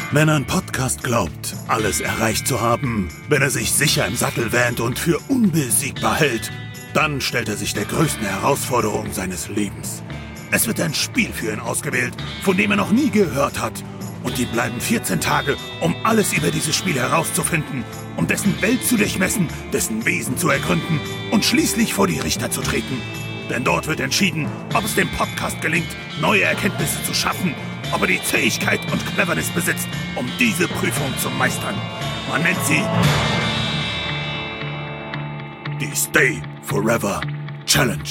Wenn ein Podcast glaubt, alles erreicht zu haben, wenn er sich sicher im Sattel wähnt und für unbesiegbar hält, dann stellt er sich der größten Herausforderung seines Lebens. Es wird ein Spiel für ihn ausgewählt, von dem er noch nie gehört hat. Und ihm bleiben 14 Tage, um alles über dieses Spiel herauszufinden, um dessen Welt zu durchmessen, dessen Wesen zu ergründen und schließlich vor die Richter zu treten. Denn dort wird entschieden, ob es dem Podcast gelingt, neue Erkenntnisse zu schaffen, ob er die Fähigkeit und Cleverness besitzt, um diese Prüfung zu meistern. Man nennt sie die Stay Forever Challenge.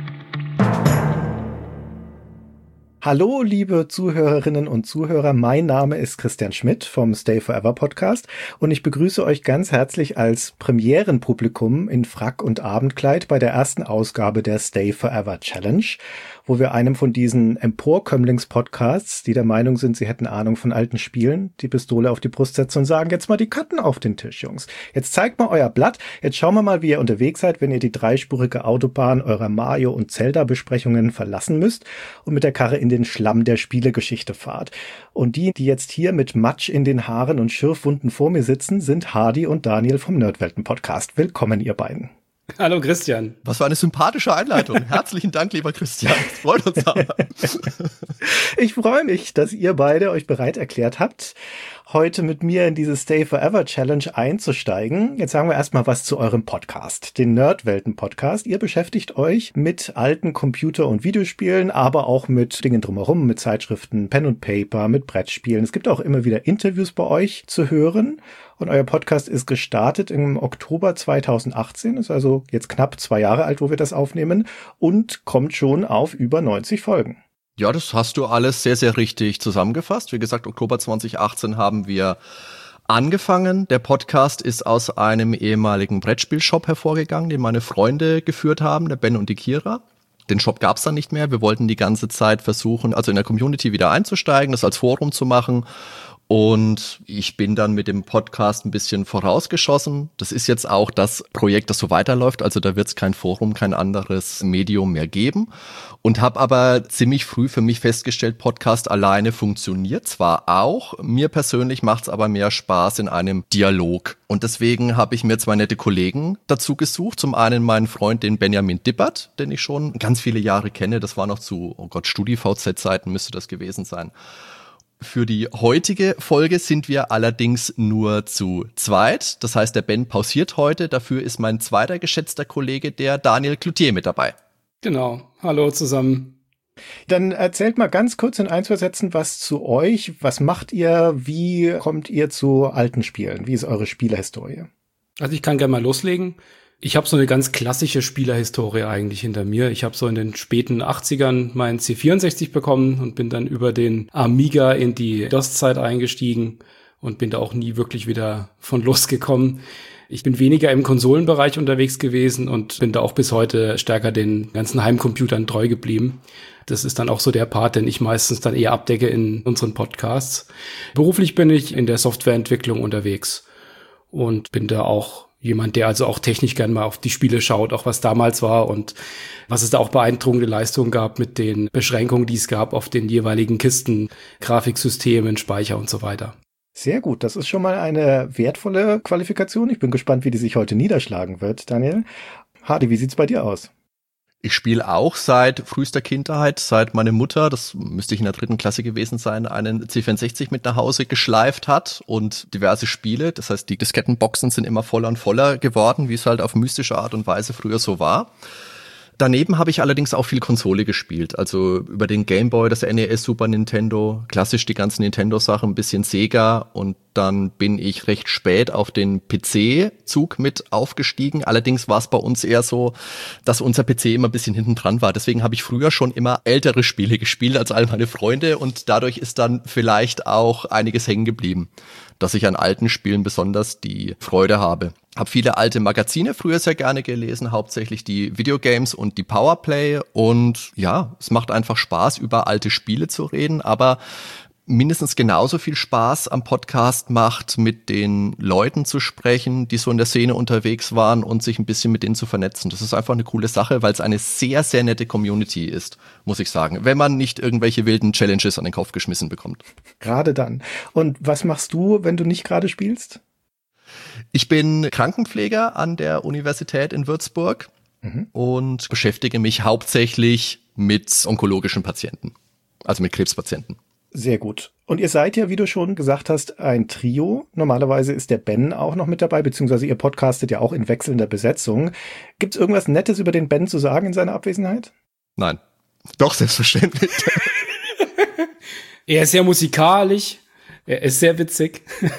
Hallo, liebe Zuhörerinnen und Zuhörer, mein Name ist Christian Schmidt vom Stay Forever Podcast und ich begrüße euch ganz herzlich als Premierenpublikum in Frack und Abendkleid bei der ersten Ausgabe der Stay Forever Challenge, wo wir einem von diesen Emporkömmlings-Podcasts, die der Meinung sind, sie hätten Ahnung von alten Spielen, die Pistole auf die Brust setzen und sagen, jetzt mal die Karten auf den Tisch, Jungs. Jetzt zeigt mal euer Blatt, jetzt schauen wir mal, wie ihr unterwegs seid, wenn ihr die dreispurige Autobahn eurer Mario- und Zelda-Besprechungen verlassen müsst und mit der Karre in den Schlamm der Spielegeschichte fahrt. Und die jetzt hier mit Matsch in den Haaren und Schürfwunden vor mir sitzen, sind Hardy und Daniel vom Nerdwelten-Podcast. Willkommen, ihr beiden. Hallo Christian. Was für eine sympathische Einleitung. Herzlichen Dank, lieber Christian. Das freut uns aber. Ich freue mich, dass ihr beide euch bereit erklärt habt, heute mit mir in diese Stay Forever Challenge einzusteigen. Jetzt sagen wir erstmal was zu eurem Podcast, den Nerdwelten-Podcast. Ihr beschäftigt euch mit alten Computer- und Videospielen, aber auch mit Dingen drumherum, mit Zeitschriften, Pen und Paper, mit Brettspielen. Es gibt auch immer wieder Interviews bei euch zu hören. Und euer Podcast ist gestartet im Oktober 2018, ist also jetzt knapp 2 Jahre alt, wo wir das aufnehmen, und kommt schon auf über 90 Folgen. Ja, das hast du alles sehr, sehr richtig zusammengefasst. Wie gesagt, Oktober 2018 haben wir angefangen. Der Podcast ist aus einem ehemaligen Brettspielshop hervorgegangen, den meine Freunde geführt haben, der Ben und die Kira. Den Shop gab's dann nicht mehr. Wir wollten die ganze Zeit versuchen, also in der Community wieder einzusteigen, das als Forum zu machen. Und ich bin dann mit dem Podcast ein bisschen vorausgeschossen. Das ist jetzt auch das Projekt, das so weiterläuft. Also da wird es kein Forum, kein anderes Medium mehr geben. Und habe aber ziemlich früh für mich festgestellt, Podcast alleine funktioniert zwar auch. Mir persönlich macht es aber mehr Spaß in einem Dialog. Und deswegen habe ich mir 2 nette Kollegen dazu gesucht. Zum einen meinen Freund, den Benjamin Dippert, den ich schon ganz viele Jahre kenne. Das war noch zu, StudiVZ-Zeiten müsste das gewesen sein. Für die heutige Folge sind wir allerdings nur zu zweit. Das heißt, der Ben pausiert heute. Dafür ist mein zweiter geschätzter Kollege, der Daniel Cloutier, mit dabei. Genau. Hallo zusammen. Dann erzählt mal ganz kurz in 1, 2 Sätzen was zu euch. Was macht ihr? Wie kommt ihr zu alten Spielen? Wie ist eure Spielerhistorie? Also ich kann gerne mal loslegen. Ich habe so eine ganz klassische Spielerhistorie eigentlich hinter mir. Ich habe so in den späten 80ern meinen C64 bekommen und bin dann über den Amiga in die DOS-Zeit eingestiegen und bin da auch nie wirklich wieder von losgekommen. Ich bin weniger im Konsolenbereich unterwegs gewesen und bin da auch bis heute stärker den ganzen Heimcomputern treu geblieben. Das ist dann auch so der Part, den ich meistens dann eher abdecke in unseren Podcasts. Beruflich bin ich in der Softwareentwicklung unterwegs und bin da auch jemand, der also auch technisch gern mal auf die Spiele schaut, auch was damals war und was es da auch beeindruckende Leistungen gab mit den Beschränkungen, die es gab auf den jeweiligen Kisten, Grafiksystemen, Speicher und so weiter. Sehr gut, das ist schon mal eine wertvolle Qualifikation. Ich bin gespannt, wie die sich heute niederschlagen wird, Daniel. Hardy, wie sieht's bei dir aus? Ich spiele auch seit frühester Kindheit, seit meine Mutter, das müsste ich in der 3. Klasse gewesen sein, einen C64 mit nach Hause geschleift hat und diverse Spiele. Das heißt, die Diskettenboxen sind immer voller und voller geworden, wie es halt auf mystische Art und Weise früher so war. Daneben habe ich allerdings auch viel Konsole gespielt, also über den Game Boy, das NES, Super Nintendo, klassisch die ganzen Nintendo-Sachen, ein bisschen Sega und dann bin ich recht spät auf den PC-Zug mit aufgestiegen. Allerdings war es bei uns eher so, dass unser PC immer ein bisschen hinten dran war. Deswegen habe ich früher schon immer ältere Spiele gespielt als all meine Freunde und dadurch ist dann vielleicht auch einiges hängen geblieben, dass ich an alten Spielen besonders die Freude habe. Habe viele alte Magazine früher sehr gerne gelesen, hauptsächlich die Videogames und die Powerplay und ja, es macht einfach Spaß, über alte Spiele zu reden, aber mindestens genauso viel Spaß am Podcast macht, mit den Leuten zu sprechen, die so in der Szene unterwegs waren und sich ein bisschen mit denen zu vernetzen. Das ist einfach eine coole Sache, weil es eine sehr, sehr nette Community ist, muss ich sagen, wenn man nicht irgendwelche wilden Challenges an den Kopf geschmissen bekommt. Gerade dann. Und was machst du, wenn du nicht gerade spielst? Ich bin Krankenpfleger an der Universität in Würzburg und beschäftige mich hauptsächlich mit onkologischen Patienten, also mit Krebspatienten. Sehr gut. Und ihr seid ja, wie du schon gesagt hast, ein Trio. Normalerweise ist der Ben auch noch mit dabei, beziehungsweise ihr podcastet ja auch in wechselnder Besetzung. Gibt's irgendwas Nettes über den Ben zu sagen in seiner Abwesenheit? Nein. Doch, selbstverständlich. Er ist sehr musikalisch, er ist sehr witzig.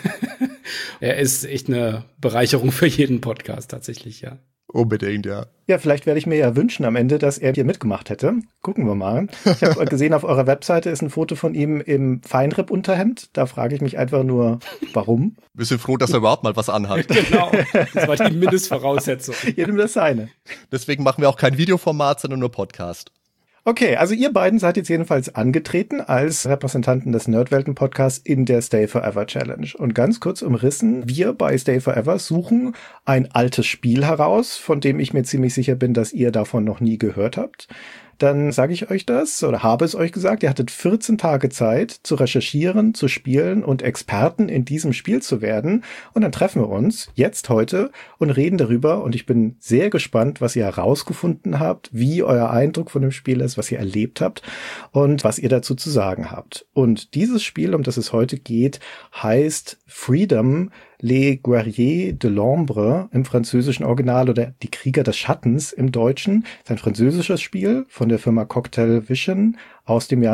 Er ist echt eine Bereicherung für jeden Podcast tatsächlich, ja. Unbedingt, ja. Ja, vielleicht werde ich mir ja wünschen am Ende, dass er hier mitgemacht hätte. Gucken wir mal. Ich habe gesehen, auf eurer Webseite ist ein Foto von ihm im Feinripp-Unterhemd. Da frage ich mich einfach nur, warum? Wir sind froh, dass er überhaupt mal was anhat. Genau, das war die Mindestvoraussetzung. Jedem das seine. Deswegen machen wir auch kein Videoformat, sondern nur Podcast. Okay, also ihr beiden seid jetzt jedenfalls angetreten als Repräsentanten des Nerdwelten-Podcasts in der Stay Forever Challenge. Und ganz kurz umrissen, wir bei Stay Forever suchen ein altes Spiel heraus, von dem ich mir ziemlich sicher bin, dass ihr davon noch nie gehört habt. Dann sage ich euch das oder habe es euch gesagt, ihr hattet 14 Tage Zeit zu recherchieren, zu spielen und Experten in diesem Spiel zu werden. Und dann treffen wir uns jetzt heute und reden darüber. Und ich bin sehr gespannt, was ihr herausgefunden habt, wie euer Eindruck von dem Spiel ist, was ihr erlebt habt und was ihr dazu zu sagen habt. Und dieses Spiel, um das es heute geht, heißt Freedom, Les Guerriers de l'Ombre im französischen Original oder Die Krieger des Schattens im Deutschen. Das ist ein französisches Spiel von der Firma Cocktail Vision aus dem Jahr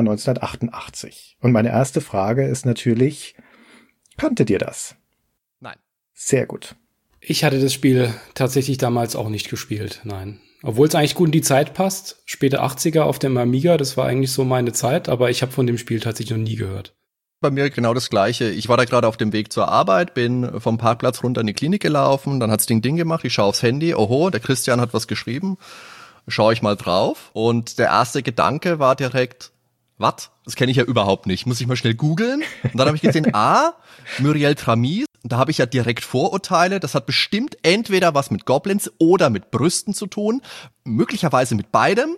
1988. Und meine erste Frage ist natürlich, kanntet ihr das? Nein. Sehr gut. Ich hatte das Spiel tatsächlich damals auch nicht gespielt, nein. Obwohl es eigentlich gut in die Zeit passt. Späte 80er auf dem Amiga, das war eigentlich so meine Zeit, aber ich habe von dem Spiel tatsächlich noch nie gehört. Bei mir genau das Gleiche. Ich war da gerade auf dem Weg zur Arbeit, bin vom Parkplatz runter in die Klinik gelaufen, dann hat's Ding gemacht, ich schaue aufs Handy, oho, der Christian hat was geschrieben, schaue ich mal drauf und der erste Gedanke war direkt, was? Das kenne ich ja überhaupt nicht, muss ich mal schnell googeln. Und dann habe ich gesehen, Muriel Tramis, und da habe ich ja direkt Vorurteile, das hat bestimmt entweder was mit Goblins oder mit Brüsten zu tun, möglicherweise mit beidem.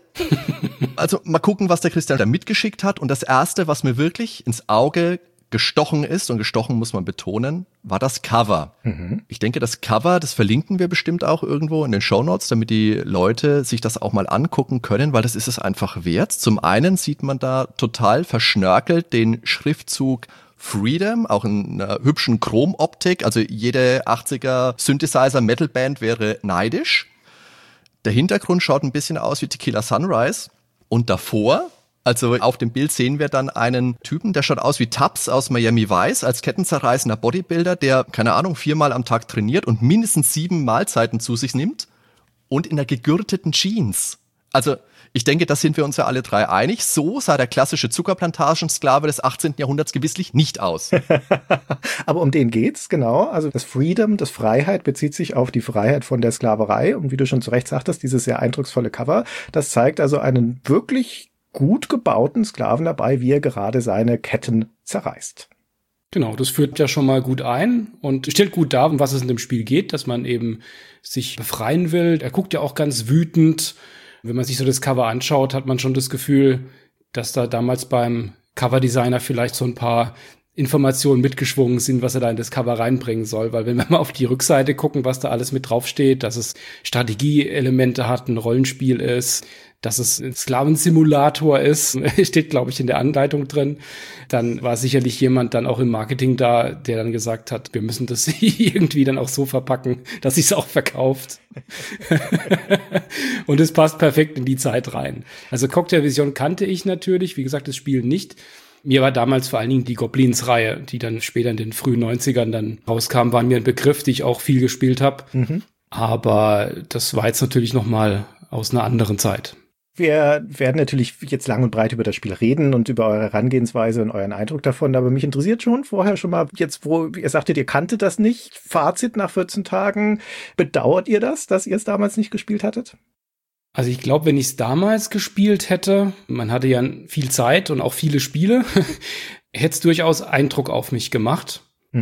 Also mal gucken, was der Christian da mitgeschickt hat. Und das Erste, was mir wirklich ins Auge gestochen ist, und gestochen muss man betonen, war das Cover. Ich denke, das Cover, das verlinken wir bestimmt auch irgendwo in den Shownotes, damit die Leute sich das auch mal angucken können, weil das ist es einfach wert. Zum einen sieht man da total verschnörkelt den Schriftzug Freedom, auch in einer hübschen Chrom-Optik, also jede 80er Synthesizer-Metal-Band wäre neidisch. Der Hintergrund schaut ein bisschen aus wie Tequila Sunrise und davor, also auf dem Bild sehen wir dann einen Typen, der schaut aus wie Tubbs aus Miami Vice, als kettenzerreißender Bodybuilder, der, keine Ahnung, 4-mal am Tag trainiert und mindestens 7 Mahlzeiten zu sich nimmt und in einer gegürteten Jeans. Also ich denke, da sind wir uns ja alle drei einig. So sah der klassische Zuckerplantagensklave des 18. Jahrhunderts gewisslich nicht aus. Aber um den geht's, genau. Also das Freedom, das Freiheit, bezieht sich auf die Freiheit von der Sklaverei. Und wie du schon zu Recht sagtest, dieses sehr eindrucksvolle Cover, das zeigt also einen wirklich gut gebauten Sklaven dabei, wie er gerade seine Ketten zerreißt. Genau, das führt ja schon mal gut ein und stellt gut dar, um was es in dem Spiel geht, dass man eben sich befreien will. Er guckt ja auch ganz wütend. Wenn man sich so das Cover anschaut, hat man schon das Gefühl, dass da damals beim Coverdesigner vielleicht so ein paar Informationen mitgeschwungen sind, was er da in das Cover reinbringen soll. Weil wenn wir mal auf die Rückseite gucken, was da alles mit draufsteht, dass es Strategieelemente hat, ein Rollenspiel ist, dass es ein Sklavensimulator ist, steht, glaube ich, in der Anleitung drin. Dann war sicherlich jemand dann auch im Marketing da, der dann gesagt hat, wir müssen das irgendwie dann auch so verpacken, dass sich's auch verkauft. Und es passt perfekt in die Zeit rein. Also Cocktail Vision kannte ich natürlich, wie gesagt, das Spiel nicht. Mir war damals vor allen Dingen die Goblins-Reihe, die dann später in den frühen 90ern dann rauskam, waren mir ein Begriff, die ich auch viel gespielt habe. Aber das war jetzt natürlich noch mal aus einer anderen Zeit. Wir werden natürlich jetzt lang und breit über das Spiel reden und über eure Herangehensweise und euren Eindruck davon, aber mich interessiert schon vorher schon mal, jetzt wo ihr sagtet, ihr kanntet das nicht, Fazit nach 14 Tagen, bedauert ihr das, dass ihr es damals nicht gespielt hattet? Also ich glaube, wenn ich es damals gespielt hätte, man hatte ja viel Zeit und auch viele Spiele, hätte es durchaus Eindruck auf mich gemacht.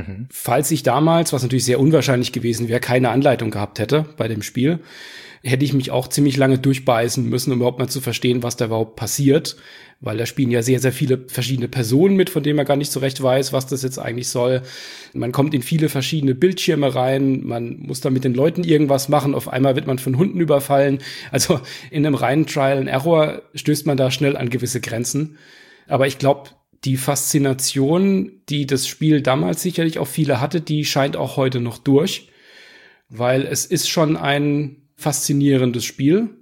Falls ich damals, was natürlich sehr unwahrscheinlich gewesen wäre, keine Anleitung gehabt hätte bei dem Spiel, hätte ich mich auch ziemlich lange durchbeißen müssen, um überhaupt mal zu verstehen, was da überhaupt passiert. Weil da spielen ja sehr, sehr viele verschiedene Personen mit, von denen man gar nicht so recht weiß, was das jetzt eigentlich soll. Man kommt in viele verschiedene Bildschirme rein, man muss da mit den Leuten irgendwas machen, auf einmal wird man von Hunden überfallen. Also in einem reinen Trial and Error stößt man da schnell an gewisse Grenzen. Aber ich glaube, die Faszination, die das Spiel damals sicherlich auch viele hatte, die scheint auch heute noch durch. Weil es ist schon ein faszinierendes Spiel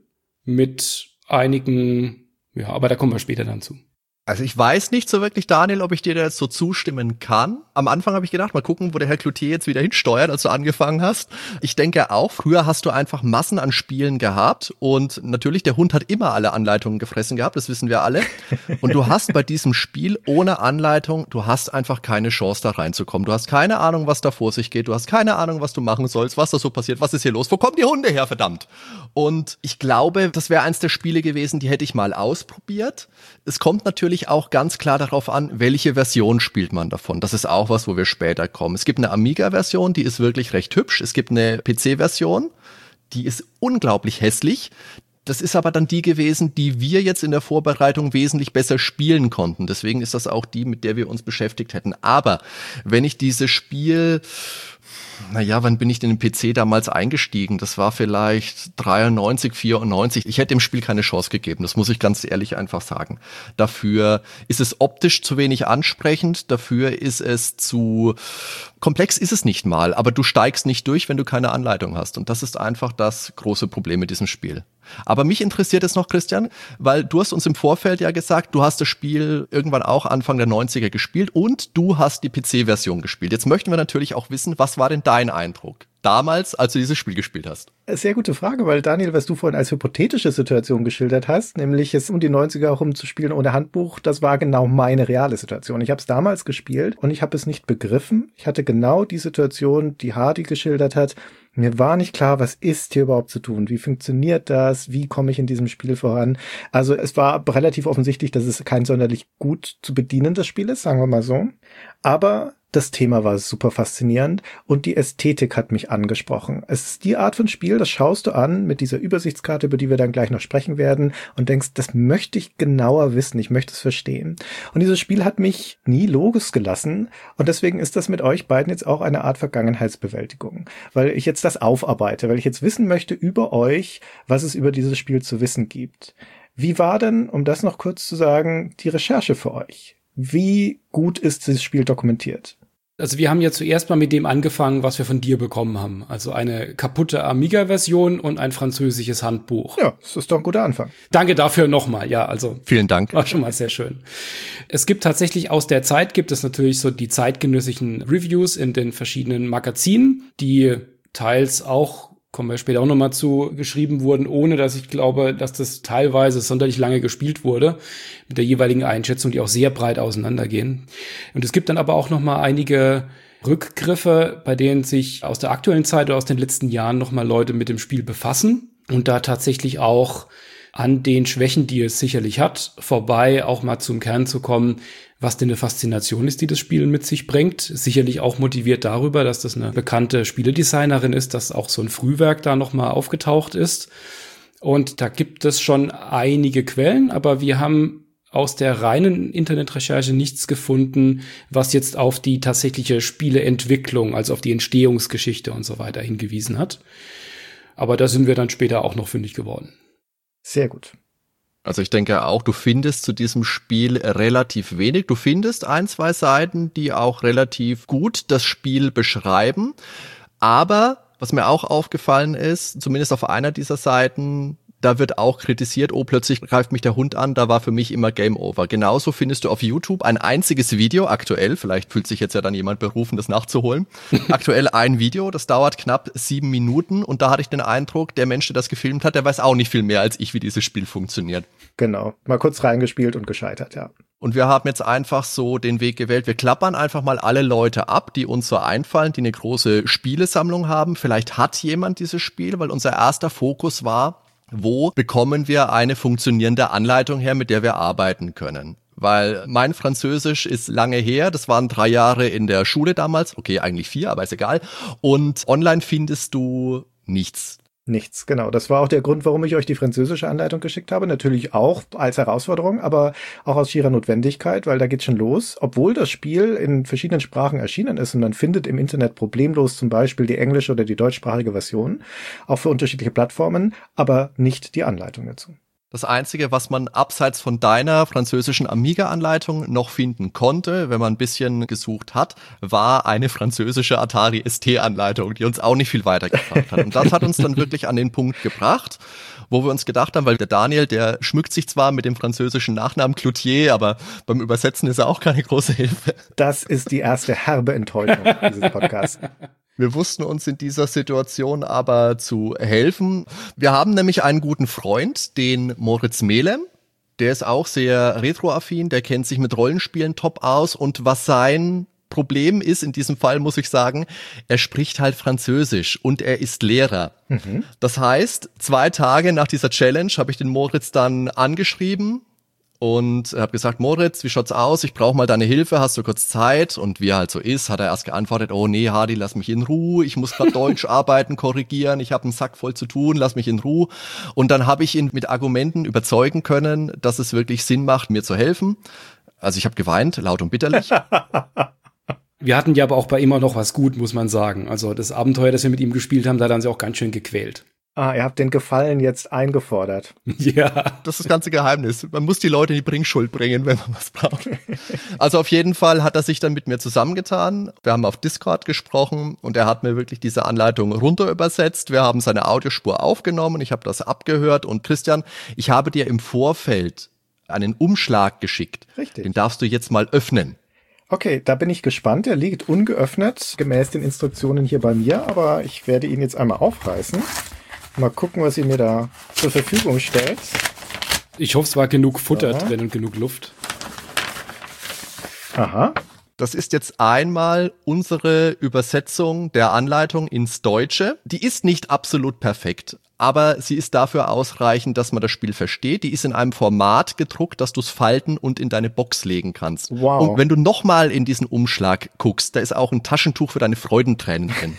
mit einigen, ja, aber da kommen wir später dann zu. Also ich weiß nicht so wirklich, Daniel, ob ich dir da jetzt so zustimmen kann. Am Anfang habe ich gedacht, mal gucken, wo der Herr Cloutier jetzt wieder hinsteuert, als du angefangen hast. Ich denke auch, früher hast du einfach Massen an Spielen gehabt und natürlich, der Hund hat immer alle Anleitungen gefressen gehabt, das wissen wir alle. Und du hast bei diesem Spiel ohne Anleitung, du hast einfach keine Chance da reinzukommen. Du hast keine Ahnung, was da vor sich geht, du hast keine Ahnung, was du machen sollst, was da so passiert, was ist hier los, wo kommen die Hunde her, verdammt. Und ich glaube, das wäre eins der Spiele gewesen, die hätte ich mal ausprobiert. Es kommt natürlich auch ganz klar darauf an, welche Version spielt man davon. Das ist auch was, wo wir später kommen. Es gibt eine Amiga-Version, die ist wirklich recht hübsch. Es gibt eine PC-Version, die ist unglaublich hässlich. Das ist aber dann die gewesen, die wir jetzt in der Vorbereitung wesentlich besser spielen konnten. Deswegen ist das auch die, mit der wir uns beschäftigt hätten. Aber wenn ich dieses Spiel... Naja, wann bin ich in den PC damals eingestiegen? Das war vielleicht 93, 94. Ich hätte dem Spiel keine Chance gegeben, das muss ich ganz ehrlich einfach sagen. Dafür ist es optisch zu wenig ansprechend, dafür ist es zu komplex, ist es nicht mal, aber du steigst nicht durch, wenn du keine Anleitung hast. Und das ist einfach das große Problem mit diesem Spiel. Aber mich interessiert es noch, Christian, weil du hast uns im Vorfeld ja gesagt, du hast das Spiel irgendwann auch Anfang der 90er gespielt und du hast die PC-Version gespielt. Jetzt möchten wir natürlich auch wissen, was war denn dein Eindruck damals, als du dieses Spiel gespielt hast? Sehr gute Frage, weil Daniel, was du vorhin als hypothetische Situation geschildert hast, nämlich es um die 90er herum zu spielen ohne Handbuch, das war genau meine reale Situation. Ich habe es damals gespielt und ich habe es nicht begriffen. Ich hatte genau die Situation, die Hardy geschildert hat. Mir war nicht klar, was ist hier überhaupt zu tun? Wie funktioniert das? Wie komme ich in diesem Spiel voran? Also es war relativ offensichtlich, dass es kein sonderlich gut zu bedienendes Spiel ist, sagen wir mal so. Aber das Thema war super faszinierend und die Ästhetik hat mich angesprochen. Es ist die Art von Spiel, das schaust du an mit dieser Übersichtskarte, über die wir dann gleich noch sprechen werden und denkst, das möchte ich genauer wissen, ich möchte es verstehen. Und dieses Spiel hat mich nie losgelassen und deswegen ist das mit euch beiden jetzt auch eine Art Vergangenheitsbewältigung, weil ich jetzt das aufarbeite, weil ich jetzt wissen möchte über euch, was es über dieses Spiel zu wissen gibt. Wie war denn, um das noch kurz zu sagen, die Recherche für euch? Wie gut ist dieses Spiel dokumentiert? Also wir haben ja zuerst mal mit dem angefangen, was wir von dir bekommen haben. Also eine kaputte Amiga-Version und ein französisches Handbuch. Ja, das ist doch ein guter Anfang. Danke dafür nochmal. Ja, also vielen Dank. War schon mal sehr schön. Es gibt tatsächlich aus der Zeit, gibt es natürlich so die zeitgenössischen Reviews in den verschiedenen Magazinen, die teils auch, kommen wir später auch nochmal zu, geschrieben wurden, ohne dass ich glaube, dass das teilweise sonderlich lange gespielt wurde, mit der jeweiligen Einschätzung, die auch sehr breit auseinandergehen. Und es gibt dann aber auch nochmal einige Rückgriffe, bei denen sich aus der aktuellen Zeit oder aus den letzten Jahren nochmal Leute mit dem Spiel befassen und da tatsächlich auch an den Schwächen, die es sicherlich hat, vorbei auch mal zum Kern zu kommen, was denn eine Faszination ist, die das Spiel mit sich bringt. Sicherlich auch motiviert darüber, dass das eine bekannte Spieledesignerin ist, dass auch so ein Frühwerk da nochmal aufgetaucht ist. Und da gibt es schon einige Quellen, aber wir haben aus der reinen Internetrecherche nichts gefunden, was jetzt auf die tatsächliche Spieleentwicklung, also auf die Entstehungsgeschichte und so weiter hingewiesen hat. Aber da sind wir dann später auch noch fündig geworden. Sehr gut. Also ich denke auch, du findest zu diesem Spiel relativ wenig. Du findest 1, 2 Seiten, die auch relativ gut das Spiel beschreiben. Aber was mir auch aufgefallen ist, zumindest auf einer dieser Seiten, da wird auch kritisiert, oh, plötzlich greift mich der Hund an, da war für mich immer Game Over. Genauso findest du auf YouTube ein einziges Video, aktuell, vielleicht fühlt sich jetzt ja dann jemand berufen, das nachzuholen, aktuell ein Video, das dauert knapp 7 Minuten und da hatte ich den Eindruck, der Mensch, der das gefilmt hat, der weiß auch nicht viel mehr als ich, wie dieses Spiel funktioniert. Genau, mal kurz reingespielt und gescheitert, ja. Und wir haben jetzt einfach so den Weg gewählt, wir klappern einfach mal alle Leute ab, die uns so einfallen, die eine große Spielesammlung haben. Vielleicht hat jemand dieses Spiel, weil unser erster Fokus war, wo bekommen wir eine funktionierende Anleitung her, mit der wir arbeiten können? weil mein Französisch ist lange her. Das waren 3 Jahre in der Schule damals. Okay, eigentlich 4, aber ist egal. Und online findest du nichts. Nichts, genau. Das war auch der Grund, warum ich euch die französische Anleitung geschickt habe. Natürlich auch als Herausforderung, aber auch aus schierer Notwendigkeit, weil da geht's schon los. Obwohl das Spiel in verschiedenen Sprachen erschienen ist und man findet im Internet problemlos zum Beispiel die englische oder die deutschsprachige Version, auch für unterschiedliche Plattformen, aber nicht die Anleitung dazu. Das Einzige, was man abseits von deiner französischen Amiga-Anleitung noch finden konnte, wenn man ein bisschen gesucht hat, war eine französische Atari ST-Anleitung, die uns auch nicht viel weitergebracht hat. Und das hat uns dann wirklich an den Punkt gebracht, wo wir uns gedacht haben, weil der Daniel, der schmückt sich zwar mit dem französischen Nachnamen Cloutier, aber beim Übersetzen ist er auch keine große Hilfe. Das ist die erste herbe Enttäuschung dieses Podcasts. Wir wussten uns in dieser Situation aber zu helfen. Wir haben nämlich einen guten Freund, den Moritz Melem. Der ist auch sehr retroaffin, der kennt sich mit Rollenspielen top aus. Und was sein Problem ist, in diesem Fall muss ich sagen, er spricht halt Französisch und er ist Lehrer. Mhm. Das heißt, 2 Tage nach dieser Challenge habe ich den Moritz dann angeschrieben und habe gesagt, Moritz, wie schaut's aus? Ich brauche mal deine Hilfe, hast du kurz Zeit? Und wie er halt so ist, hat er erst geantwortet, oh nee, Hardy, lass mich in Ruhe, ich muss gerade Deutsch arbeiten, korrigieren, ich habe einen Sack voll zu tun, lass mich in Ruhe. Und dann habe ich ihn mit Argumenten überzeugen können, dass es wirklich Sinn macht, mir zu helfen. Also ich habe geweint, laut und bitterlich. Wir hatten ja aber auch bei ihm auch noch was gut, muss man sagen. Also das Abenteuer, das wir mit ihm gespielt haben, da hat er uns ja auch ganz schön gequält. Ah, ihr habt den Gefallen jetzt eingefordert. Ja. Das ist das ganze Geheimnis. Man muss die Leute in die Bringschuld bringen, wenn man was braucht. Also auf jeden Fall hat er sich dann mit mir zusammengetan. Wir haben auf Discord gesprochen und er hat mir wirklich diese Anleitung runter übersetzt. Wir haben seine Audiospur aufgenommen. Ich habe das abgehört. Und Christian, ich habe dir im Vorfeld einen Umschlag geschickt. Richtig. Den darfst du jetzt mal öffnen. Okay, da bin ich gespannt. Er liegt ungeöffnet, gemäß den Instruktionen hier bei mir. Aber ich werde ihn jetzt einmal aufreißen. Mal gucken, was ihr mir da zur Verfügung stellt. Ich hoffe, es war genug Futter drin und genug Luft. Aha. Das ist jetzt einmal unsere Übersetzung der Anleitung ins Deutsche. Die ist nicht absolut perfekt, aber sie ist dafür ausreichend, dass man das Spiel versteht. Die ist in einem Format gedruckt, dass du es falten und in deine Box legen kannst. Wow. Und wenn du nochmal in diesen Umschlag guckst, da ist auch ein Taschentuch für deine Freudentränen drin.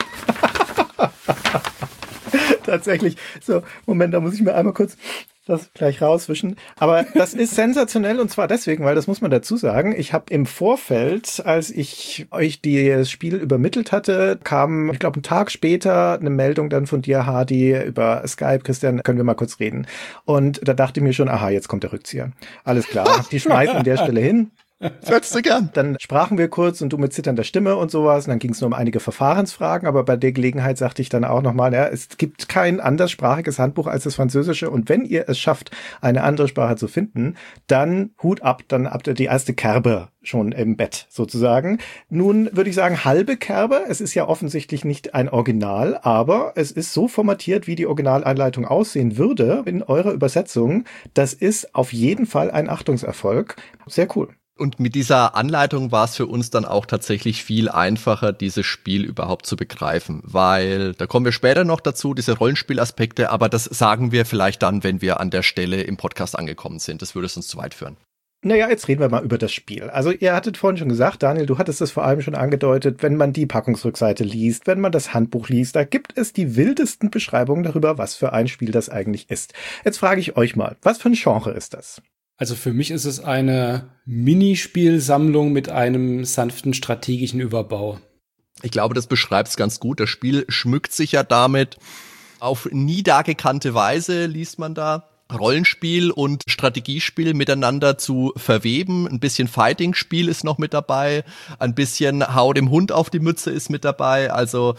Tatsächlich. So, Moment, da muss ich mir einmal kurz das gleich rauswischen. Aber das ist sensationell und zwar deswegen, weil das muss man dazu sagen, ich habe im Vorfeld, als ich euch das Spiel übermittelt hatte, kam, ich glaube, einen Tag später eine Meldung dann von dir, Hardy, über Skype, Christian, können wir mal kurz reden. Und da dachte ich mir schon, aha, jetzt kommt der Rückzieher. Alles klar, die schmeißen an der Stelle hin. Das hättest du gern. Dann sprachen wir kurz und du mit zitternder Stimme und sowas. Und dann ging es nur um einige Verfahrensfragen. Aber bei der Gelegenheit sagte ich dann auch nochmal, ja, es gibt kein anderssprachiges Handbuch als das Französische. Und wenn ihr es schafft, eine andere Sprache zu finden, dann Hut ab, dann habt ihr die erste Kerbe schon im Bett sozusagen. Nun würde ich sagen, halbe Kerbe. Es ist ja offensichtlich nicht ein Original, aber es ist so formatiert, wie die Originalanleitung aussehen würde in eurer Übersetzung. Das ist auf jeden Fall ein Achtungserfolg. Sehr cool. Und mit dieser Anleitung war es für uns dann auch tatsächlich viel einfacher, dieses Spiel überhaupt zu begreifen, weil da kommen wir später noch dazu, diese Rollenspielaspekte, aber das sagen wir vielleicht dann, wenn wir an der Stelle im Podcast angekommen sind. Das würde es uns zu weit führen. Naja, jetzt reden wir mal über das Spiel. Also ihr hattet vorhin schon gesagt, Daniel, du hattest es vor allem schon angedeutet, wenn man die Packungsrückseite liest, wenn man das Handbuch liest, da gibt es die wildesten Beschreibungen darüber, was für ein Spiel das eigentlich ist. Jetzt frage ich euch mal, was für ein Genre ist das? Also für mich ist es eine Minispielsammlung mit einem sanften strategischen Überbau. Ich glaube, das beschreibt es ganz gut. Das Spiel schmückt sich ja damit auf nie da gekannte Weise, liest man da, Rollenspiel und Strategiespiel miteinander zu verweben. Ein bisschen Fighting-Spiel ist noch mit dabei, ein bisschen Hau dem Hund auf die Mütze ist mit dabei. Also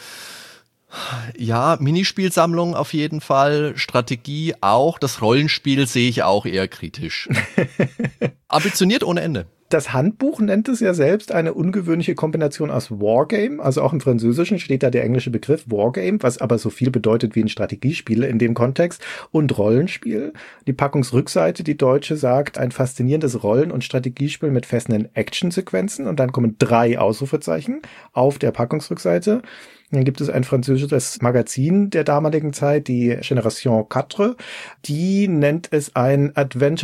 ja, Minispielsammlung auf jeden Fall, Strategie auch, das Rollenspiel sehe ich auch eher kritisch. Ambitioniert ohne Ende. Das Handbuch nennt es ja selbst eine ungewöhnliche Kombination aus Wargame, also auch im Französischen steht da der englische Begriff Wargame, was aber so viel bedeutet wie ein Strategiespiel in dem Kontext, und Rollenspiel. Die Packungsrückseite, die deutsche, sagt, ein faszinierendes Rollen- und Strategiespiel mit festen Actionsequenzen und dann kommen 3 Ausrufezeichen auf der Packungsrückseite. Dann gibt es ein französisches Magazin der damaligen Zeit, die Génération 4. Die nennt es ein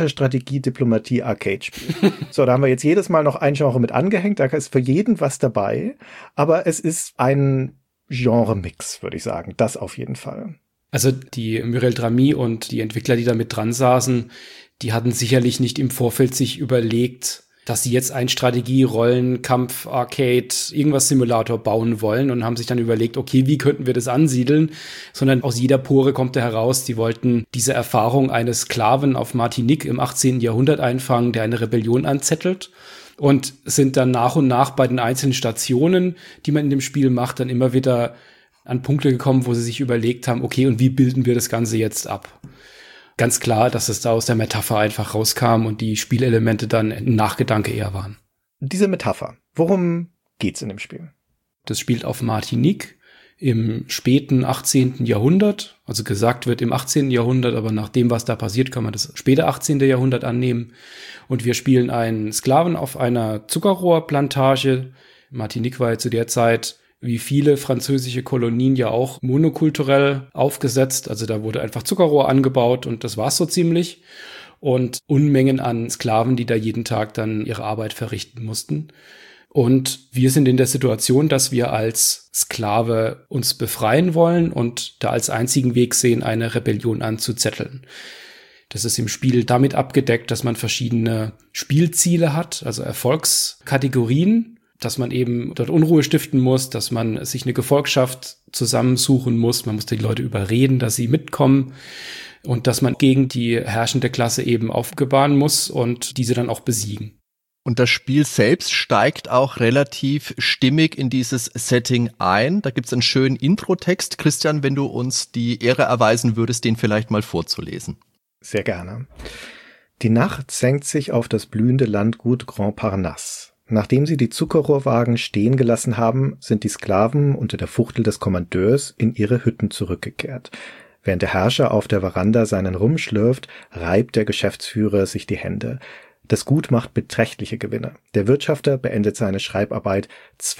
Adventure-Strategie-Diplomatie-Arcade-Spiel. So, da haben wir jetzt jedes Mal noch ein Genre mit angehängt. Da ist für jeden was dabei. Aber es ist ein Genre-Mix, würde ich sagen. Das auf jeden Fall. Also die Muriel Dramy und die Entwickler, die da mit dran saßen, die hatten sicherlich nicht im Vorfeld sich überlegt, dass sie jetzt ein Strategie-Rollenkampf, Arcade, irgendwas Simulator bauen wollen und haben sich dann überlegt, okay, wie könnten wir das ansiedeln? Sondern aus jeder Pore kommt da heraus, die wollten diese Erfahrung eines Sklaven auf Martinique im 18. Jahrhundert einfangen, der eine Rebellion anzettelt. Und sind dann nach und nach bei den einzelnen Stationen, die man in dem Spiel macht, dann immer wieder an Punkte gekommen, wo sie sich überlegt haben, okay, und wie bilden wir das Ganze jetzt ab? Ganz klar, dass es da aus der Metapher einfach rauskam und die Spielelemente dann ein Nachgedanke eher waren. Diese Metapher, worum geht's in dem Spiel? Das spielt auf Martinique im späten 18. Jahrhundert. Also gesagt wird im 18. Jahrhundert, aber nach dem, was da passiert, kann man das späte 18. Jahrhundert annehmen. Und wir spielen einen Sklaven auf einer Zuckerrohrplantage. Martinique war ja zu der Zeit, wie viele französische Kolonien, ja auch monokulturell aufgesetzt. Also da wurde einfach Zuckerrohr angebaut und das war's so ziemlich. Und Unmengen an Sklaven, die da jeden Tag dann ihre Arbeit verrichten mussten. Und wir sind in der Situation, dass wir als Sklave uns befreien wollen und da als einzigen Weg sehen, eine Rebellion anzuzetteln. Das ist im Spiel damit abgedeckt, dass man verschiedene Spielziele hat, also Erfolgskategorien, dass man eben dort Unruhe stiften muss, dass man sich eine Gefolgschaft zusammensuchen muss. Man muss die Leute überreden, dass sie mitkommen und dass man gegen die herrschende Klasse eben aufgebahnen muss und diese dann auch besiegen. Und das Spiel selbst steigt auch relativ stimmig in dieses Setting ein. Da gibt's einen schönen Introtext. Christian, wenn du uns die Ehre erweisen würdest, den vielleicht mal vorzulesen. Sehr gerne. Die Nacht senkt sich auf das blühende Landgut Grand Parnasse. Nachdem sie die Zuckerrohrwagen stehen gelassen haben, sind die Sklaven unter der Fuchtel des Kommandeurs in ihre Hütten zurückgekehrt. Während der Herrscher auf der Veranda seinen Rum schlürft, reibt der Geschäftsführer sich die Hände. Das Gut macht beträchtliche Gewinne. Der Wirtschafter beendet seine Schreibarbeit.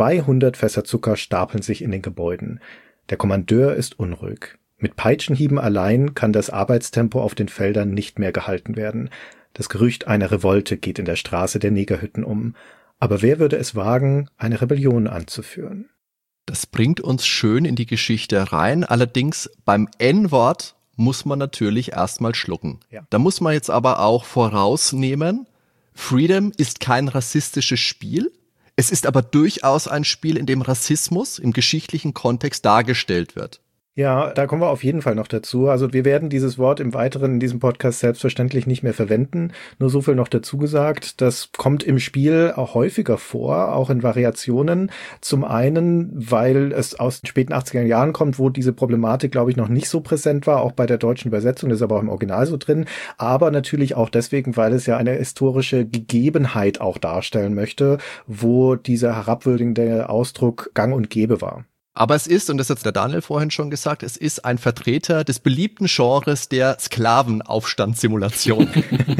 200 Fässer Zucker stapeln sich in den Gebäuden. Der Kommandeur ist unruhig. Mit Peitschenhieben allein kann das Arbeitstempo auf den Feldern nicht mehr gehalten werden. Das Gerücht einer Revolte geht in der Straße der Negerhütten um. Aber wer würde es wagen, eine Rebellion anzuführen? Das bringt uns schön in die Geschichte rein. Allerdings beim N-Wort muss man natürlich erstmal schlucken. Ja. Da muss man jetzt aber auch vorausnehmen, Freedom ist kein rassistisches Spiel. Es ist aber durchaus ein Spiel, in dem Rassismus im geschichtlichen Kontext dargestellt wird. Ja, da kommen wir auf jeden Fall noch dazu. Also wir werden dieses Wort im Weiteren in diesem Podcast selbstverständlich nicht mehr verwenden. Nur so viel noch dazu gesagt. Das kommt im Spiel auch häufiger vor, auch in Variationen. Zum einen, weil es aus den späten 80er Jahren kommt, wo diese Problematik, glaube ich, noch nicht so präsent war, auch bei der deutschen Übersetzung, das ist aber auch im Original so drin. Aber natürlich auch deswegen, weil es ja eine historische Gegebenheit auch darstellen möchte, wo dieser herabwürdigende Ausdruck gang und gäbe war. Aber es ist, und das hat der Daniel vorhin schon gesagt, es ist ein Vertreter des beliebten Genres der Sklavenaufstandssimulation.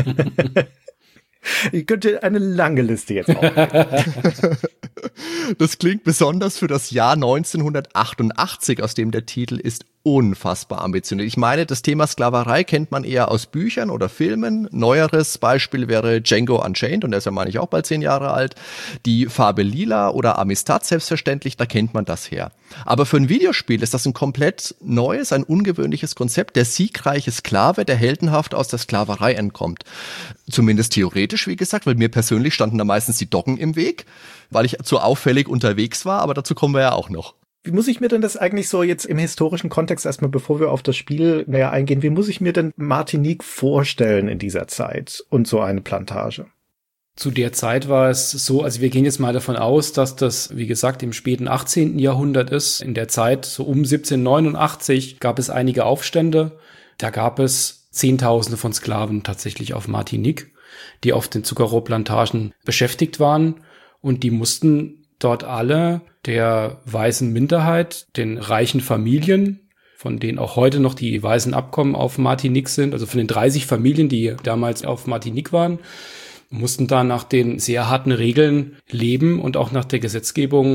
Ich könnte eine lange Liste jetzt aufnehmen. Das klingt besonders für das Jahr 1988, aus dem der Titel ist, unfassbar ambitioniert. Ich meine, das Thema Sklaverei kennt man eher aus Büchern oder Filmen. Neueres Beispiel wäre Django Unchained, und der ist ja, meine ich, auch bald 10 Jahre alt. Die Farbe Lila oder Amistad selbstverständlich, da kennt man das her. Aber für ein Videospiel ist das ein komplett neues, ein ungewöhnliches Konzept. Der siegreiche Sklave, der heldenhaft aus der Sklaverei entkommt. Zumindest theoretisch, wie gesagt, weil mir persönlich standen da meistens die Doggen im Weg, weil ich zu auffällig unterwegs war, aber dazu kommen wir ja auch noch. Wie muss ich mir denn das eigentlich so jetzt im historischen Kontext erstmal, bevor wir auf das Spiel näher eingehen, wie muss ich mir denn Martinique vorstellen in dieser Zeit und so eine Plantage? Zu der Zeit war es so, also wir gehen jetzt mal davon aus, dass das, wie gesagt, im späten 18. Jahrhundert ist. In der Zeit, so um 1789, gab es einige Aufstände. Da gab es Zehntausende von Sklaven tatsächlich auf Martinique, die auf den Zuckerrohrplantagen beschäftigt waren. Und die mussten dort alle der weißen Minderheit, den reichen Familien, von denen auch heute noch die weißen Abkommen auf Martinique sind, also von den 30 Familien, die damals auf Martinique waren, mussten da nach den sehr harten Regeln leben und auch nach der Gesetzgebung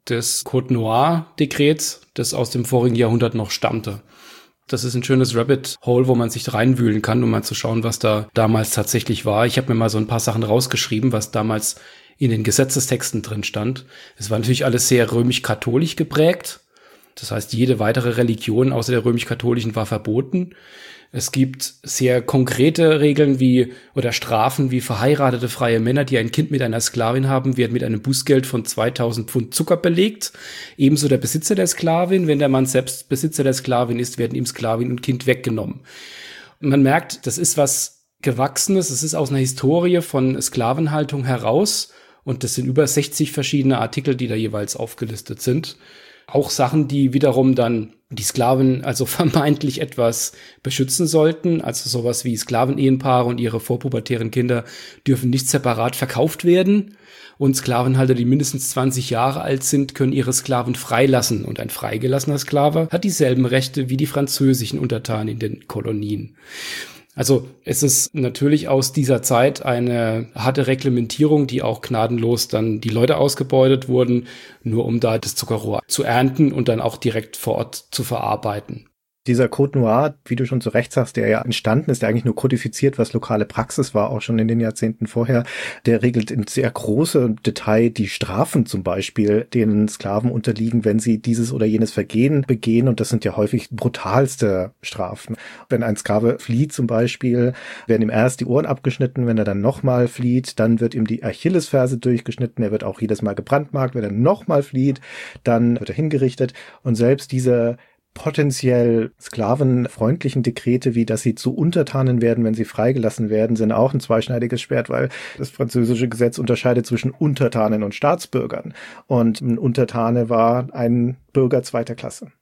des Côte-Noire-Dekrets, das aus dem vorigen Jahrhundert noch stammte. Das ist ein schönes Rabbit Hole, wo man sich reinwühlen kann, um mal zu schauen, was da damals tatsächlich war. Ich habe mir mal so ein paar Sachen rausgeschrieben, was damals in den Gesetzestexten drin stand. Es war natürlich alles sehr römisch-katholisch geprägt. Das heißt, jede weitere Religion außer der römisch-katholischen war verboten. Es gibt sehr konkrete Regeln oder Strafen wie verheiratete freie Männer, die ein Kind mit einer Sklavin haben, werden mit einem Bußgeld von 2000 Pfund Zucker belegt. Ebenso der Besitzer der Sklavin. Wenn der Mann selbst Besitzer der Sklavin ist, werden ihm Sklavin und Kind weggenommen. Und man merkt, das ist was Gewachsenes. Es ist aus einer Historie von Sklavenhaltung heraus. Und das sind über 60 verschiedene Artikel, die da jeweils aufgelistet sind. Auch Sachen, die wiederum dann die Sklaven also vermeintlich etwas beschützen sollten. Also sowas wie Sklavenehepaare und ihre vorpubertären Kinder dürfen nicht separat verkauft werden. Und Sklavenhalter, die mindestens 20 Jahre alt sind, können ihre Sklaven freilassen. Und ein freigelassener Sklave hat dieselben Rechte wie die französischen Untertanen in den Kolonien. Also es ist natürlich aus dieser Zeit eine harte Reglementierung, die auch gnadenlos dann die Leute ausgebeutet wurden, nur um da das Zuckerrohr zu ernten und dann auch direkt vor Ort zu verarbeiten. Dieser Code Noir, wie du schon zu Recht sagst, der ja entstanden ist, der eigentlich nur kodifiziert, was lokale Praxis war, auch schon in den Jahrzehnten vorher, der regelt in sehr großem Detail die Strafen zum Beispiel, denen Sklaven unterliegen, wenn sie dieses oder jenes Vergehen begehen. Und das sind ja häufig brutalste Strafen. Wenn ein Sklave flieht zum Beispiel, werden ihm erst die Ohren abgeschnitten. Wenn er dann nochmal flieht, dann wird ihm die Achillesferse durchgeschnitten. Er wird auch jedes Mal gebrandmarkt. Wenn er nochmal flieht, dann wird er hingerichtet. Und selbst diese potenziell sklavenfreundlichen Dekrete, wie dass sie zu Untertanen werden, wenn sie freigelassen werden, sind auch ein zweischneidiges Schwert, weil das französische Gesetz unterscheidet zwischen Untertanen und Staatsbürgern. Und ein Untertane war ein Bürger zweiter Klasse.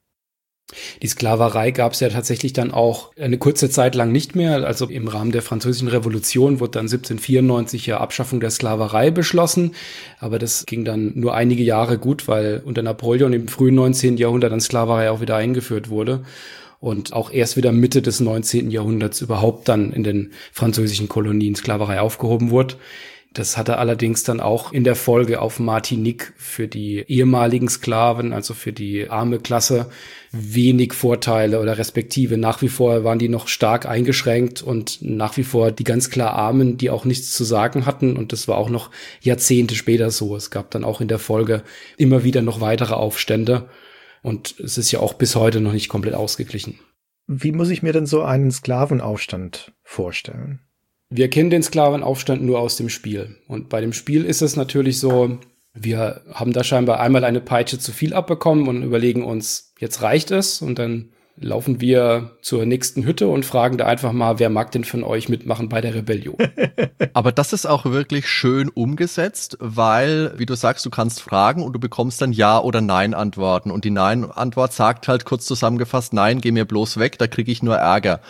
Die Sklaverei gab es ja tatsächlich dann auch eine kurze Zeit lang nicht mehr. Also im Rahmen der Französischen Revolution wurde dann 1794 ja Abschaffung der Sklaverei beschlossen. Aber das ging dann nur einige Jahre gut, weil unter Napoleon im frühen 19. Jahrhundert dann Sklaverei auch wieder eingeführt wurde. Und auch erst wieder Mitte des 19. Jahrhunderts überhaupt dann in den französischen Kolonien Sklaverei aufgehoben wurde. Das hatte allerdings dann auch in der Folge auf Martinique für die ehemaligen Sklaven, also für die arme Klasse, wenig Vorteile oder respektive nach wie vor waren die noch stark eingeschränkt und nach wie vor die ganz klar Armen, die auch nichts zu sagen hatten. Und das war auch noch Jahrzehnte später so. Es gab dann auch in der Folge immer wieder noch weitere Aufstände und es ist ja auch bis heute noch nicht komplett ausgeglichen. Wie muss ich mir denn so einen Sklavenaufstand vorstellen? Wir kennen den Sklavenaufstand nur aus dem Spiel. Und bei dem Spiel ist es natürlich so, wir haben da scheinbar einmal eine Peitsche zu viel abbekommen und überlegen uns, jetzt reicht es. Und dann laufen wir zur nächsten Hütte und fragen da einfach mal, wer mag denn von euch mitmachen bei der Rebellion? Aber das ist auch wirklich schön umgesetzt, weil, wie du sagst, du kannst fragen und du bekommst dann Ja- oder Nein-Antworten. Und die Nein-Antwort sagt halt kurz zusammengefasst, nein, geh mir bloß weg, da kriege ich nur Ärger.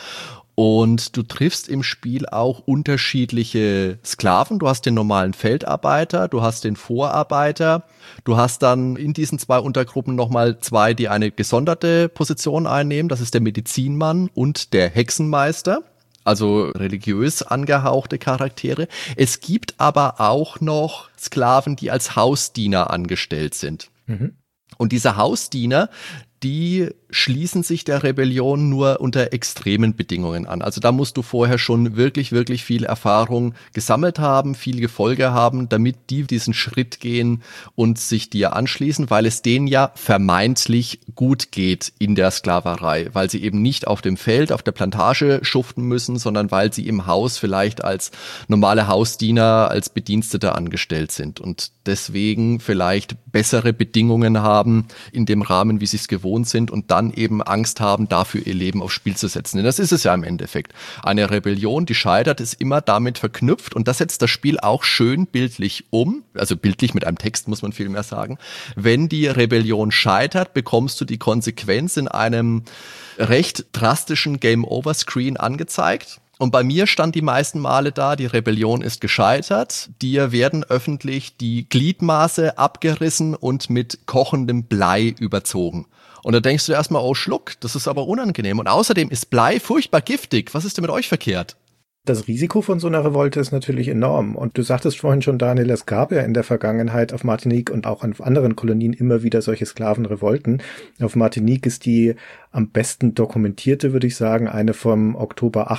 Und du triffst im Spiel auch unterschiedliche Sklaven. Du hast den normalen Feldarbeiter, du hast den Vorarbeiter. Du hast dann in diesen zwei Untergruppen nochmal zwei, die eine gesonderte Position einnehmen. Das ist der Medizinmann und der Hexenmeister. Also religiös angehauchte Charaktere. Es gibt aber auch noch Sklaven, die als Hausdiener angestellt sind. Mhm. Und diese Hausdiener, die schließen sich der Rebellion nur unter extremen Bedingungen an. Also da musst du vorher schon wirklich, wirklich viel Erfahrung gesammelt haben, viel Gefolge haben, damit die diesen Schritt gehen und sich dir anschließen, weil es denen ja vermeintlich gut geht in der Sklaverei, weil sie eben nicht auf dem Feld, auf der Plantage schuften müssen, sondern weil sie im Haus vielleicht als normale Hausdiener, als Bedienstete angestellt sind und deswegen vielleicht bessere Bedingungen haben in dem Rahmen, wie sie es gewohnt sind und dann eben Angst haben, dafür ihr Leben aufs Spiel zu setzen. Denn das ist es ja im Endeffekt. Eine Rebellion, die scheitert, ist immer damit verknüpft und das setzt das Spiel auch schön bildlich um, also bildlich mit einem Text muss man viel mehr sagen. Wenn die Rebellion scheitert, bekommst du die Konsequenz in einem recht drastischen Game-Over-Screen angezeigt. Und bei mir stand die meisten Male da, die Rebellion ist gescheitert, dir werden öffentlich die Gliedmaße abgerissen und mit kochendem Blei überzogen. Und da denkst du erstmal, oh Schluck, das ist aber unangenehm. Und außerdem ist Blei furchtbar giftig. Was ist denn mit euch verkehrt? Das Risiko von so einer Revolte ist natürlich enorm. Und du sagtest vorhin schon, Daniel, es gab ja in der Vergangenheit auf Martinique und auch an anderen Kolonien immer wieder solche Sklavenrevolten. Auf Martinique ist die am besten dokumentierte, würde ich sagen, eine vom Oktober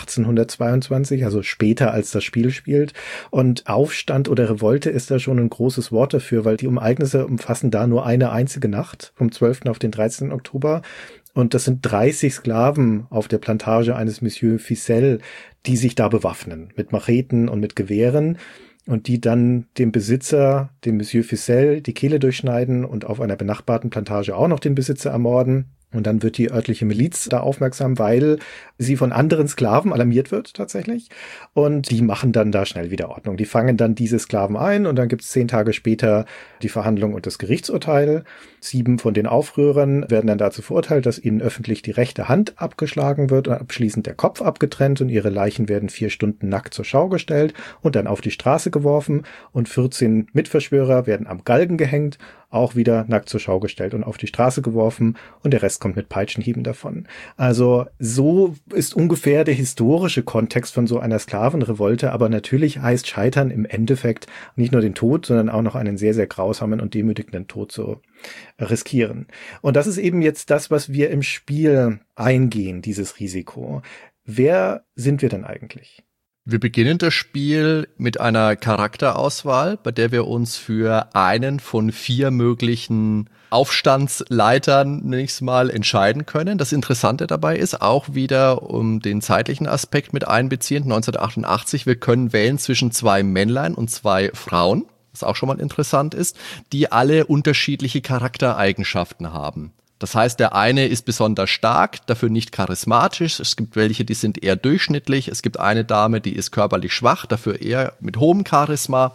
1822, also später als das Spiel spielt. Und Aufstand oder Revolte ist da schon ein großes Wort dafür, weil die Ereignisse umfassen da nur eine einzige Nacht, vom 12. auf den 13. Oktober. Und das sind 30 Sklaven auf der Plantage eines Monsieur Ficelle, die sich da bewaffnen mit Macheten und mit Gewehren und die dann dem Besitzer, dem Monsieur Ficelle, die Kehle durchschneiden und auf einer benachbarten Plantage auch noch den Besitzer ermorden. Und dann wird die örtliche Miliz da aufmerksam, weil sie von anderen Sklaven alarmiert wird tatsächlich. Und die machen dann da schnell wieder Ordnung. Die fangen dann diese Sklaven ein und dann gibt es 10 Tage später die Verhandlung und das Gerichtsurteil. 7 von den Aufrührern werden dann dazu verurteilt, dass ihnen öffentlich die rechte Hand abgeschlagen wird und abschließend der Kopf abgetrennt und ihre Leichen werden 4 Stunden nackt zur Schau gestellt und dann auf die Straße geworfen und 14 Mitverschwörer werden am Galgen gehängt, auch wieder nackt zur Schau gestellt und auf die Straße geworfen und der Rest kommt mit Peitschenhieben davon. Also so ist ungefähr der historische Kontext von so einer Sklavenrevolte, aber natürlich heißt Scheitern im Endeffekt nicht nur den Tod, sondern auch noch einen sehr, sehr grausamen und demütigenden Tod zu riskieren. Und das ist eben jetzt das, was wir im Spiel eingehen, dieses Risiko. Wer sind wir denn eigentlich? Wir beginnen das Spiel mit einer Charakterauswahl, bei der wir uns für einen von 4 möglichen Aufstandsleitern, nenne ich es mal, entscheiden können. Das Interessante dabei ist auch wieder, um den zeitlichen Aspekt mit einbeziehend, 1988, wir können wählen zwischen 2 Männlein und 2 Frauen, was auch schon mal interessant ist, die alle unterschiedliche Charaktereigenschaften haben. Das heißt, der eine ist besonders stark, dafür nicht charismatisch. Es gibt welche, die sind eher durchschnittlich. Es gibt eine Dame, die ist körperlich schwach, dafür eher mit hohem Charisma.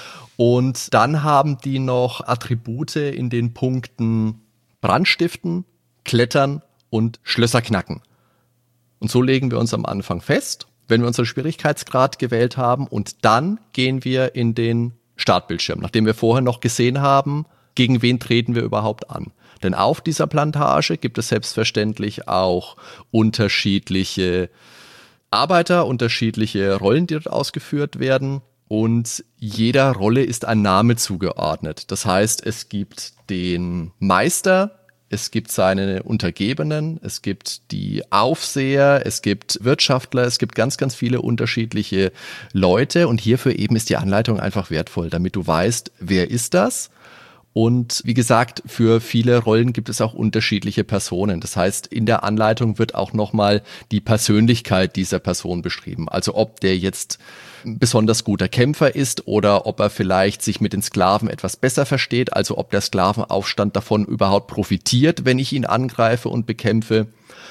Und dann haben die noch Attribute in den Punkten Brandstiften, Klettern und Schlösser knacken. Und so legen wir uns am Anfang fest, wenn wir unseren Schwierigkeitsgrad gewählt haben. Und dann gehen wir in den Startbildschirm, nachdem wir vorher noch gesehen haben, gegen wen treten wir überhaupt an. Denn auf dieser Plantage gibt es selbstverständlich auch unterschiedliche Arbeiter, unterschiedliche Rollen, die dort ausgeführt werden. Und jeder Rolle ist ein Name zugeordnet. Das heißt, es gibt den Meister, es gibt seine Untergebenen, es gibt die Aufseher, es gibt Wirtschaftler, es gibt ganz, ganz viele unterschiedliche Leute. Und hierfür eben ist die Anleitung einfach wertvoll, damit du weißt, wer ist das? Und wie gesagt, für viele Rollen gibt es auch unterschiedliche Personen. Das heißt, in der Anleitung wird auch nochmal die Persönlichkeit dieser Person beschrieben. Also ob der jetzt ein besonders guter Kämpfer ist oder ob er vielleicht sich mit den Sklaven etwas besser versteht. Also ob der Sklavenaufstand davon überhaupt profitiert, wenn ich ihn angreife und bekämpfe.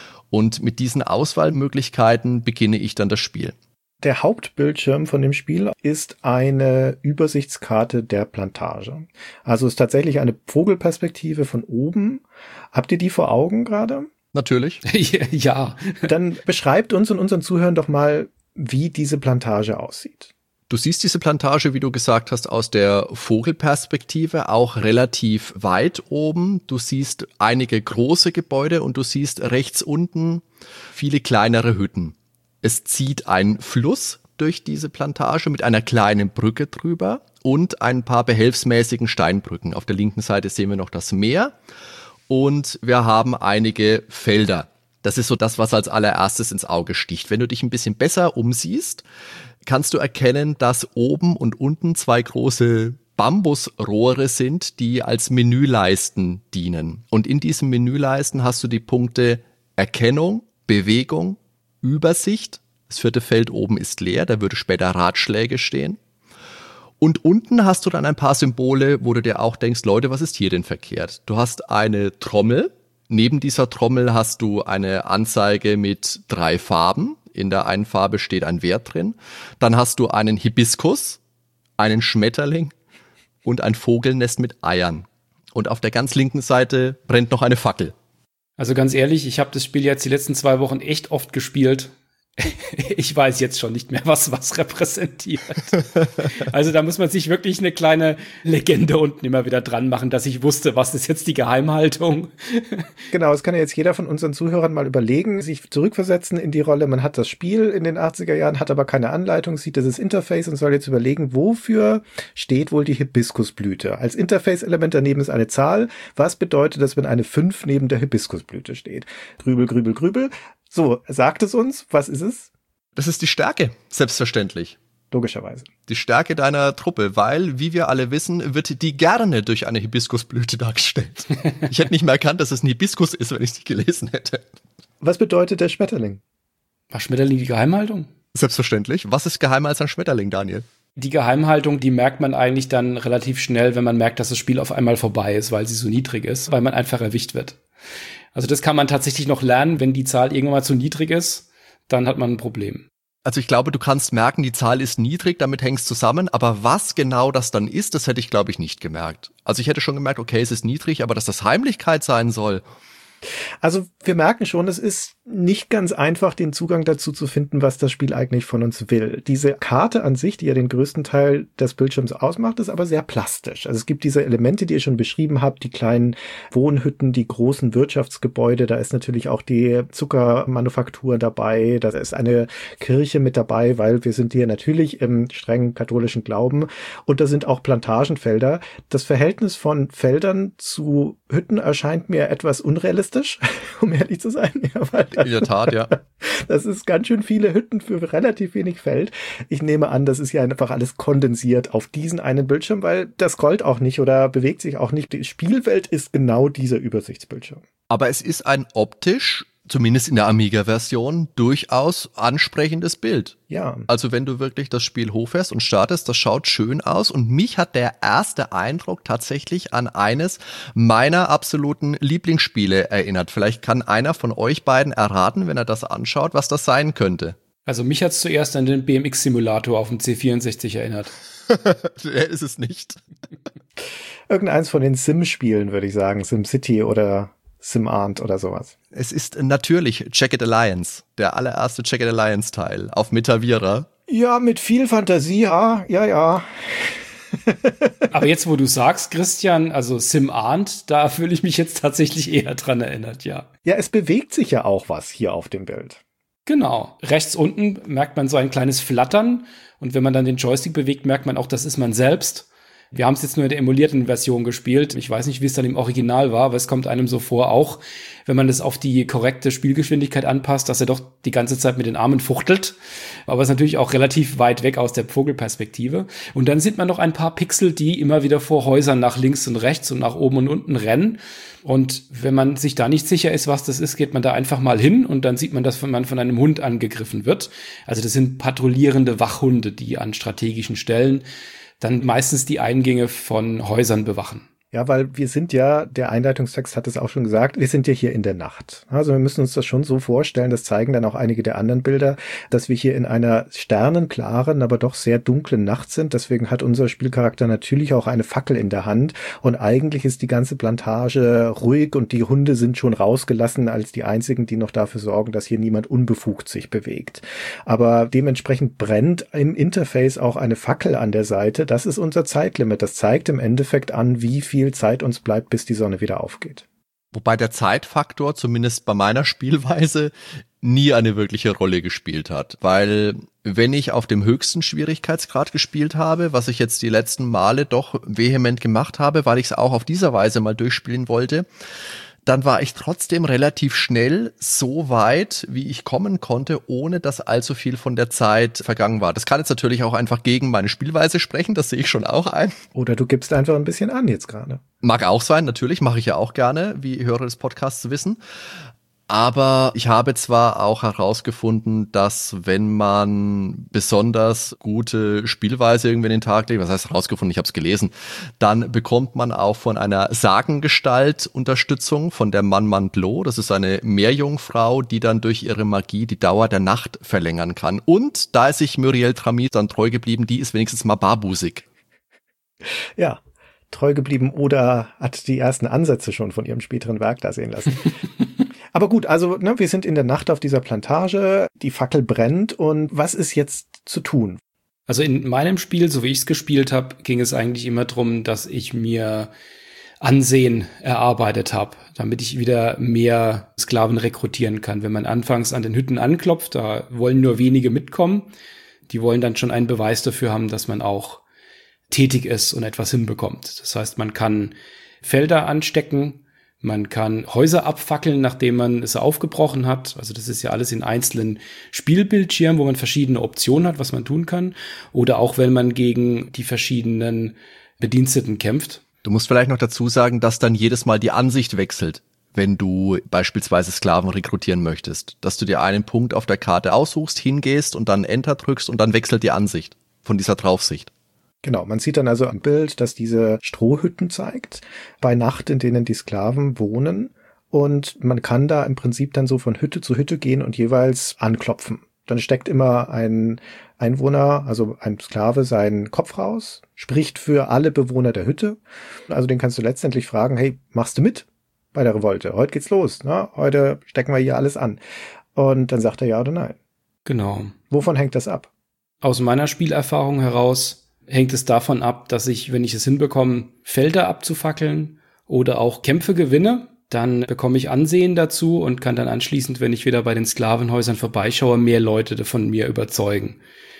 Und mit diesen Auswahlmöglichkeiten beginne ich dann das Spiel. Der Hauptbildschirm von dem Spiel ist eine Übersichtskarte der Plantage. Also ist tatsächlich eine Vogelperspektive von oben. Habt ihr die vor Augen gerade? Natürlich. Ja. Dann beschreibt uns und unseren Zuhörern doch mal, wie diese Plantage aussieht. Du siehst diese Plantage, wie du gesagt hast, aus der Vogelperspektive, auch relativ weit oben. Du siehst einige große Gebäude und du siehst rechts unten viele kleinere Hütten. Es zieht ein Fluss durch diese Plantage mit einer kleinen Brücke drüber und ein paar behelfsmäßigen Steinbrücken. Auf der linken Seite sehen wir noch das Meer und wir haben einige Felder. Das ist so das, was als allererstes ins Auge sticht. Wenn du dich ein bisschen besser umsiehst, kannst du erkennen, dass oben und unten 2 große Bambusrohre sind, die als Menüleisten dienen. Und in diesen Menüleisten hast du die Punkte Erkennung, Bewegung, Übersicht. Das 4. Feld oben ist leer, da würde später Ratschläge stehen. Und unten hast du dann ein paar Symbole, wo du dir auch denkst, Leute, was ist hier denn verkehrt? Du hast eine Trommel. Neben dieser Trommel hast du eine Anzeige mit 3 Farben. In der einen Farbe steht ein Wert drin. Dann hast du einen Hibiskus, einen Schmetterling und ein Vogelnest mit Eiern. Und auf der ganz linken Seite brennt noch eine Fackel. Also ganz ehrlich, ich habe das Spiel jetzt die letzten 2 Wochen echt oft gespielt. Ich weiß jetzt schon nicht mehr, was repräsentiert. Also da muss man sich wirklich eine kleine Legende unten immer wieder dran machen, dass ich wusste, was ist jetzt die Geheimhaltung. Genau, es kann ja jetzt jeder von unseren Zuhörern mal überlegen, sich zurückversetzen in die Rolle. Man hat das Spiel in den 80er Jahren, hat aber keine Anleitung, sieht dieses Interface und soll jetzt überlegen, wofür steht wohl die Hibiskusblüte? Als Interface-Element daneben ist eine Zahl. Was bedeutet das, wenn eine 5 neben der Hibiskusblüte steht? Grübel, grübel, grübel. So, sagt es uns, was ist es? Das ist die Stärke, selbstverständlich. Logischerweise. Die Stärke deiner Truppe, weil, wie wir alle wissen, wird die gerne durch eine Hibiskusblüte dargestellt. Ich hätte nicht mehr erkannt, dass es ein Hibiskus ist, wenn ich es nicht gelesen hätte. Was bedeutet der Schmetterling? War Schmetterling die Geheimhaltung? Selbstverständlich. Was ist geheimer als ein Schmetterling, Daniel? Die Geheimhaltung, die merkt man eigentlich dann relativ schnell, wenn man merkt, dass das Spiel auf einmal vorbei ist, weil sie so niedrig ist, weil man einfach erwischt wird. Also das kann man tatsächlich noch lernen, wenn die Zahl irgendwann mal zu niedrig ist, dann hat man ein Problem. Also ich glaube, du kannst merken, die Zahl ist niedrig, damit hängst zusammen, aber was genau das dann ist, das hätte ich, glaube ich, nicht gemerkt. Also ich hätte schon gemerkt, okay, es ist niedrig, aber dass das Heimlichkeit sein soll. Also wir merken schon, es ist nicht ganz einfach, den Zugang dazu zu finden, was das Spiel eigentlich von uns will. Diese Karte an sich, die ja den größten Teil des Bildschirms ausmacht, ist aber sehr plastisch. Also es gibt diese Elemente, die ihr schon beschrieben habt, die kleinen Wohnhütten, die großen Wirtschaftsgebäude, da ist natürlich auch die Zuckermanufaktur dabei, da ist eine Kirche mit dabei, weil wir sind hier natürlich im strengen katholischen Glauben und da sind auch Plantagenfelder. Das Verhältnis von Feldern zu Hütten erscheint mir etwas unrealistisch, um ehrlich zu sein. Ja, weil in der Tat, ja. Das ist ganz schön viele Hütten für relativ wenig Feld. Ich nehme an, das ist ja einfach alles kondensiert auf diesen einen Bildschirm, weil das scrollt auch nicht oder bewegt sich auch nicht. Die Spielwelt ist genau dieser Übersichtsbildschirm. Aber es ist ein optisch, zumindest in der Amiga-Version, durchaus ansprechendes Bild. Ja. Also wenn du wirklich das Spiel hochfährst und startest, das schaut schön aus und mich hat der erste Eindruck tatsächlich an eines meiner absoluten Lieblingsspiele erinnert. Vielleicht kann einer von euch beiden erraten, wenn er das anschaut, was das sein könnte. Also mich hat es zuerst an den BMX-Simulator auf dem C64 erinnert. Der ist es nicht. Irgendeins von den Sim-Spielen, würde ich sagen. SimCity oder SimArnt oder sowas. Es ist natürlich Jagged Alliance, der allererste Jagged Alliance-Teil auf Metavira. Ja, mit viel Fantasie, ja. Aber jetzt, wo du sagst, Christian, also SimArnt, da fühle ich mich jetzt tatsächlich eher dran erinnert, ja. Ja, es bewegt sich ja auch was hier auf dem Bild. Genau. Rechts unten merkt man so ein kleines Flattern und wenn man dann den Joystick bewegt, merkt man auch, das ist man selbst. Wir haben es jetzt nur in der emulierten Version gespielt. Ich weiß nicht, wie es dann im Original war, aber es kommt einem so vor, auch wenn man das auf die korrekte Spielgeschwindigkeit anpasst, dass er doch die ganze Zeit mit den Armen fuchtelt. Aber es ist natürlich auch relativ weit weg aus der Vogelperspektive. Und dann sieht man noch ein paar Pixel, die immer wieder vor Häusern nach links und rechts und nach oben und unten rennen. Und wenn man sich da nicht sicher ist, was das ist, geht man da einfach mal hin und dann sieht man, dass man von einem Hund angegriffen wird. Also das sind patrouillierende Wachhunde, die an strategischen Stellen dann meistens die Eingänge von Häusern bewachen. Ja, weil wir sind ja, der Einleitungstext hat es auch schon gesagt, wir sind ja hier in der Nacht. Also wir müssen uns das schon so vorstellen, das zeigen dann auch einige der anderen Bilder, dass wir hier in einer sternenklaren, aber doch sehr dunklen Nacht sind. Deswegen hat unser Spielcharakter natürlich auch eine Fackel in der Hand und eigentlich ist die ganze Plantage ruhig und die Hunde sind schon rausgelassen als die einzigen, die noch dafür sorgen, dass hier niemand unbefugt sich bewegt. Aber dementsprechend brennt im Interface auch eine Fackel an der Seite. Das ist unser Zeitlimit. Das zeigt im Endeffekt an, wie viel Zeit uns bleibt, bis die Sonne wieder aufgeht. Wobei der Zeitfaktor, zumindest bei meiner Spielweise, nie eine wirkliche Rolle gespielt hat. Weil wenn ich auf dem höchsten Schwierigkeitsgrad gespielt habe, was ich jetzt die letzten Male doch vehement gemacht habe, weil ich es auch auf dieser Weise mal durchspielen wollte, dann war ich trotzdem relativ schnell so weit, wie ich kommen konnte, ohne dass allzu viel von der Zeit vergangen war. Das kann jetzt natürlich auch einfach gegen meine Spielweise sprechen, das sehe ich schon auch ein. Oder du gibst einfach ein bisschen an jetzt gerade. Mag auch sein, natürlich, mache ich ja auch gerne, wie Hörer des Podcasts wissen. Aber ich habe zwar auch herausgefunden, dass wenn man besonders gute Spielweise irgendwie in den Tag legt, was heißt herausgefunden, ich habe es gelesen, dann bekommt man auch von einer Sagengestalt Unterstützung, von der Manmantlo. Das ist eine Meerjungfrau, die dann durch ihre Magie die Dauer der Nacht verlängern kann. Und da ist sich Muriel Tramiel dann treu geblieben, die ist wenigstens mal barbusig. Ja, treu geblieben oder hat die ersten Ansätze schon von ihrem späteren Werk da sehen lassen. Aber gut, also wir sind in der Nacht auf dieser Plantage, die Fackel brennt und was ist jetzt zu tun? Also in meinem Spiel, so wie ich es gespielt habe, ging es eigentlich immer darum, dass ich mir Ansehen erarbeitet habe, damit ich wieder mehr Sklaven rekrutieren kann. Wenn man anfangs an den Hütten anklopft, da wollen nur wenige mitkommen. Die wollen dann schon einen Beweis dafür haben, dass man auch tätig ist und etwas hinbekommt. Das heißt, man kann Felder anstecken, man kann Häuser abfackeln, nachdem man es aufgebrochen hat. Also das ist ja alles in einzelnen Spielbildschirmen, wo man verschiedene Optionen hat, was man tun kann. Oder auch, wenn man gegen die verschiedenen Bediensteten kämpft. Du musst vielleicht noch dazu sagen, dass dann jedes Mal die Ansicht wechselt, wenn du beispielsweise Sklaven rekrutieren möchtest. Dass du dir einen Punkt auf der Karte aussuchst, hingehst und dann Enter drückst und dann wechselt die Ansicht von dieser Draufsicht. Genau, man sieht dann also am Bild, dass diese Strohhütten zeigt, bei Nacht, in denen die Sklaven wohnen. Und man kann da im Prinzip dann so von Hütte zu Hütte gehen und jeweils anklopfen. Dann steckt immer ein Einwohner, also ein Sklave, seinen Kopf raus, spricht für alle Bewohner der Hütte. Also den kannst du letztendlich fragen, hey, machst du mit bei der Revolte? Heute geht's los, ne? Heute stecken wir hier alles an. Und dann sagt er ja oder nein. Genau. Wovon hängt das ab? Aus meiner Spielerfahrung heraus hängt es davon ab, dass ich, wenn ich es hinbekomme, Felder abzufackeln oder auch Kämpfe gewinne, dann bekomme ich Ansehen dazu und kann dann anschließend, wenn ich wieder bei den Sklavenhäusern vorbeischaue, mehr Leute von mir überzeugen.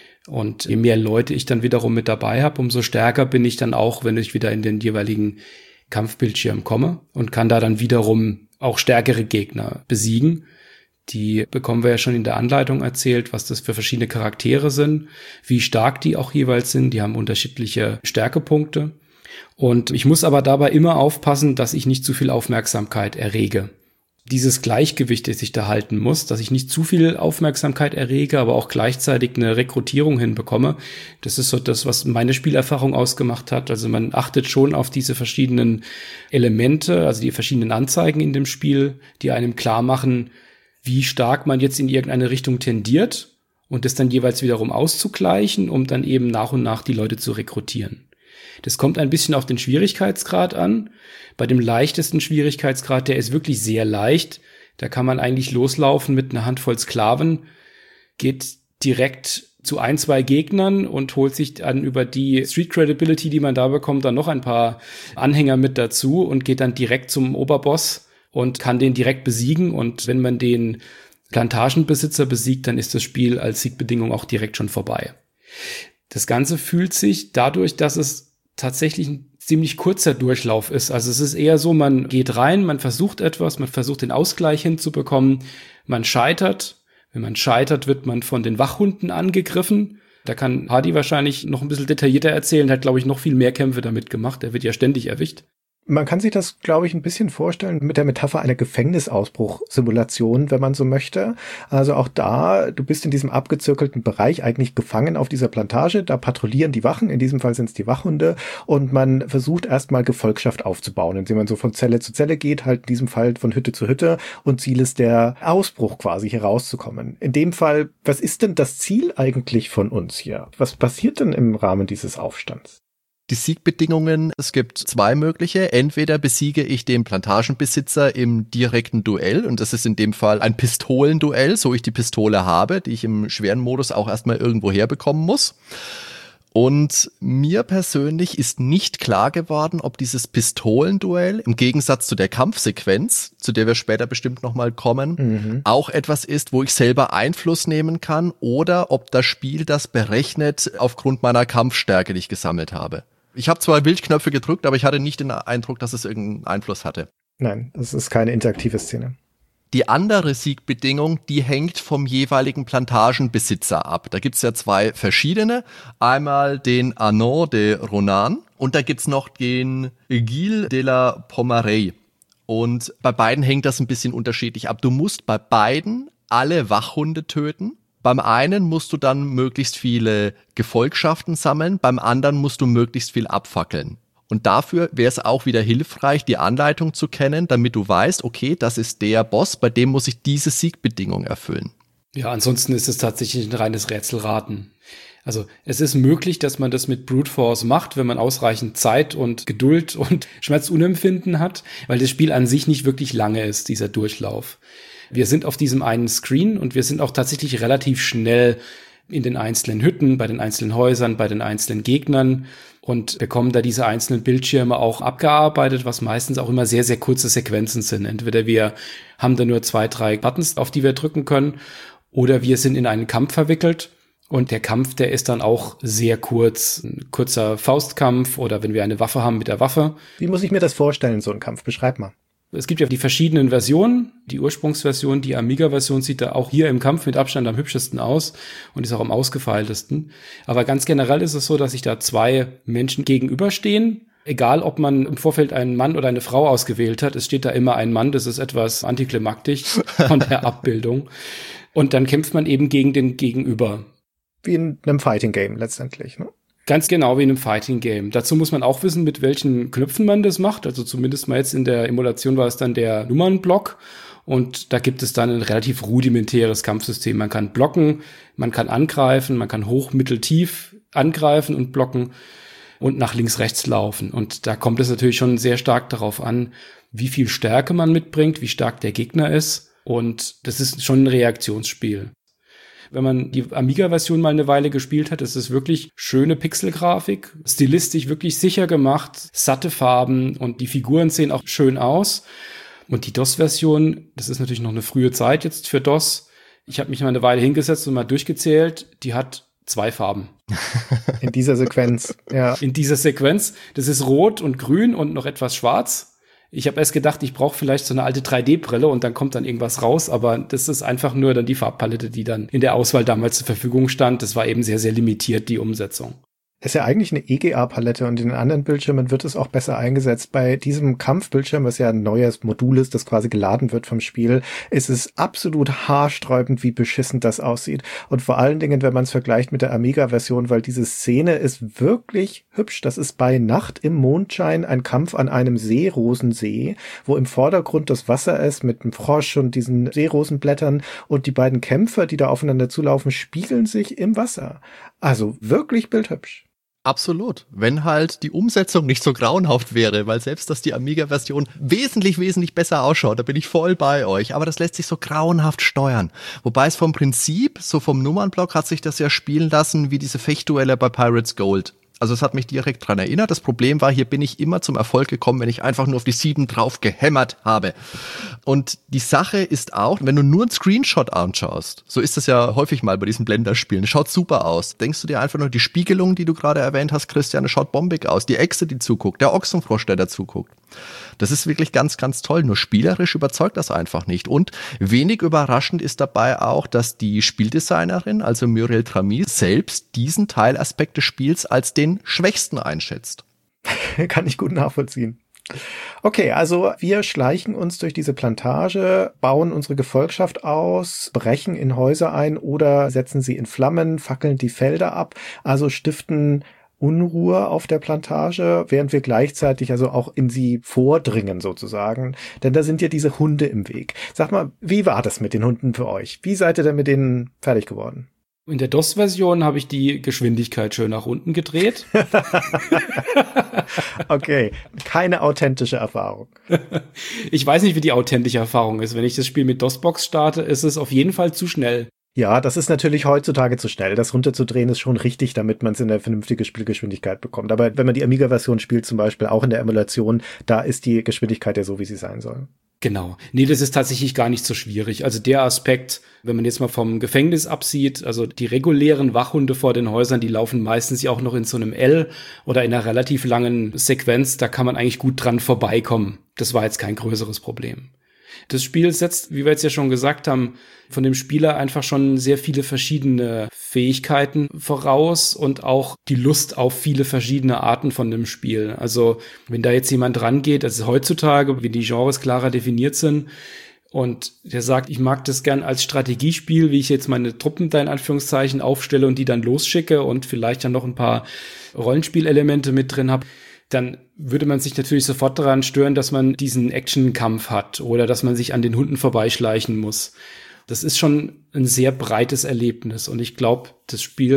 Und je mehr Leute ich dann wiederum mit dabei habe, umso stärker bin ich dann auch, wenn ich wieder in den jeweiligen Kampfbildschirm komme und kann da dann wiederum auch stärkere Gegner besiegen. Die bekommen wir ja schon in der Anleitung erzählt, was das für verschiedene Charaktere sind, wie stark die auch jeweils sind. Die haben unterschiedliche Stärkepunkte. Und ich muss aber dabei immer aufpassen, dass ich nicht zu viel Aufmerksamkeit errege. Dieses Gleichgewicht, das ich da halten muss, dass ich nicht zu viel Aufmerksamkeit errege, aber auch gleichzeitig eine Rekrutierung hinbekomme. Das ist so das, was meine Spielerfahrung ausgemacht hat. Also man achtet schon auf diese verschiedenen Elemente, also die verschiedenen Anzeigen in dem Spiel, die einem klar machen, wie stark man jetzt in irgendeine Richtung tendiert und das dann jeweils wiederum auszugleichen, um dann eben nach und nach die Leute zu rekrutieren. Das kommt ein bisschen auf den Schwierigkeitsgrad an. Bei dem leichtesten Schwierigkeitsgrad, der ist wirklich sehr leicht. Da kann man eigentlich loslaufen mit einer Handvoll Sklaven, geht direkt zu 1-2 Gegnern und holt sich dann über die Street Credibility, die man da bekommt, dann noch ein paar Anhänger mit dazu und geht dann direkt zum Oberboss und kann den direkt besiegen. Und wenn man den Plantagenbesitzer besiegt, dann ist das Spiel als Siegbedingung auch direkt schon vorbei. Das Ganze fühlt sich dadurch, dass es tatsächlich ein ziemlich kurzer Durchlauf ist. Also es ist eher so, man geht rein, man versucht etwas, man versucht den Ausgleich hinzubekommen, man scheitert. Wenn man scheitert, wird man von den Wachhunden angegriffen. Da kann Hardy wahrscheinlich noch ein bisschen detaillierter erzählen, hat, glaube ich, noch viel mehr Kämpfe damit gemacht. Er wird ja ständig erwischt. Man kann sich das, glaube ich, ein bisschen vorstellen mit der Metapher einer Gefängnisausbruch-Simulation, wenn man so möchte. Also auch da, du bist in diesem abgezirkelten Bereich eigentlich gefangen auf dieser Plantage. Da patrouillieren die Wachen, in diesem Fall sind es die Wachhunde. Und man versucht erstmal Gefolgschaft aufzubauen, indem man so von Zelle zu Zelle geht, halt in diesem Fall von Hütte zu Hütte. Und Ziel ist der Ausbruch quasi, hier rauszukommen. In dem Fall, was ist denn das Ziel eigentlich von uns hier? Was passiert denn im Rahmen dieses Aufstands? Die Siegbedingungen, es gibt 2 mögliche. Entweder besiege ich den Plantagenbesitzer im direkten Duell, und das ist in dem Fall ein Pistolenduell, so ich die Pistole habe, die ich im schweren Modus auch erstmal irgendwo herbekommen muss. Und mir persönlich ist nicht klar geworden, ob dieses Pistolenduell im Gegensatz zu der Kampfsequenz, zu der wir später bestimmt nochmal kommen, auch etwas ist, wo ich selber Einfluss nehmen kann, oder ob das Spiel das berechnet aufgrund meiner Kampfstärke, die ich gesammelt habe. Ich habe zwar Bildknöpfe gedrückt, aber ich hatte nicht den Eindruck, dass es irgendeinen Einfluss hatte. Nein, das ist keine interaktive Szene. Die andere Siegbedingung, die hängt vom jeweiligen Plantagenbesitzer ab. Da gibt's ja 2 verschiedene. Einmal den Arnaud de Ronan und da gibt's noch den Gilles de la Pomarey. Und bei beiden hängt das ein bisschen unterschiedlich ab. Du musst bei beiden alle Wachhunde töten. Beim einen musst du dann möglichst viele Gefolgschaften sammeln, beim anderen musst du möglichst viel abfackeln. Und dafür wäre es auch wieder hilfreich, die Anleitung zu kennen, damit du weißt, okay, das ist der Boss, bei dem muss ich diese Siegbedingung erfüllen. Ja, ansonsten ist es tatsächlich ein reines Rätselraten. Also es ist möglich, dass man das mit Brute Force macht, wenn man ausreichend Zeit und Geduld und Schmerzunempfinden hat, weil das Spiel an sich nicht wirklich lange ist, dieser Durchlauf. Wir sind auf diesem einen Screen und wir sind auch tatsächlich relativ schnell in den einzelnen Hütten, bei den einzelnen Häusern, bei den einzelnen Gegnern und bekommen da diese einzelnen Bildschirme auch abgearbeitet, was meistens auch immer sehr, sehr kurze Sequenzen sind. Entweder wir haben da nur 2, 3 Buttons, auf die wir drücken können, oder wir sind in einen Kampf verwickelt. Und der Kampf, der ist dann auch sehr kurz. Ein kurzer Faustkampf oder wenn wir eine Waffe haben mit der Waffe. Wie muss ich mir das vorstellen, so ein Kampf? Beschreib mal. Es gibt ja die verschiedenen Versionen. Die Ursprungsversion, die Amiga-Version sieht da auch hier im Kampf mit Abstand am hübschesten aus und ist auch am ausgefeiltesten. Aber ganz generell ist es so, dass sich da 2 Menschen gegenüberstehen. Egal, ob man im Vorfeld einen Mann oder eine Frau ausgewählt hat, es steht da immer ein Mann. Das ist etwas antiklimaktisch von der Abbildung. Und dann kämpft man eben gegen den Gegenüber. Wie in einem Fighting-Game letztendlich, ne? Ganz genau wie in einem Fighting-Game. Dazu muss man auch wissen, mit welchen Knöpfen man das macht. Also zumindest mal jetzt in der Emulation war es dann der Nummernblock. Und da gibt es dann ein relativ rudimentäres Kampfsystem. Man kann blocken, man kann angreifen, man kann hoch, mittel, tief angreifen und blocken und nach links, rechts laufen. Und da kommt es natürlich schon sehr stark darauf an, wie viel Stärke man mitbringt, wie stark der Gegner ist. Und das ist schon ein Reaktionsspiel. Wenn man die Amiga-Version mal eine Weile gespielt hat, ist es wirklich schöne Pixelgrafik, stilistisch wirklich sicher gemacht, satte Farben und die Figuren sehen auch schön aus. Und die DOS-Version, das ist natürlich noch eine frühe Zeit jetzt für DOS. Ich habe mich mal eine Weile hingesetzt und mal durchgezählt, die hat 2 Farben. In dieser Sequenz, ja. In dieser Sequenz. Das ist rot und grün und noch etwas schwarz. Ich habe erst gedacht, ich brauche vielleicht so eine alte 3D-Brille und dann kommt dann irgendwas raus, aber das ist einfach nur dann die Farbpalette, die dann in der Auswahl damals zur Verfügung stand. Das war eben sehr, sehr limitiert, die Umsetzung. Ist ja eigentlich eine EGA-Palette und in den anderen Bildschirmen wird es auch besser eingesetzt. Bei diesem Kampfbildschirm, was ja ein neues Modul ist, das quasi geladen wird vom Spiel, ist es absolut haarsträubend, wie beschissen das aussieht. Und vor allen Dingen, wenn man es vergleicht mit der Amiga-Version, weil diese Szene ist wirklich hübsch. Das ist bei Nacht im Mondschein ein Kampf an einem Seerosensee, wo im Vordergrund das Wasser ist mit dem Frosch und diesen Seerosenblättern und die beiden Kämpfer, die da aufeinander zulaufen, spiegeln sich im Wasser. Also wirklich bildhübsch. Absolut. Wenn halt die Umsetzung nicht so grauenhaft wäre, weil selbst, dass die Amiga-Version wesentlich besser ausschaut, da bin ich voll bei euch. Aber das lässt sich so grauenhaft steuern. Wobei es vom Prinzip, so vom Nummernblock hat sich das ja spielen lassen wie diese Fechtduelle bei Pirates Gold. Also es hat mich direkt dran erinnert. Das Problem war, hier bin ich immer zum Erfolg gekommen, wenn ich einfach nur auf die 7 drauf gehämmert habe. Und die Sache ist auch, wenn du nur einen Screenshot anschaust, so ist das ja häufig mal bei diesen Blenderspielen, schaut super aus. Denkst du dir einfach nur, die Spiegelung, die du gerade erwähnt hast, Christian, schaut bombig aus. Die Echse, die zuguckt, der Ochsenfrosch, der da zuguckt. Das ist wirklich ganz, ganz toll. Nur spielerisch überzeugt das einfach nicht. Und wenig überraschend ist dabei auch, dass die Spieldesignerin, also Muriel Trami, selbst diesen Teilaspekt des Spiels als den schwächsten einschätzt. Kann ich gut nachvollziehen. Okay, also wir schleichen uns durch diese Plantage, bauen unsere Gefolgschaft aus, brechen in Häuser ein oder setzen sie in Flammen, fackeln die Felder ab, also stiften Unruhe auf der Plantage, während wir gleichzeitig also auch in sie vordringen sozusagen, denn da sind ja diese Hunde im Weg. Sag mal, wie war das mit den Hunden für euch? Wie seid ihr denn mit denen fertig geworden? In der DOS-Version habe ich die Geschwindigkeit schön nach unten gedreht. Okay, keine authentische Erfahrung. Ich weiß nicht, wie die authentische Erfahrung ist. Wenn ich das Spiel mit DOS-Box starte, ist es auf jeden Fall zu schnell. Ja, das ist natürlich heutzutage zu schnell. Das runterzudrehen ist schon richtig, damit man es in der vernünftige Spielgeschwindigkeit bekommt. Aber wenn man die Amiga-Version spielt, zum Beispiel auch in der Emulation, da ist die Geschwindigkeit ja so, wie sie sein soll. Genau. Nee, das ist tatsächlich gar nicht so schwierig. Also der Aspekt, wenn man jetzt mal vom Gefängnis absieht, also die regulären Wachhunde vor den Häusern, die laufen meistens ja auch noch in so einem L oder in einer relativ langen Sequenz, da kann man eigentlich gut dran vorbeikommen. Das war jetzt kein größeres Problem. Das Spiel setzt, wie wir jetzt ja schon gesagt haben, von dem Spieler einfach schon sehr viele verschiedene Fähigkeiten voraus und auch die Lust auf viele verschiedene Arten von dem Spiel. Also wenn da jetzt jemand rangeht, also heutzutage, wie die Genres klarer definiert sind, und der sagt, ich mag das gern als Strategiespiel, wie ich jetzt meine Truppen da in Anführungszeichen aufstelle und die dann losschicke und vielleicht dann noch ein paar Rollenspielelemente mit drin habe, dann würde man sich natürlich sofort daran stören, dass man diesen Actionkampf hat oder dass man sich an den Hunden vorbeischleichen muss. Das ist schon ein sehr breites Erlebnis und ich glaube, das Spiel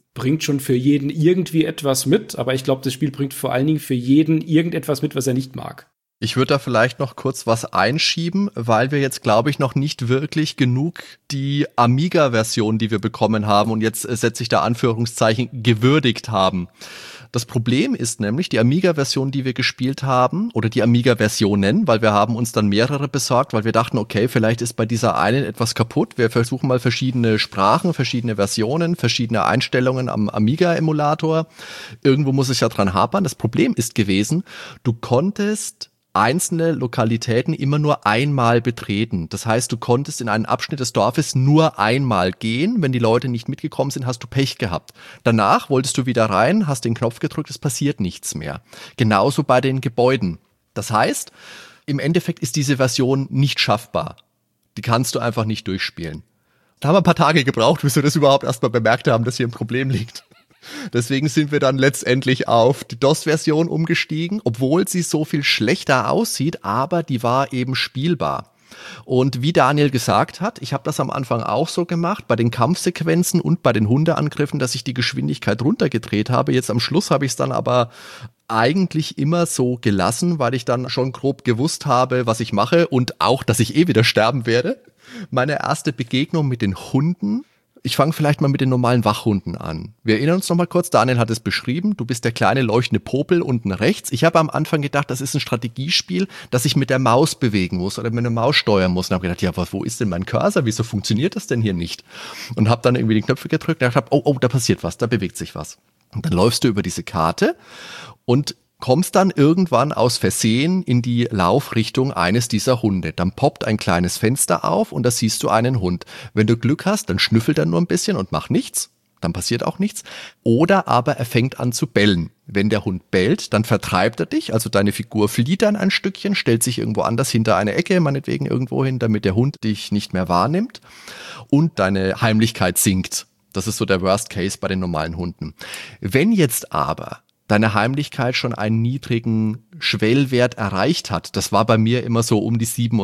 bringt schon für jeden irgendwie etwas mit, aber ich glaube, das Spiel bringt vor allen Dingen für jeden irgendetwas mit, was er nicht mag. Ich würde da vielleicht noch kurz was einschieben, weil wir jetzt, glaube ich, noch nicht wirklich genug die Amiga-Version, die wir bekommen haben, und jetzt setze ich da Anführungszeichen, gewürdigt haben. Das Problem ist nämlich, die Amiga-Version, die wir gespielt haben, oder die Amiga-Versionen, weil wir haben uns dann mehrere besorgt, weil wir dachten, okay, vielleicht ist bei dieser einen etwas kaputt. Wir versuchen mal verschiedene Sprachen, verschiedene Versionen, verschiedene Einstellungen am Amiga-Emulator. Irgendwo muss es ja dran hapern. Das Problem ist gewesen, du konntest einzelne Lokalitäten immer nur einmal betreten. Das heißt, du konntest in einen Abschnitt des Dorfes nur einmal gehen. Wenn die Leute nicht mitgekommen sind, hast du Pech gehabt. Danach wolltest du wieder rein, hast den Knopf gedrückt, es passiert nichts mehr. Genauso bei den Gebäuden. Das heißt, im Endeffekt ist diese Version nicht schaffbar. Die kannst du einfach nicht durchspielen. Da haben wir ein paar Tage gebraucht, bis wir das überhaupt erstmal bemerkt haben, dass hier ein Problem liegt. Deswegen sind wir dann letztendlich auf die DOS-Version umgestiegen, obwohl sie so viel schlechter aussieht, aber die war eben spielbar. Und wie Daniel gesagt hat, ich habe das am Anfang auch so gemacht, bei den Kampfsequenzen und bei den Hundeangriffen, dass ich die Geschwindigkeit runtergedreht habe. Jetzt am Schluss habe ich es dann aber eigentlich immer so gelassen, weil ich dann schon grob gewusst habe, was ich mache und auch, dass ich wieder sterben werde. Meine erste Begegnung mit den Hunden. Ich fange vielleicht mal mit den normalen Wachhunden an. Wir erinnern uns noch mal kurz, Daniel hat es beschrieben, du bist der kleine leuchtende Popel unten rechts. Ich habe am Anfang gedacht, das ist ein Strategiespiel, dass ich mit der Maus bewegen muss oder mit einer Maus steuern muss. Und habe gedacht, ja, wo ist denn mein Cursor? Wieso funktioniert das denn hier nicht? Und habe dann irgendwie die Knöpfe gedrückt und gedacht, oh, da passiert was, da bewegt sich was. Und dann läufst du über diese Karte und kommst dann irgendwann aus Versehen in die Laufrichtung eines dieser Hunde. Dann poppt ein kleines Fenster auf und da siehst du einen Hund. Wenn du Glück hast, dann schnüffelt er nur ein bisschen und macht nichts. Dann passiert auch nichts. Oder aber er fängt an zu bellen. Wenn der Hund bellt, dann vertreibt er dich. Also deine Figur flieht dann ein Stückchen, stellt sich irgendwo anders hinter eine Ecke, meinetwegen irgendwo hin, damit der Hund dich nicht mehr wahrnimmt. Und deine Heimlichkeit sinkt. Das ist so der Worst Case bei den normalen Hunden. Wenn jetzt aber deine Heimlichkeit schon einen niedrigen Schwellwert erreicht hat, das war bei mir immer so um die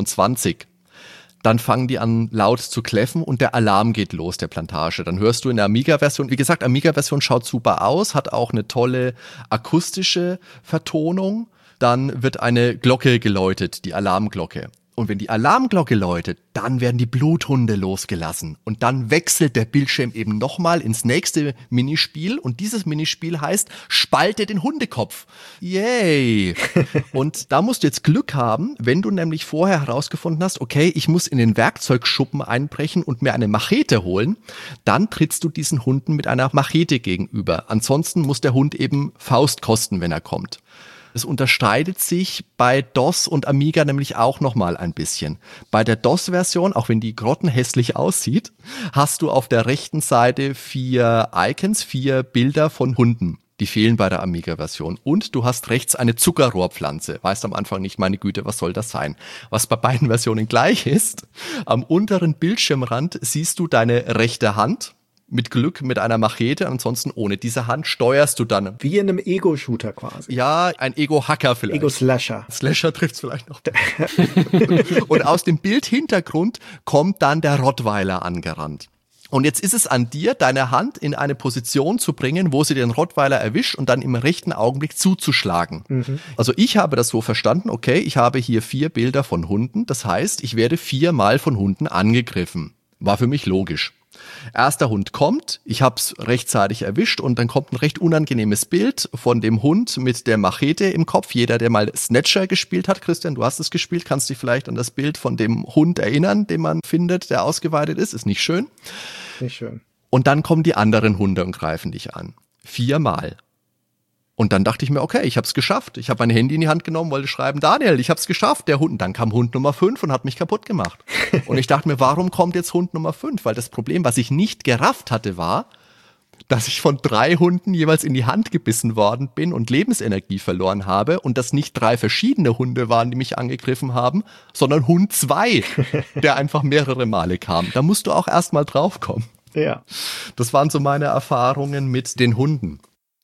27, dann fangen die an laut zu kläffen und der Alarm geht los, der Plantage. Dann hörst du in der Amiga-Version, wie gesagt, Amiga-Version schaut super aus, hat auch eine tolle akustische Vertonung. Dann wird eine Glocke geläutet, die Alarmglocke. Und wenn die Alarmglocke läutet, dann werden die Bluthunde losgelassen. Und dann wechselt der Bildschirm eben nochmal ins nächste Minispiel. Und dieses Minispiel heißt, spalte den Hundekopf. Yay! Und da musst du jetzt Glück haben, wenn du nämlich vorher herausgefunden hast, okay, ich muss in den Werkzeugschuppen einbrechen und mir eine Machete holen, dann trittst du diesen Hunden mit einer Machete gegenüber. Ansonsten muss der Hund eben Faust kosten, wenn er kommt. Es unterscheidet sich bei DOS und Amiga nämlich auch nochmal ein bisschen. Bei der DOS-Version, auch wenn die grottenhässlich aussieht, hast du auf der rechten Seite 4 Icons, 4 Bilder von Hunden. Die fehlen bei der Amiga-Version. Und du hast rechts eine Zuckerrohrpflanze. Weißt am Anfang nicht, meine Güte, was soll das sein? Was bei beiden Versionen gleich ist, am unteren Bildschirmrand siehst du deine rechte Hand. Mit Glück mit einer Machete, ansonsten ohne diese Hand steuerst du dann. Wie in einem Ego-Shooter quasi. Ja, ein Ego-Hacker vielleicht. Ego-Slasher. Slasher trifft's vielleicht noch. Und aus dem Bildhintergrund kommt dann der Rottweiler angerannt. Und jetzt ist es an dir, deine Hand in eine Position zu bringen, wo sie den Rottweiler erwischt und dann im rechten Augenblick zuzuschlagen. Mhm. Also ich habe das so verstanden, okay, ich habe hier 4 Bilder von Hunden, das heißt, ich werde 4-mal von Hunden angegriffen. War für mich logisch. Erster Hund kommt, ich hab's rechtzeitig erwischt und dann kommt ein recht unangenehmes Bild von dem Hund mit der Machete im Kopf. Jeder, der mal Snatcher gespielt hat, Christian, du hast es gespielt, kannst dich vielleicht an das Bild von dem Hund erinnern, den man findet, der ausgeweitet ist nicht schön. Nicht schön. Und dann kommen die anderen Hunde und greifen dich an. 4-mal. Und dann dachte ich mir, okay, ich hab's geschafft. Ich habe mein Handy in die Hand genommen, wollte schreiben, Daniel, ich hab's geschafft, der Hund. Und dann kam Hund Nummer 5 und hat mich kaputt gemacht. Und ich dachte mir, warum kommt jetzt Hund Nummer 5? Weil das Problem, was ich nicht gerafft hatte, war, dass ich von 3 Hunden jeweils in die Hand gebissen worden bin und Lebensenergie verloren habe und das nicht 3 verschiedene Hunde waren, die mich angegriffen haben, sondern Hund 2, der einfach mehrere Male kam. Da musst du auch erstmal draufkommen. Ja. Das waren so meine Erfahrungen mit den Hunden.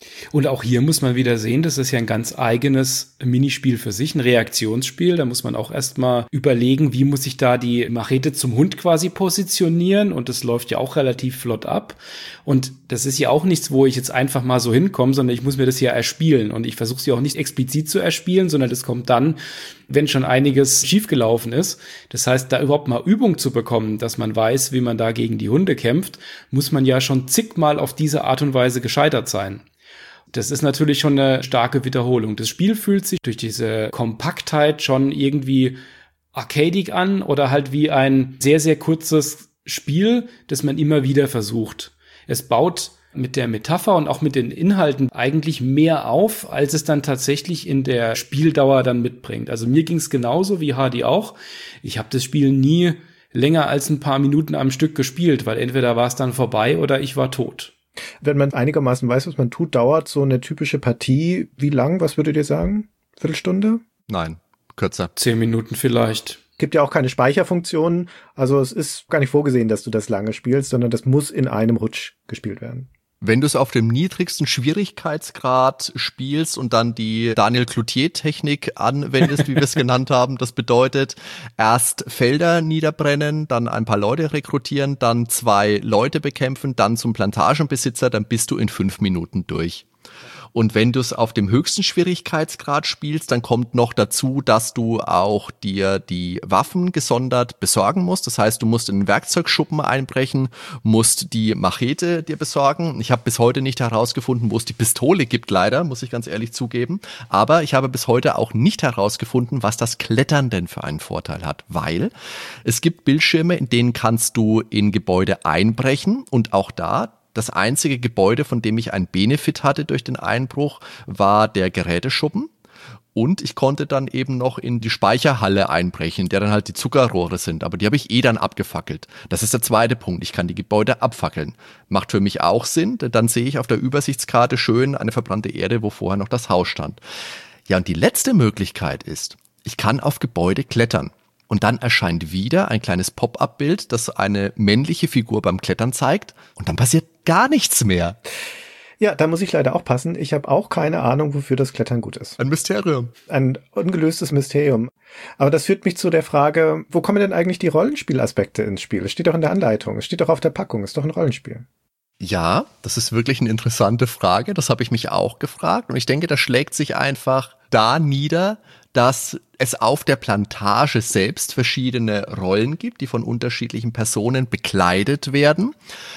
Und auch hier muss man wieder sehen, das ist ja ein ganz eigenes Minispiel für sich, ein Reaktionsspiel. Da muss man auch erstmal überlegen, wie muss ich da die Machete zum Hund quasi positionieren. Und das läuft ja auch relativ flott ab. Und das ist ja auch nichts, wo ich jetzt einfach mal so hinkomme, sondern ich muss mir das ja erspielen. Und ich versuche es ja auch nicht explizit zu erspielen, sondern das kommt dann, wenn schon einiges schiefgelaufen ist. Das heißt, da überhaupt mal Übung zu bekommen, dass man weiß, wie man da gegen die Hunde kämpft, muss man ja schon zigmal auf diese Art und Weise gescheitert sein. Das ist natürlich schon eine starke Wiederholung. Das Spiel fühlt sich durch diese Kompaktheit schon irgendwie arcadig an oder halt wie ein sehr, sehr kurzes Spiel, das man immer wieder versucht. Es baut mit der Metapher und auch mit den Inhalten eigentlich mehr auf, als es dann tatsächlich in der Spieldauer dann mitbringt. Also mir ging es genauso wie Hardy auch. Ich habe das Spiel nie länger als ein paar Minuten am Stück gespielt, weil entweder war es dann vorbei oder ich war tot. Wenn man einigermaßen weiß, was man tut, dauert so eine typische Partie wie lang? Was würdet ihr sagen? Viertelstunde? Nein, kürzer. 10 Minuten vielleicht. Gibt ja auch keine Speicherfunktionen. Also es ist gar nicht vorgesehen, dass du das lange spielst, sondern das muss in einem Rutsch gespielt werden. Wenn du es auf dem niedrigsten Schwierigkeitsgrad spielst und dann die Daniel Cloutier-Technik anwendest, wie wir es genannt haben, das bedeutet erst Felder niederbrennen, dann ein paar Leute rekrutieren, dann 2 Leute bekämpfen, dann zum Plantagenbesitzer, dann bist du in 5 Minuten durch. Und wenn du es auf dem höchsten Schwierigkeitsgrad spielst, dann kommt noch dazu, dass du auch dir die Waffen gesondert besorgen musst. Das heißt, du musst in den Werkzeugschuppen einbrechen, musst die Machete dir besorgen. Ich habe bis heute nicht herausgefunden, wo es die Pistole gibt, leider, muss ich ganz ehrlich zugeben. Aber ich habe bis heute auch nicht herausgefunden, was das Klettern denn für einen Vorteil hat. Weil es gibt Bildschirme, in denen kannst du in Gebäude einbrechen und auch da das einzige Gebäude, von dem ich einen Benefit hatte durch den Einbruch, war der Geräteschuppen. Und ich konnte dann eben noch in die Speicherhalle einbrechen, in der dann halt die Zuckerrohre sind. Aber die habe ich dann abgefackelt. Das ist der zweite Punkt. Ich kann die Gebäude abfackeln. Macht für mich auch Sinn, denn dann sehe ich auf der Übersichtskarte schön eine verbrannte Erde, wo vorher noch das Haus stand. Ja, und die letzte Möglichkeit ist, ich kann auf Gebäude klettern. Und dann erscheint wieder ein kleines Pop-up-Bild, das eine männliche Figur beim Klettern zeigt. Und dann passiert gar nichts mehr. Ja, da muss ich leider auch passen. Ich habe auch keine Ahnung, wofür das Klettern gut ist. Ein Mysterium. Ein ungelöstes Mysterium. Aber das führt mich zu der Frage, wo kommen denn eigentlich die Rollenspielaspekte ins Spiel? Es steht doch in der Anleitung, es steht doch auf der Packung, es ist doch ein Rollenspiel. Ja, das ist wirklich eine interessante Frage. Das habe ich mich auch gefragt. Und ich denke, das schlägt sich einfach da nieder, dass es auf der Plantage selbst verschiedene Rollen gibt, die von unterschiedlichen Personen bekleidet werden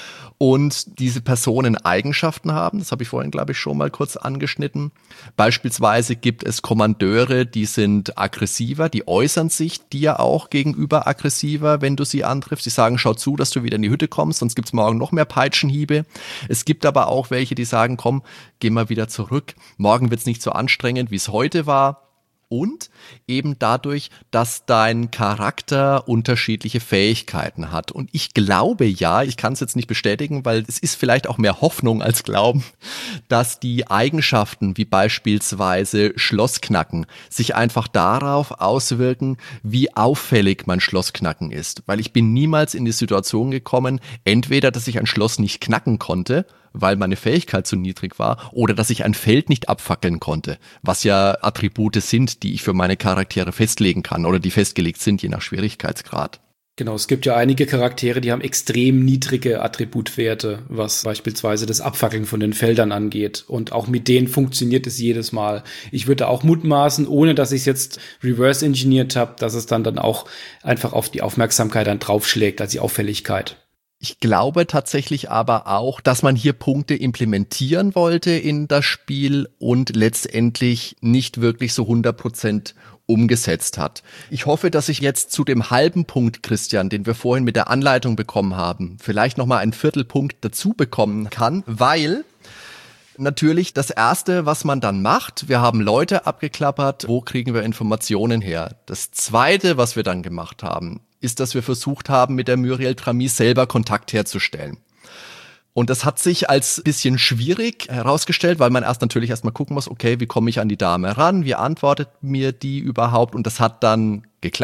und diese Personen Eigenschaften haben. Das habe ich vorhin, glaube ich, schon mal kurz angeschnitten. Beispielsweise gibt es Kommandeure, die sind aggressiver, die äußern sich dir auch gegenüber aggressiver, wenn du sie antriffst. Die sagen, schau zu, dass du wieder in die Hütte kommst, sonst gibt's morgen noch mehr Peitschenhiebe. Es gibt aber auch welche, die sagen, komm, geh mal wieder zurück. Morgen wird's nicht so anstrengend, wie es heute war. Und eben dadurch, dass dein Charakter unterschiedliche Fähigkeiten hat. Und ich glaube ja, ich kann es jetzt nicht bestätigen, weil es ist vielleicht auch mehr Hoffnung als Glauben, dass die Eigenschaften wie beispielsweise Schlossknacken sich einfach darauf auswirken, wie auffällig mein Schlossknacken ist. Weil ich bin niemals in die Situation gekommen, entweder, dass ich ein Schloss nicht knacken konnte, weil meine Fähigkeit zu niedrig war, oder dass ich ein Feld nicht abfackeln konnte, was ja Attribute sind, die ich für meine Charaktere festlegen kann oder die festgelegt sind, je nach Schwierigkeitsgrad. Genau, es gibt ja einige Charaktere, die haben extrem niedrige Attributwerte, was beispielsweise das Abfackeln von den Feldern angeht. Und auch mit denen funktioniert es jedes Mal. Ich würde auch mutmaßen, ohne dass ich es jetzt reverse engineert habe, dass es dann auch einfach auf die Aufmerksamkeit dann draufschlägt, als die Auffälligkeit. Ich glaube tatsächlich aber auch, dass man hier Punkte implementieren wollte in das Spiel und letztendlich nicht wirklich so 100% umgesetzt hat. Ich hoffe, dass ich jetzt zu dem halben Punkt, Christian, den wir vorhin mit der Anleitung bekommen haben, vielleicht nochmal einen Viertelpunkt dazu bekommen kann, weil natürlich das Erste, was man dann macht, wir haben Leute abgeklappert, wo kriegen wir Informationen her? Das Zweite, was wir dann gemacht haben, ist, dass wir versucht haben, mit der Muriel Tramy selber Kontakt herzustellen. Und das hat sich als bisschen schwierig herausgestellt, weil man natürlich erstmal gucken muss, okay, wie komme ich an die Dame ran, wie antwortet mir die überhaupt? Und das hat dann geklappt.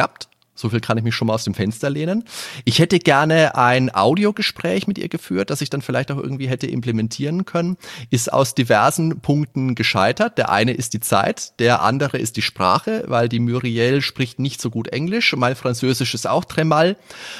So viel kann ich mich schon mal aus dem Fenster lehnen. Ich hätte gerne ein Audiogespräch mit ihr geführt, das ich dann vielleicht auch irgendwie hätte implementieren können. Ist aus diversen Punkten gescheitert. Der eine ist die Zeit, der andere ist die Sprache, weil die Muriel spricht nicht so gut Englisch. Mein Französisch ist auch très mal.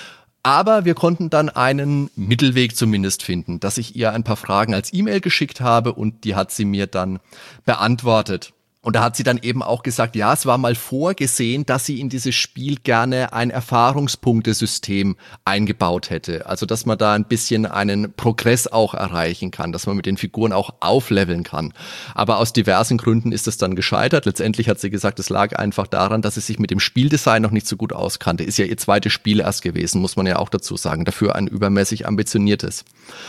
Aber wir konnten dann einen Mittelweg zumindest finden, dass ich ihr ein paar Fragen als E-Mail geschickt habe und die hat sie mir dann beantwortet. Und da hat sie dann eben auch gesagt, ja, es war mal vorgesehen, dass sie in dieses Spiel gerne ein Erfahrungspunktesystem eingebaut hätte. Also, dass man da ein bisschen einen Progress auch erreichen kann, dass man mit den Figuren auch aufleveln kann. Aber aus diversen Gründen ist es dann gescheitert. Letztendlich hat sie gesagt, es lag einfach daran, dass sie sich mit dem Spieldesign noch nicht so gut auskannte. Ist ja ihr zweites Spiel erst gewesen, muss man ja auch dazu sagen. Dafür ein übermäßig ambitioniertes.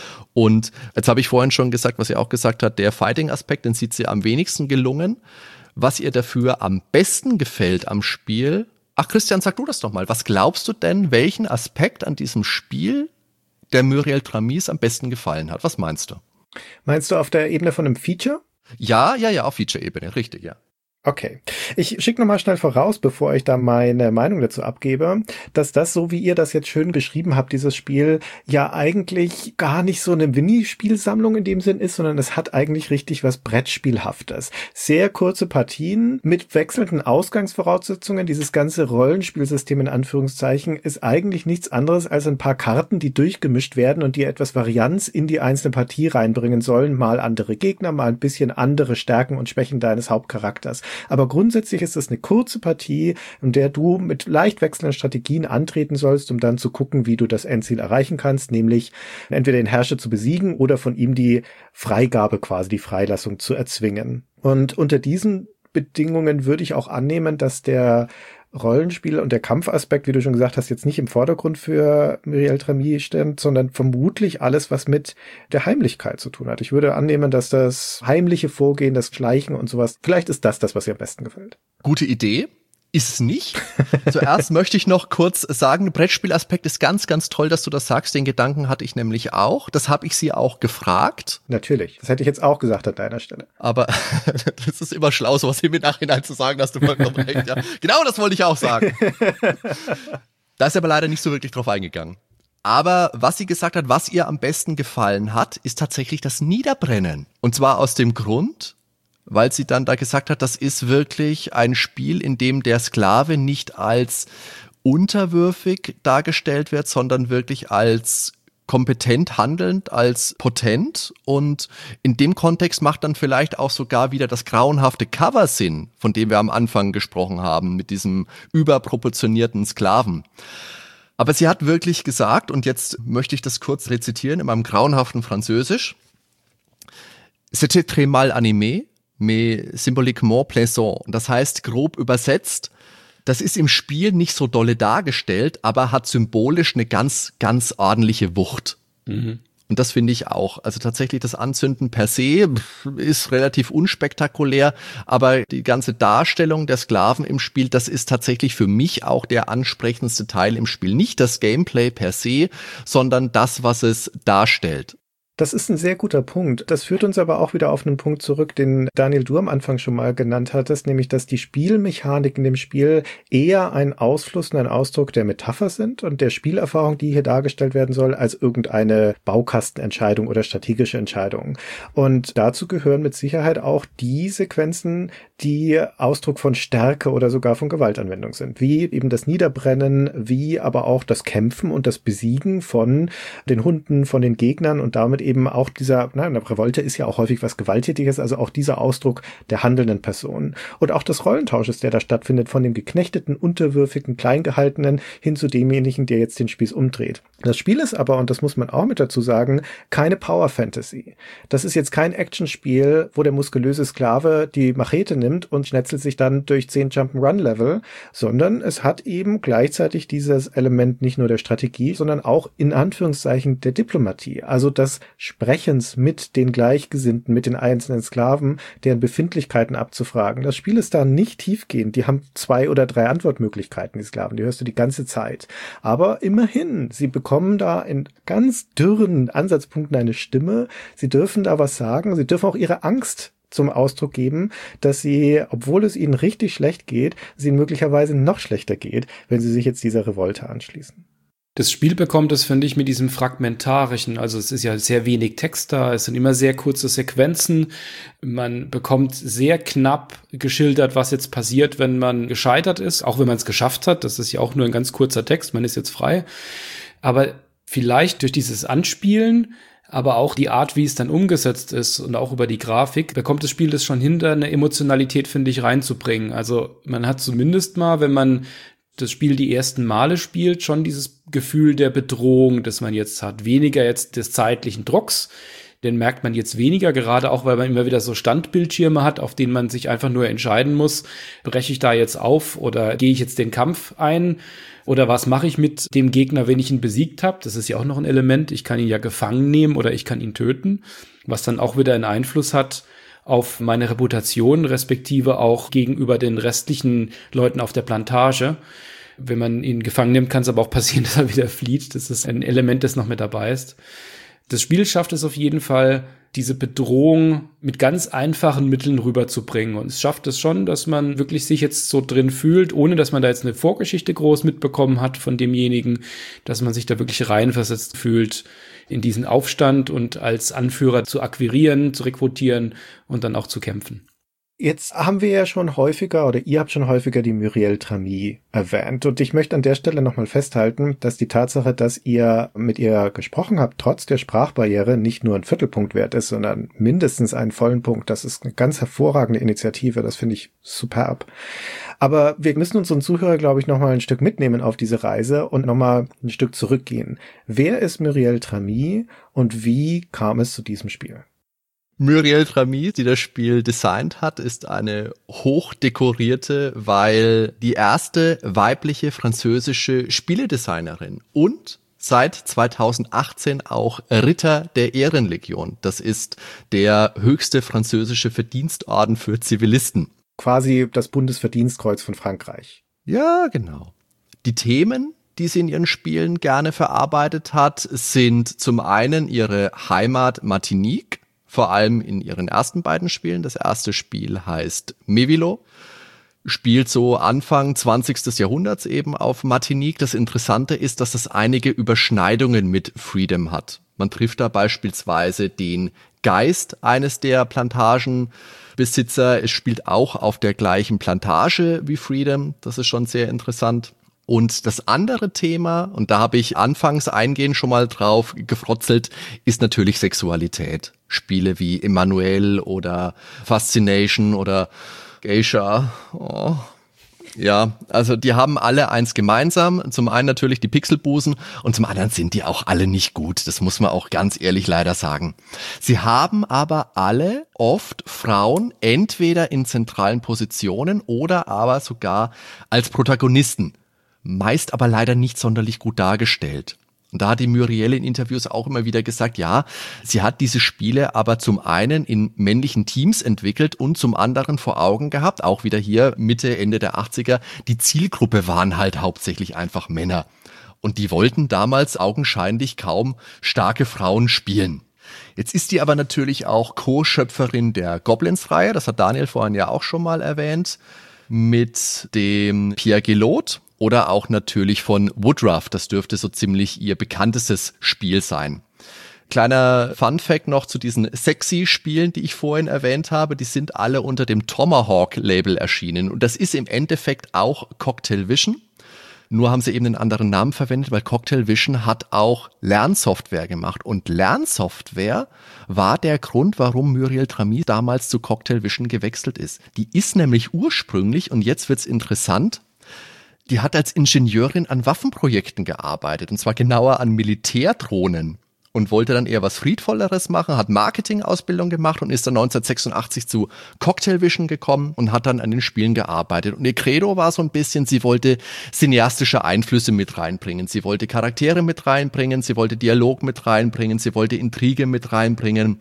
Und jetzt habe ich vorhin schon gesagt, was sie auch gesagt hat, der Fighting-Aspekt, den sieht sie am wenigsten gelungen. Was ihr dafür am besten gefällt am Spiel, ach Christian, sag du das doch mal, was glaubst du denn, welchen Aspekt an diesem Spiel der Muriel Tramis am besten gefallen hat? Was meinst du? Meinst du auf der Ebene von einem Feature? Ja, auf Feature-Ebene, richtig, ja. Okay. Ich schicke nochmal schnell voraus, bevor ich da meine Meinung dazu abgebe, dass das, so wie ihr das jetzt schön beschrieben habt, dieses Spiel ja eigentlich gar nicht so eine Minispielsammlung in dem Sinn ist, sondern es hat eigentlich richtig was Brettspielhaftes. Sehr kurze Partien mit wechselnden Ausgangsvoraussetzungen. Dieses ganze Rollenspielsystem in Anführungszeichen ist eigentlich nichts anderes als ein paar Karten, die durchgemischt werden und die etwas Varianz in die einzelne Partie reinbringen sollen. Mal andere Gegner, mal ein bisschen andere Stärken und Schwächen deines Hauptcharakters. Aber grundsätzlich ist es eine kurze Partie, in der du mit leicht wechselnden Strategien antreten sollst, um dann zu gucken, wie du das Endziel erreichen kannst, nämlich entweder den Herrscher zu besiegen oder von ihm die Freigabe, quasi die Freilassung zu erzwingen. Und unter diesen Bedingungen würde ich auch annehmen, dass der Rollenspiel und der Kampfaspekt, wie du schon gesagt hast, jetzt nicht im Vordergrund für Muriel Tramis steht, sondern vermutlich alles, was mit der Heimlichkeit zu tun hat. Ich würde annehmen, dass das heimliche Vorgehen, das Schleichen und sowas, vielleicht ist das, was ihr am besten gefällt. Gute Idee. Ist es nicht. Zuerst möchte ich noch kurz sagen, Brettspielaspekt ist ganz, ganz toll, dass du das sagst. Den Gedanken hatte ich nämlich auch. Das habe ich sie auch gefragt. Natürlich. Das hätte ich jetzt auch gesagt an deiner Stelle. Aber das ist immer schlau, sowas im Nachhinein zu sagen, dass du vollkommen recht. Ja. Genau, das wollte ich auch sagen. Da ist aber leider nicht so wirklich drauf eingegangen. Aber was sie gesagt hat, was ihr am besten gefallen hat, ist tatsächlich das Niederbrennen. Und zwar aus dem Grund, weil sie dann da gesagt hat, das ist wirklich ein Spiel, in dem der Sklave nicht als unterwürfig dargestellt wird, sondern wirklich als kompetent handelnd, als potent. Und in dem Kontext macht dann vielleicht auch sogar wieder das grauenhafte Cover Sinn, von dem wir am Anfang gesprochen haben, mit diesem überproportionierten Sklaven. Aber sie hat wirklich gesagt, und jetzt möchte ich das kurz rezitieren in meinem grauenhaften Französisch, «C'était très mal animé, mais symboliquement plaisant». Das heißt, grob übersetzt, das ist im Spiel nicht so dolle dargestellt, aber hat symbolisch eine ganz, ganz ordentliche Wucht. Mhm. Und das finde ich auch. Also tatsächlich das Anzünden per se ist relativ unspektakulär, aber die ganze Darstellung der Sklaven im Spiel, das ist tatsächlich für mich auch der ansprechendste Teil im Spiel. Nicht das Gameplay per se, sondern das, was es darstellt. Das ist ein sehr guter Punkt. Das führt uns aber auch wieder auf einen Punkt zurück, den Daniel, du am Anfang schon mal genannt hattest, nämlich, dass die Spielmechanik in dem Spiel eher ein Ausfluss und ein Ausdruck der Metapher sind und der Spielerfahrung, die hier dargestellt werden soll, als irgendeine Baukastenentscheidung oder strategische Entscheidung. Und dazu gehören mit Sicherheit auch die Sequenzen, die Ausdruck von Stärke oder sogar von Gewaltanwendung sind, wie eben das Niederbrennen, wie aber auch das Kämpfen und das Besiegen von den Hunden, von den Gegnern und damit eben auch eine Revolte ist ja auch häufig was Gewalttätiges, also auch dieser Ausdruck der handelnden Person. Und auch des Rollentausches, der da stattfindet, von dem geknechteten, unterwürfigen, kleingehaltenen hin zu demjenigen, der jetzt den Spieß umdreht. Das Spiel ist aber, und das muss man auch mit dazu sagen, keine Power Fantasy. Das ist jetzt kein Actionspiel, wo der muskulöse Sklave die Machete nimmt und schnetzelt sich dann durch 10 Jump'n'Run-Level, sondern es hat eben gleichzeitig dieses Element nicht nur der Strategie, sondern auch in Anführungszeichen der Diplomatie, also das Sprechens mit den Gleichgesinnten, mit den einzelnen Sklaven, deren Befindlichkeiten abzufragen. Das Spiel ist da nicht tiefgehend. Die haben 2 oder 3 Antwortmöglichkeiten, die Sklaven. Die hörst du die ganze Zeit. Aber immerhin, sie bekommen da in ganz dürren Ansatzpunkten eine Stimme. Sie dürfen da was sagen. Sie dürfen auch ihre Angst zum Ausdruck geben, dass sie, obwohl es ihnen richtig schlecht geht, es ihnen möglicherweise noch schlechter geht, wenn sie sich jetzt dieser Revolte anschließen. Das Spiel bekommt es, finde ich, mit diesem Fragmentarischen, also es ist ja sehr wenig Text da, es sind immer sehr kurze Sequenzen, man bekommt sehr knapp geschildert, was jetzt passiert, wenn man gescheitert ist, auch wenn man es geschafft hat, das ist ja auch nur ein ganz kurzer Text, man ist jetzt frei, aber vielleicht durch dieses Anspielen, aber auch die Art, wie es dann umgesetzt ist und auch über die Grafik, bekommt das Spiel das schon hinter, eine Emotionalität, finde ich, reinzubringen. Also man hat zumindest mal, wenn man das Spiel die ersten Male spielt, schon dieses Gefühl der Bedrohung, das man jetzt hat. Weniger jetzt des zeitlichen Drucks, den merkt man jetzt weniger, gerade auch, weil man immer wieder so Standbildschirme hat, auf denen man sich einfach nur entscheiden muss, breche ich da jetzt auf oder gehe ich jetzt den Kampf ein oder was mache ich mit dem Gegner, wenn ich ihn besiegt habe? Das ist ja auch noch ein Element. Ich kann ihn ja gefangen nehmen oder ich kann ihn töten, was dann auch wieder einen Einfluss hat auf meine Reputation, respektive auch gegenüber den restlichen Leuten auf der Plantage. Wenn man ihn gefangen nimmt, kann es aber auch passieren, dass er wieder flieht. Das ist ein Element, das noch mit dabei ist. Das Spiel schafft es auf jeden Fall, diese Bedrohung mit ganz einfachen Mitteln rüberzubringen. Und es schafft es schon, dass man wirklich sich jetzt so drin fühlt, ohne dass man da jetzt eine Vorgeschichte groß mitbekommen hat von demjenigen, dass man sich da wirklich reinversetzt fühlt in diesen Aufstand und als Anführer zu akquirieren, zu rekrutieren und dann auch zu kämpfen. Jetzt haben wir ja schon häufiger, oder ihr habt schon häufiger die Muriel Tramy erwähnt. Und ich möchte an der Stelle nochmal festhalten, dass die Tatsache, dass ihr mit ihr gesprochen habt, trotz der Sprachbarriere nicht nur ein Viertelpunkt wert ist, sondern mindestens einen vollen Punkt. Das ist eine ganz hervorragende Initiative. Das finde ich superb. Aber wir müssen unseren Zuhörer, glaube ich, nochmal ein Stück mitnehmen auf diese Reise und nochmal ein Stück zurückgehen. Wer ist Muriel Tramy und wie kam es zu diesem Spiel? Muriel Tramy, die das Spiel designt hat, ist eine hochdekorierte, weil die erste weibliche französische Spieledesignerin und seit 2018 auch Ritter der Ehrenlegion. Das ist der höchste französische Verdienstorden für Zivilisten. Quasi das Bundesverdienstkreuz von Frankreich. Ja, genau. Die Themen, die sie in ihren Spielen gerne verarbeitet hat, sind zum einen ihre Heimat Martinique, vor allem in ihren ersten beiden Spielen. Das erste Spiel heißt Mévilo, spielt so Anfang 20. Jahrhunderts eben auf Martinique. Das Interessante ist, dass es einige Überschneidungen mit Freedom hat. Man trifft da beispielsweise den Geist eines der Plantagenbesitzer. Es spielt auch auf der gleichen Plantage wie Freedom. Das ist schon sehr interessant. Und das andere Thema, und da habe ich anfangs eingehend schon mal drauf gefrotzelt, ist natürlich Sexualität. Spiele wie Emmanuel oder Fascination oder Geisha. Oh. Ja, also die haben alle eins gemeinsam. Zum einen natürlich die Pixelbusen und zum anderen sind die auch alle nicht gut. Das muss man auch ganz ehrlich leider sagen. Sie haben aber alle oft Frauen entweder in zentralen Positionen oder aber sogar als Protagonisten. Meist aber leider nicht sonderlich gut dargestellt. Und da hat die Muriel in Interviews auch immer wieder gesagt, ja, sie hat diese Spiele aber zum einen in männlichen Teams entwickelt und zum anderen vor Augen gehabt, auch wieder hier Mitte, Ende der 80er, die Zielgruppe waren halt hauptsächlich einfach Männer. Und die wollten damals augenscheinlich kaum starke Frauen spielen. Jetzt ist die aber natürlich auch Co-Schöpferin der Goblins-Reihe, das hat Daniel vorhin ja auch schon mal erwähnt, mit dem Pierre Gelot. Oder auch natürlich von Woodruff, das dürfte so ziemlich ihr bekanntestes Spiel sein. Kleiner Funfact noch zu diesen Sexy-Spielen, die ich vorhin erwähnt habe, die sind alle unter dem Tomahawk-Label erschienen. Und das ist im Endeffekt auch Cocktail Vision. Nur haben sie eben einen anderen Namen verwendet, weil Cocktail Vision hat auch Lernsoftware gemacht. Und Lernsoftware war der Grund, warum Muriel Tramy damals zu Cocktail Vision gewechselt ist. Die ist nämlich ursprünglich, und jetzt wird's interessant, die hat als Ingenieurin an Waffenprojekten gearbeitet, und zwar genauer an Militärdrohnen und wollte dann eher was Friedvolleres machen, hat Marketingausbildung gemacht und ist dann 1986 zu Cocktail Vision gekommen und hat dann an den Spielen gearbeitet. Und ihr Credo war so ein bisschen, sie wollte cineastische Einflüsse mit reinbringen, sie wollte Charaktere mit reinbringen, sie wollte Dialog mit reinbringen, sie wollte Intrige mit reinbringen.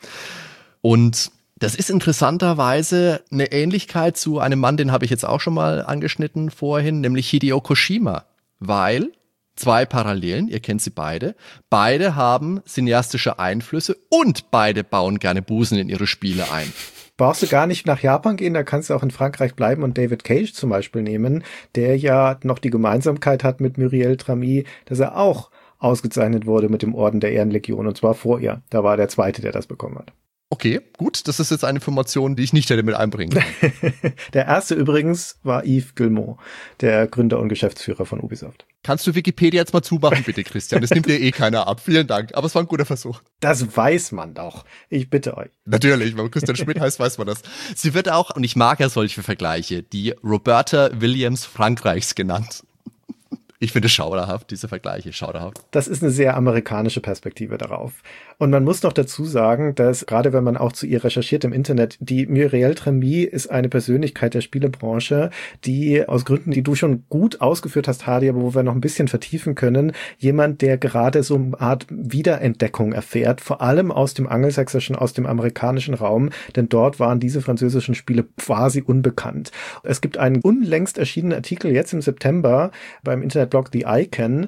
Und das ist interessanterweise eine Ähnlichkeit zu einem Mann, den habe ich jetzt auch schon mal angeschnitten vorhin, nämlich Hideo Kojima, weil zwei Parallelen, ihr kennt sie beide haben cineastische Einflüsse und beide bauen gerne Busen in ihre Spiele ein. brauchst du gar nicht nach Japan gehen, da kannst du auch in Frankreich bleiben und David Cage zum Beispiel nehmen, der ja noch die Gemeinsamkeit hat mit Muriel Tramy, dass er auch ausgezeichnet wurde mit dem Orden der Ehrenlegion, und zwar vor ihr. Da war der Zweite, der das bekommen hat. Okay, gut, das ist jetzt eine Information, die ich nicht hätte mit einbringen können. Der erste übrigens war Yves Guillemot, der Gründer und Geschäftsführer von Ubisoft. Kannst du Wikipedia jetzt mal zumachen, bitte, Christian? Das nimmt dir keiner ab. Vielen Dank, aber es war ein guter Versuch. Das weiß man doch. Ich bitte euch. Natürlich, wenn Christian Schmidt heißt, weiß man das. Sie wird auch, und ich mag ja solche Vergleiche, die Roberta Williams Frankreichs genannt. Ich finde es schauderhaft, diese Vergleiche, schauderhaft. Das ist eine sehr amerikanische Perspektive darauf. Und man muss noch dazu sagen, dass, gerade wenn man auch zu ihr recherchiert im Internet, die Muriel Tramy ist eine Persönlichkeit der Spielebranche, die aus Gründen, die du schon gut ausgeführt hast, Hardy, aber wo wir noch ein bisschen vertiefen können, jemand, der gerade so eine Art Wiederentdeckung erfährt, vor allem aus dem angelsächsischen, aus dem amerikanischen Raum, denn dort waren diese französischen Spiele quasi unbekannt. Es gibt einen unlängst erschienenen Artikel jetzt im September beim Internetblog The Icon,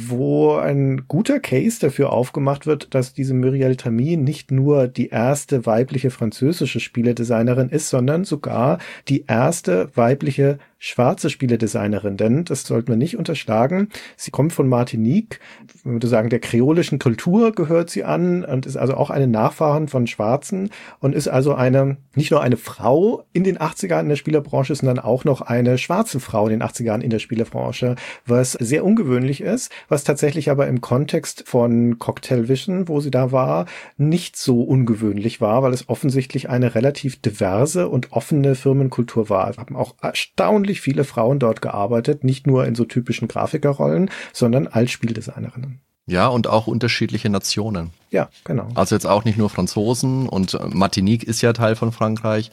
wo ein guter Case dafür aufgemacht wird, dass diese Muriel Tramy nicht nur die erste weibliche französische Spieledesignerin ist, sondern sogar die erste weibliche schwarze Spieledesignerin, denn das sollten wir nicht unterschlagen. Sie kommt von Martinique, man würde sagen, der kreolischen Kultur gehört sie an und ist also auch eine Nachfahrin von Schwarzen und ist also nicht nur eine Frau in den 80ern in der Spielerbranche, sondern auch noch eine schwarze Frau in den 80ern in der Spielerbranche, was sehr ungewöhnlich ist, was tatsächlich aber im Kontext von Cocktail Vision, wo sie da war, nicht so ungewöhnlich war, weil es offensichtlich eine relativ diverse und offene Firmenkultur war. Es haben auch erstaunlich viele Frauen dort gearbeitet, nicht nur in so typischen Grafikerrollen, sondern als Spieldesignerinnen. Ja, und auch unterschiedliche Nationen. Ja, genau. Also jetzt auch nicht nur Franzosen, und Martinique ist ja Teil von Frankreich.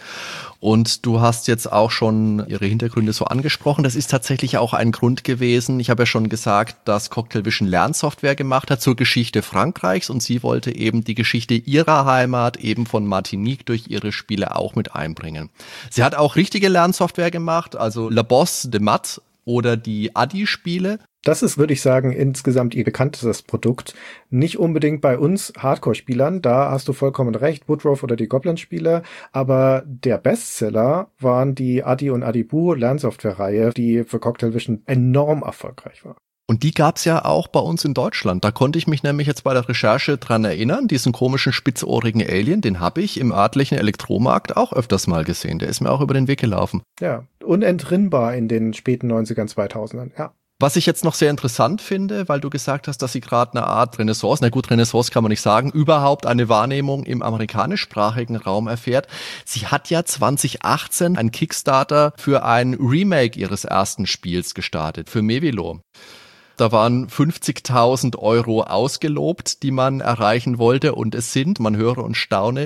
Und du hast jetzt auch schon ihre Hintergründe so angesprochen. Das ist tatsächlich auch ein Grund gewesen. Ich habe ja schon gesagt, dass Cocktail Vision Lernsoftware gemacht hat zur Geschichte Frankreichs, und sie wollte eben die Geschichte ihrer Heimat, eben von Martinique, durch ihre Spiele auch mit einbringen. Sie hat auch richtige Lernsoftware gemacht, also La Bosse de Math oder die Adi-Spiele. Das ist, würde ich sagen, insgesamt ihr bekanntestes Produkt. Nicht unbedingt bei uns Hardcore-Spielern, da hast du vollkommen recht, Woodruff oder die Goblin-Spiele, aber der Bestseller waren die Adi und Adibou Lernsoftware-Reihe, die für Cocktail Vision enorm erfolgreich war. Und die gab's ja auch bei uns in Deutschland. Da konnte ich mich nämlich jetzt bei der Recherche dran erinnern. Diesen komischen spitzohrigen Alien, den habe ich im örtlichen Elektromarkt auch öfters mal gesehen. Der ist mir auch über den Weg gelaufen. Ja, unentrinnbar in den späten 90ern, 2000ern, ja. Was ich jetzt noch sehr interessant finde, weil du gesagt hast, dass sie gerade eine Art Renaissance, na gut, Renaissance kann man nicht sagen, überhaupt eine Wahrnehmung im amerikanischsprachigen Raum erfährt. Sie hat ja 2018 einen Kickstarter für ein Remake ihres ersten Spiels gestartet, für Mevilo. Da waren 50.000 € ausgelobt, die man erreichen wollte, und es sind, man höre und staune,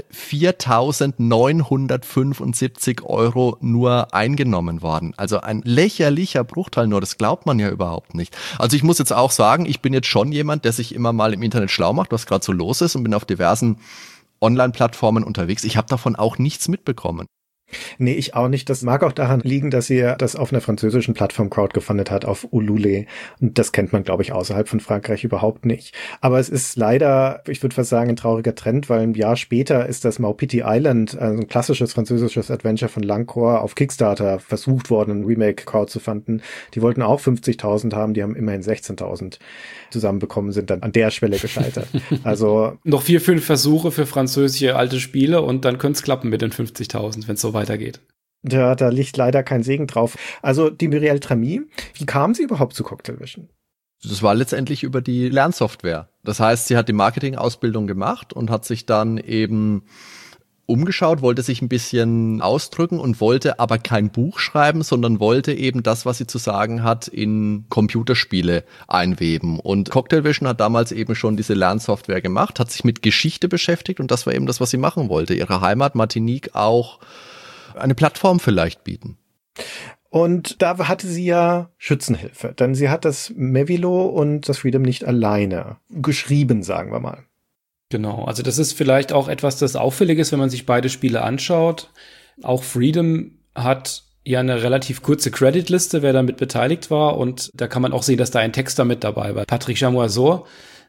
4.975 € nur eingenommen worden. Also ein lächerlicher Bruchteil nur, das glaubt man ja überhaupt nicht. Also ich muss jetzt auch sagen, ich bin jetzt schon jemand, der sich immer mal im Internet schlau macht, was gerade so los ist, und bin auf diversen Online-Plattformen unterwegs. Ich habe davon auch nichts mitbekommen. Nee, ich auch nicht. Das mag auch daran liegen, dass sie das auf einer französischen Plattform crowdgefundet hat, auf Ulule. Und das kennt man, glaube ich, außerhalb von Frankreich überhaupt nicht. Aber es ist leider, ich würde fast sagen, ein trauriger Trend, weil ein Jahr später ist das Maupiti Island, also ein klassisches französisches Adventure von Langcourt, auf Kickstarter versucht worden, ein Remake crowdzufunden. Die wollten auch 50.000 haben, die haben immerhin 16.000 zusammenbekommen, sind dann an der Schwelle gescheitert. Also noch 4-5 Versuche für französische alte Spiele und dann könnte es klappen mit den 50.000, wenn es so weitergeht. Ja, da liegt leider kein Segen drauf. Also die Muriel Tramy, wie kam sie überhaupt zu Cocktail Vision? Das war letztendlich über die Lernsoftware. Das heißt, sie hat die Marketingausbildung gemacht und hat sich dann eben umgeschaut, wollte sich ein bisschen ausdrücken und wollte aber kein Buch schreiben, sondern wollte eben das, was sie zu sagen hat, in Computerspiele einweben. Und Cocktail Vision hat damals eben schon diese Lernsoftware gemacht, hat sich mit Geschichte beschäftigt, und das war eben das, was sie machen wollte. Ihre Heimat Martinique auch eine Plattform vielleicht bieten. Und da hatte sie ja Schützenhilfe, denn sie hat das Mevilo und das Freedom nicht alleine geschrieben, sagen wir mal. Genau, also das ist vielleicht auch etwas, das auffällig ist, wenn man sich beide Spiele anschaut. Auch Freedom hat ja eine relativ kurze Creditliste, wer damit beteiligt war, und da kann man auch sehen, dass da ein Texter mit dabei war. Patrick Jamoiseau,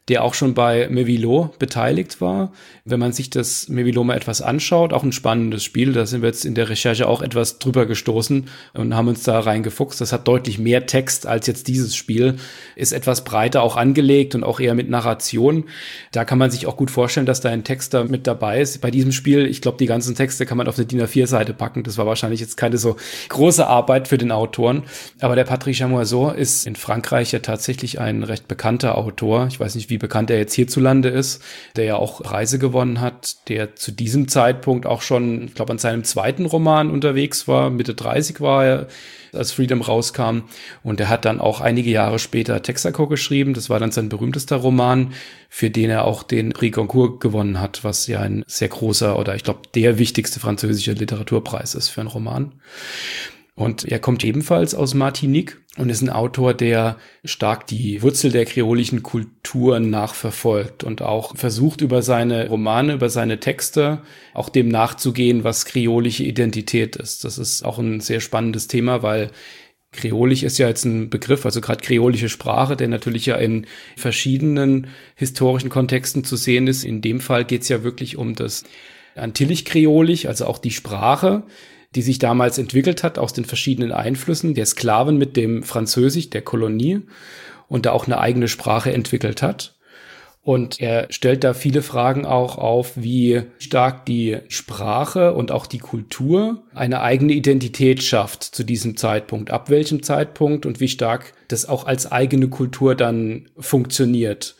der auch schon bei Mevilo beteiligt war. Wenn man sich das Mevilo mal etwas anschaut, auch ein spannendes Spiel, da sind wir jetzt in der Recherche auch etwas drüber gestoßen und haben uns da reingefuchst. Das hat deutlich mehr Text als jetzt dieses Spiel, ist etwas breiter auch angelegt und auch eher mit Narration. Da kann man sich auch gut vorstellen, dass da ein Texter mit dabei ist. Bei diesem Spiel, ich glaube, die ganzen Texte kann man auf eine DIN A4-Seite packen. Das war wahrscheinlich jetzt keine so große Arbeit für den Autoren. Aber der Patrick Chamoiseau ist in Frankreich ja tatsächlich ein recht bekannter Autor. Ich weiß nicht, wie bekannt er jetzt hierzulande ist, der ja auch Preise gewonnen hat, der zu diesem Zeitpunkt auch schon, ich glaube, an seinem zweiten Roman unterwegs war. Mitte 30 war er, als Freedom rauskam. Und er hat dann auch einige Jahre später Texaco geschrieben. Das war dann sein berühmtester Roman, für den er auch den Prix Goncourt gewonnen hat, was ja ein sehr großer oder ich glaube der wichtigste französische Literaturpreis ist für einen Roman. Und er kommt ebenfalls aus Martinique und ist ein Autor, der stark die Wurzel der kreolischen Kultur nachverfolgt und auch versucht, über seine Romane, über seine Texte auch dem nachzugehen, was kreolische Identität ist. Das ist auch ein sehr spannendes Thema, weil Kreolisch ist ja jetzt ein Begriff, also gerade kreolische Sprache, der natürlich ja in verschiedenen historischen Kontexten zu sehen ist. In dem Fall geht es ja wirklich um das Antillich-Kreolisch, also auch die Sprache, die sich damals entwickelt hat aus den verschiedenen Einflüssen der Sklaven mit dem Französisch, der Kolonie, und da auch eine eigene Sprache entwickelt hat. Und er stellt da viele Fragen auch auf, wie stark die Sprache und auch die Kultur eine eigene Identität schafft zu diesem Zeitpunkt, ab welchem Zeitpunkt und wie stark das auch als eigene Kultur dann funktioniert.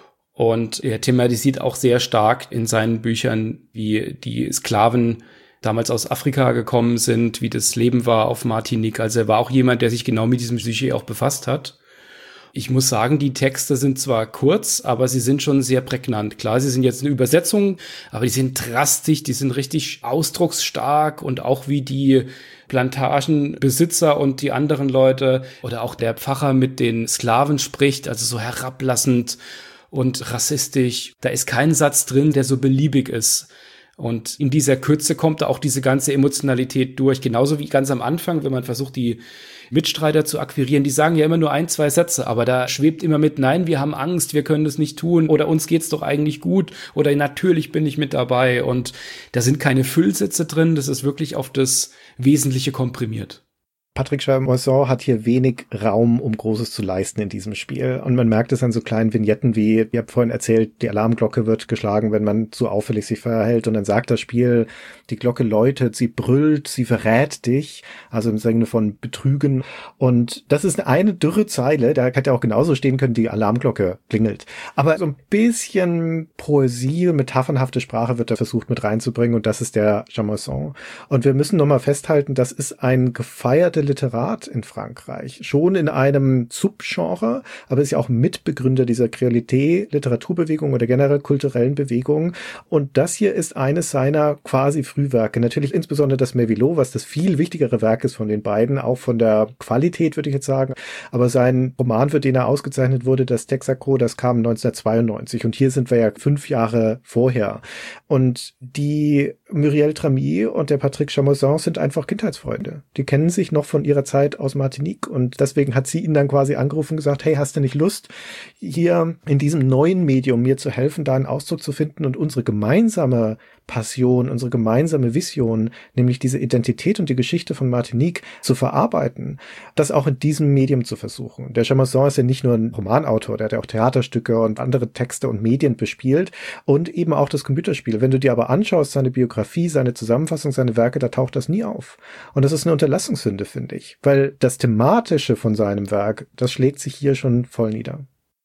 Und er thematisiert auch sehr stark in seinen Büchern, wie die Sklaven damals aus Afrika gekommen sind, wie das Leben war auf Martinique. Also er war auch jemand, der sich genau mit diesem Sujet auch befasst hat. Ich muss sagen, die Texte sind zwar kurz, aber sie sind schon sehr prägnant. Klar, sie sind jetzt eine Übersetzung, aber die sind drastisch, die sind richtig ausdrucksstark und auch wie die Plantagenbesitzer und die anderen Leute oder auch der Pfarrer mit den Sklaven spricht, also so herablassend und rassistisch. Da ist kein Satz drin, der so beliebig ist. Und in dieser Kürze kommt da auch diese ganze Emotionalität durch. Genauso wie ganz am Anfang, wenn man versucht, die Mitstreiter zu akquirieren. Die sagen ja immer nur 1, 2 Sätze, aber da schwebt immer mit, nein, wir haben Angst, wir können das nicht tun oder uns geht's doch eigentlich gut oder natürlich bin ich mit dabei. Und da sind keine Füllsätze drin, das ist wirklich auf das Wesentliche komprimiert. Patrick Chamoiseau hat hier wenig Raum, um Großes zu leisten in diesem Spiel. Und man merkt es an so kleinen Vignetten wie, ihr habt vorhin erzählt, die Alarmglocke wird geschlagen, wenn man zu auffällig sich verhält. Und dann sagt das Spiel, die Glocke läutet, sie brüllt, sie verrät dich. Also im Sinne von betrügen. Und das ist eine dürre Zeile, da hätte auch genauso stehen können, die Alarmglocke klingelt. Aber so ein bisschen Poesie, metaphernhafte Sprache wird da versucht mit reinzubringen. Und das ist der Chamoiseau. Und wir müssen nochmal festhalten, das ist ein gefeierter Literat in Frankreich, schon in einem Subgenre, aber ist ja auch Mitbegründer dieser Kreolité-Literaturbewegung oder generell kulturellen Bewegung. Und das hier ist eines seiner quasi Frühwerke. Natürlich insbesondere das Mevilo, was das viel wichtigere Werk ist von den beiden, auch von der Qualität, würde ich jetzt sagen. Aber sein Roman, für den er ausgezeichnet wurde, das Texaco, das kam 1992. Und hier sind wir ja 5 Jahre vorher. Und die Muriel Tramy und der Patrick Chamoiseau sind einfach Kindheitsfreunde. Die kennen sich noch von ihrer Zeit aus Martinique und deswegen hat sie ihn dann quasi angerufen und gesagt, hey, hast du nicht Lust, hier in diesem neuen Medium mir zu helfen, da einen Ausdruck zu finden und unsere gemeinsame Passion, unsere gemeinsame Vision, nämlich diese Identität und die Geschichte von Martinique zu verarbeiten, das auch in diesem Medium zu versuchen. Der Chamoiseau ist ja nicht nur ein Romanautor, der hat ja auch Theaterstücke und andere Texte und Medien bespielt und eben auch das Computerspiel. Wenn du dir aber anschaust, seine Biografie, seine Zusammenfassung, seine Werke, da taucht das nie auf. Und das ist eine Unterlassungssünde, finde ich, weil das Thematische von seinem Werk, das schlägt sich hier schon voll nieder.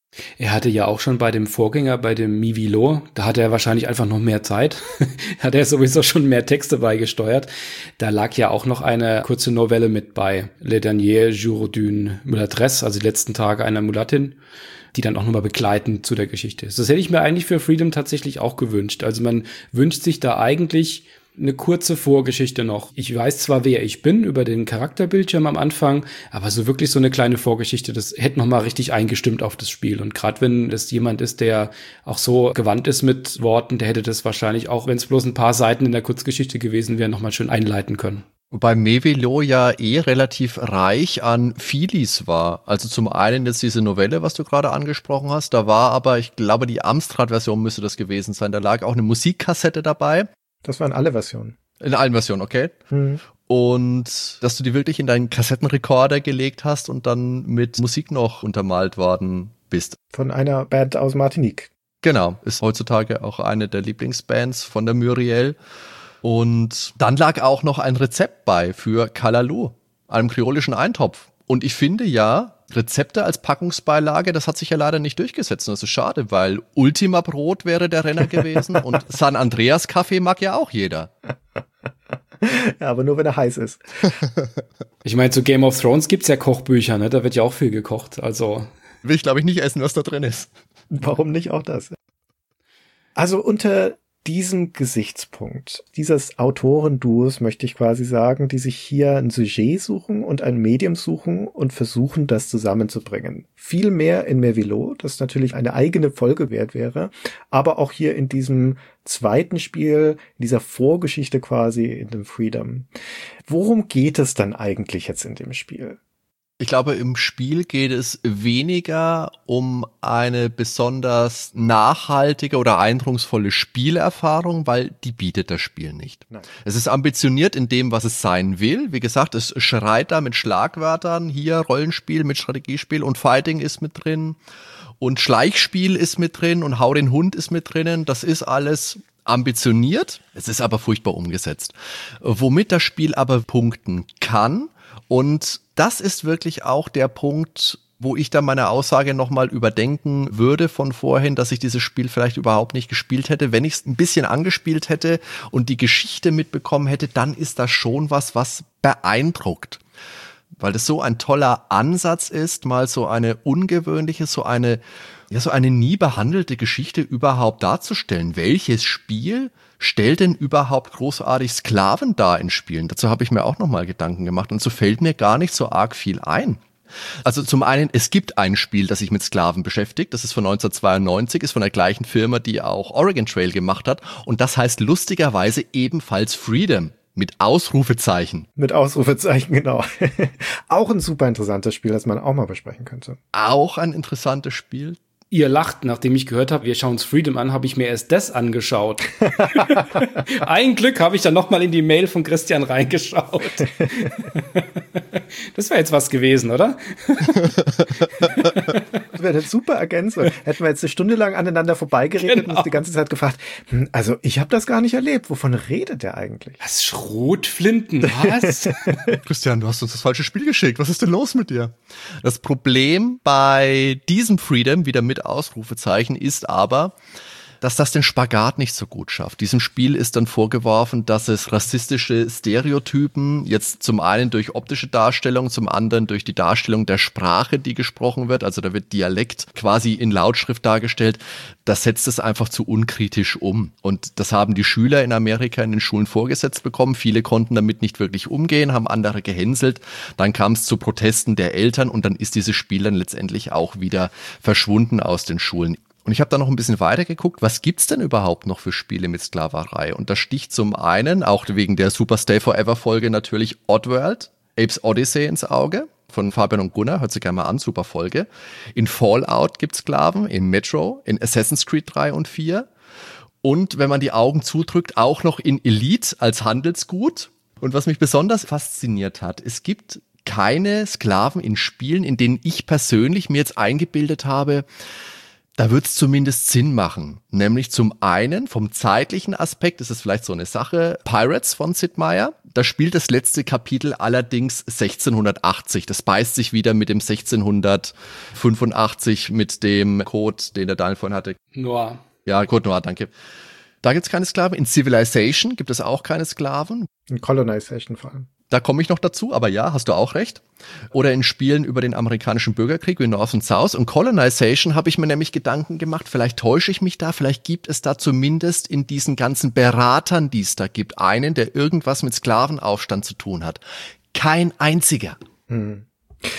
Er hatte ja auch schon bei dem Vorgänger, bei dem Mivilo, da hatte er wahrscheinlich einfach noch mehr Zeit, hat er sowieso schon mehr Texte beigesteuert. Da lag ja auch noch eine kurze Novelle mit bei, Les Derniers Jours d'une Mulatresse, also die letzten Tage einer Mulattin, die dann auch nochmal begleitend zu der Geschichte ist. Das hätte ich mir eigentlich für Freedom tatsächlich auch gewünscht. Also man wünscht sich da eigentlich eine kurze Vorgeschichte noch. Ich weiß zwar, wer ich bin, über den Charakterbildschirm am Anfang, aber so wirklich so eine kleine Vorgeschichte, das hätte nochmal richtig eingestimmt auf das Spiel. Und gerade wenn es jemand ist, der auch so gewandt ist mit Worten, der hätte das wahrscheinlich auch, wenn es bloß ein paar Seiten in der Kurzgeschichte gewesen wären, nochmal schön einleiten können. Wobei Mevilo ja relativ reich an Feelies war. Also zum einen jetzt diese Novelle, was du gerade angesprochen hast, da war aber, ich glaube, die Amstrad-Version müsste das gewesen sein. Da lag auch eine Musikkassette dabei. Das waren alle Versionen. In allen Versionen, okay. Und dass du die wirklich in deinen Kassettenrekorder gelegt hast und dann mit Musik noch untermalt worden bist. Von einer Band aus Martinique. Genau, ist heutzutage auch eine der Lieblingsbands von der Muriel. Und dann lag auch noch ein Rezept bei für Kalaloo, einem kreolischen Eintopf. Und ich finde ja, Rezepte als Packungsbeilage, das hat sich ja leider nicht durchgesetzt. Und das ist schade, weil Ultima Brot wäre der Renner gewesen und San Andreas Kaffee mag ja auch jeder. Ja, aber nur wenn er heiß ist. Ich meine, zu Game of Thrones gibt's ja Kochbücher, ne? Da wird ja auch viel gekocht. Also will ich, glaube ich, nicht essen, was da drin ist. Warum nicht auch das? Also unter diesem Gesichtspunkt dieses Autorenduos möchte ich quasi sagen, die sich hier ein Sujet suchen und ein Medium suchen und versuchen, das zusammenzubringen. Viel mehr in Mervilo, das natürlich eine eigene Folge wert wäre, aber auch hier in diesem zweiten Spiel, in dieser Vorgeschichte quasi, in dem Freedom. Worum geht es dann eigentlich jetzt in dem Spiel? Ich glaube, im Spiel geht es weniger um eine besonders nachhaltige oder eindrucksvolle Spielerfahrung, weil die bietet das Spiel nicht. Nein. Es ist ambitioniert in dem, was es sein will. Wie gesagt, es schreit da mit Schlagwörtern. Hier Rollenspiel mit Strategiespiel und Fighting ist mit drin und Schleichspiel ist mit drin und Hau den Hund ist mit drinnen. Das ist alles ambitioniert. Es ist aber furchtbar umgesetzt. Womit das Spiel aber punkten kann. Und das ist wirklich auch der Punkt, wo ich dann meine Aussage nochmal überdenken würde von vorhin, dass ich dieses Spiel vielleicht überhaupt nicht gespielt hätte. Wenn ich es ein bisschen angespielt hätte und die Geschichte mitbekommen hätte, dann ist das schon was beeindruckt. Weil das so ein toller Ansatz ist, mal so eine ungewöhnliche, so eine nie behandelte Geschichte überhaupt darzustellen. Welches Spiel stellt denn überhaupt großartig Sklaven dar in Spielen? Dazu habe ich mir auch nochmal Gedanken gemacht und so fällt mir gar nicht so arg viel ein. Also zum einen, es gibt ein Spiel, das sich mit Sklaven beschäftigt, das ist von 1992, ist von der gleichen Firma, die auch Oregon Trail gemacht hat und das heißt lustigerweise ebenfalls Freedom. Mit Ausrufezeichen. Mit Ausrufezeichen, genau. Auch ein super interessantes Spiel, das man auch mal besprechen könnte. Auch ein interessantes Spiel. Ihr lacht, nachdem ich gehört habe, wir schauen uns Freedom an, habe ich mir erst das angeschaut. Ein Glück habe ich dann nochmal in die Mail von Christian reingeschaut. Das wäre jetzt was gewesen, oder? Das wäre eine super Ergänzung. Hätten wir jetzt eine Stunde lang aneinander vorbeigeredet und uns die ganze Zeit gefragt, also ich habe das gar nicht erlebt. Wovon redet der eigentlich? Was, Schrotflinten, was? Christian, du hast uns das falsche Spiel geschickt. Was ist denn los mit dir? Das Problem bei diesem Freedom, wieder mit Ausrufezeichen, ist aber, dass das den Spagat nicht so gut schafft. Diesem Spiel ist dann vorgeworfen, dass es rassistische Stereotypen, jetzt zum einen durch optische Darstellung, zum anderen durch die Darstellung der Sprache, die gesprochen wird, also da wird Dialekt quasi in Lautschrift dargestellt, das setzt es einfach zu unkritisch um. Und das haben die Schüler in Amerika in den Schulen vorgesetzt bekommen. Viele konnten damit nicht wirklich umgehen, haben andere gehänselt. Dann kam es zu Protesten der Eltern und dann ist dieses Spiel dann letztendlich auch wieder verschwunden aus den Schulen. Und ich habe da noch ein bisschen weiter geguckt, was gibt's denn überhaupt noch für Spiele mit Sklaverei? Und da sticht zum einen, auch wegen der Super Stay Forever Folge natürlich Oddworld, Apes Odyssey ins Auge, von Fabian und Gunnar, hört sich gerne mal an, super Folge. In Fallout gibt's Sklaven, in Metro, in Assassin's Creed 3 und 4. Und wenn man die Augen zudrückt, auch noch in Elite als Handelsgut. Und was mich besonders fasziniert hat, es gibt keine Sklaven in Spielen, in denen ich persönlich mir jetzt eingebildet habe, da wird es zumindest Sinn machen. Nämlich zum einen vom zeitlichen Aspekt, ist es vielleicht so eine Sache, Pirates von Sid Meier. Da spielt das letzte Kapitel allerdings 1680. Das beißt sich wieder mit dem 1685, mit dem Code, den der Daniel vorhin hatte. Noir. Ja, Code Noir, danke. Da gibt's keine Sklaven. In Civilization gibt es auch keine Sklaven. In Colonization vor allem. Da komme ich noch dazu, aber ja, hast du auch recht. Oder in Spielen über den amerikanischen Bürgerkrieg wie North und South. Und Colonization habe ich mir nämlich Gedanken gemacht, vielleicht täusche ich mich da, vielleicht gibt es da zumindest in diesen ganzen Beratern, die es da gibt, einen, der irgendwas mit Sklavenaufstand zu tun hat. Kein einziger.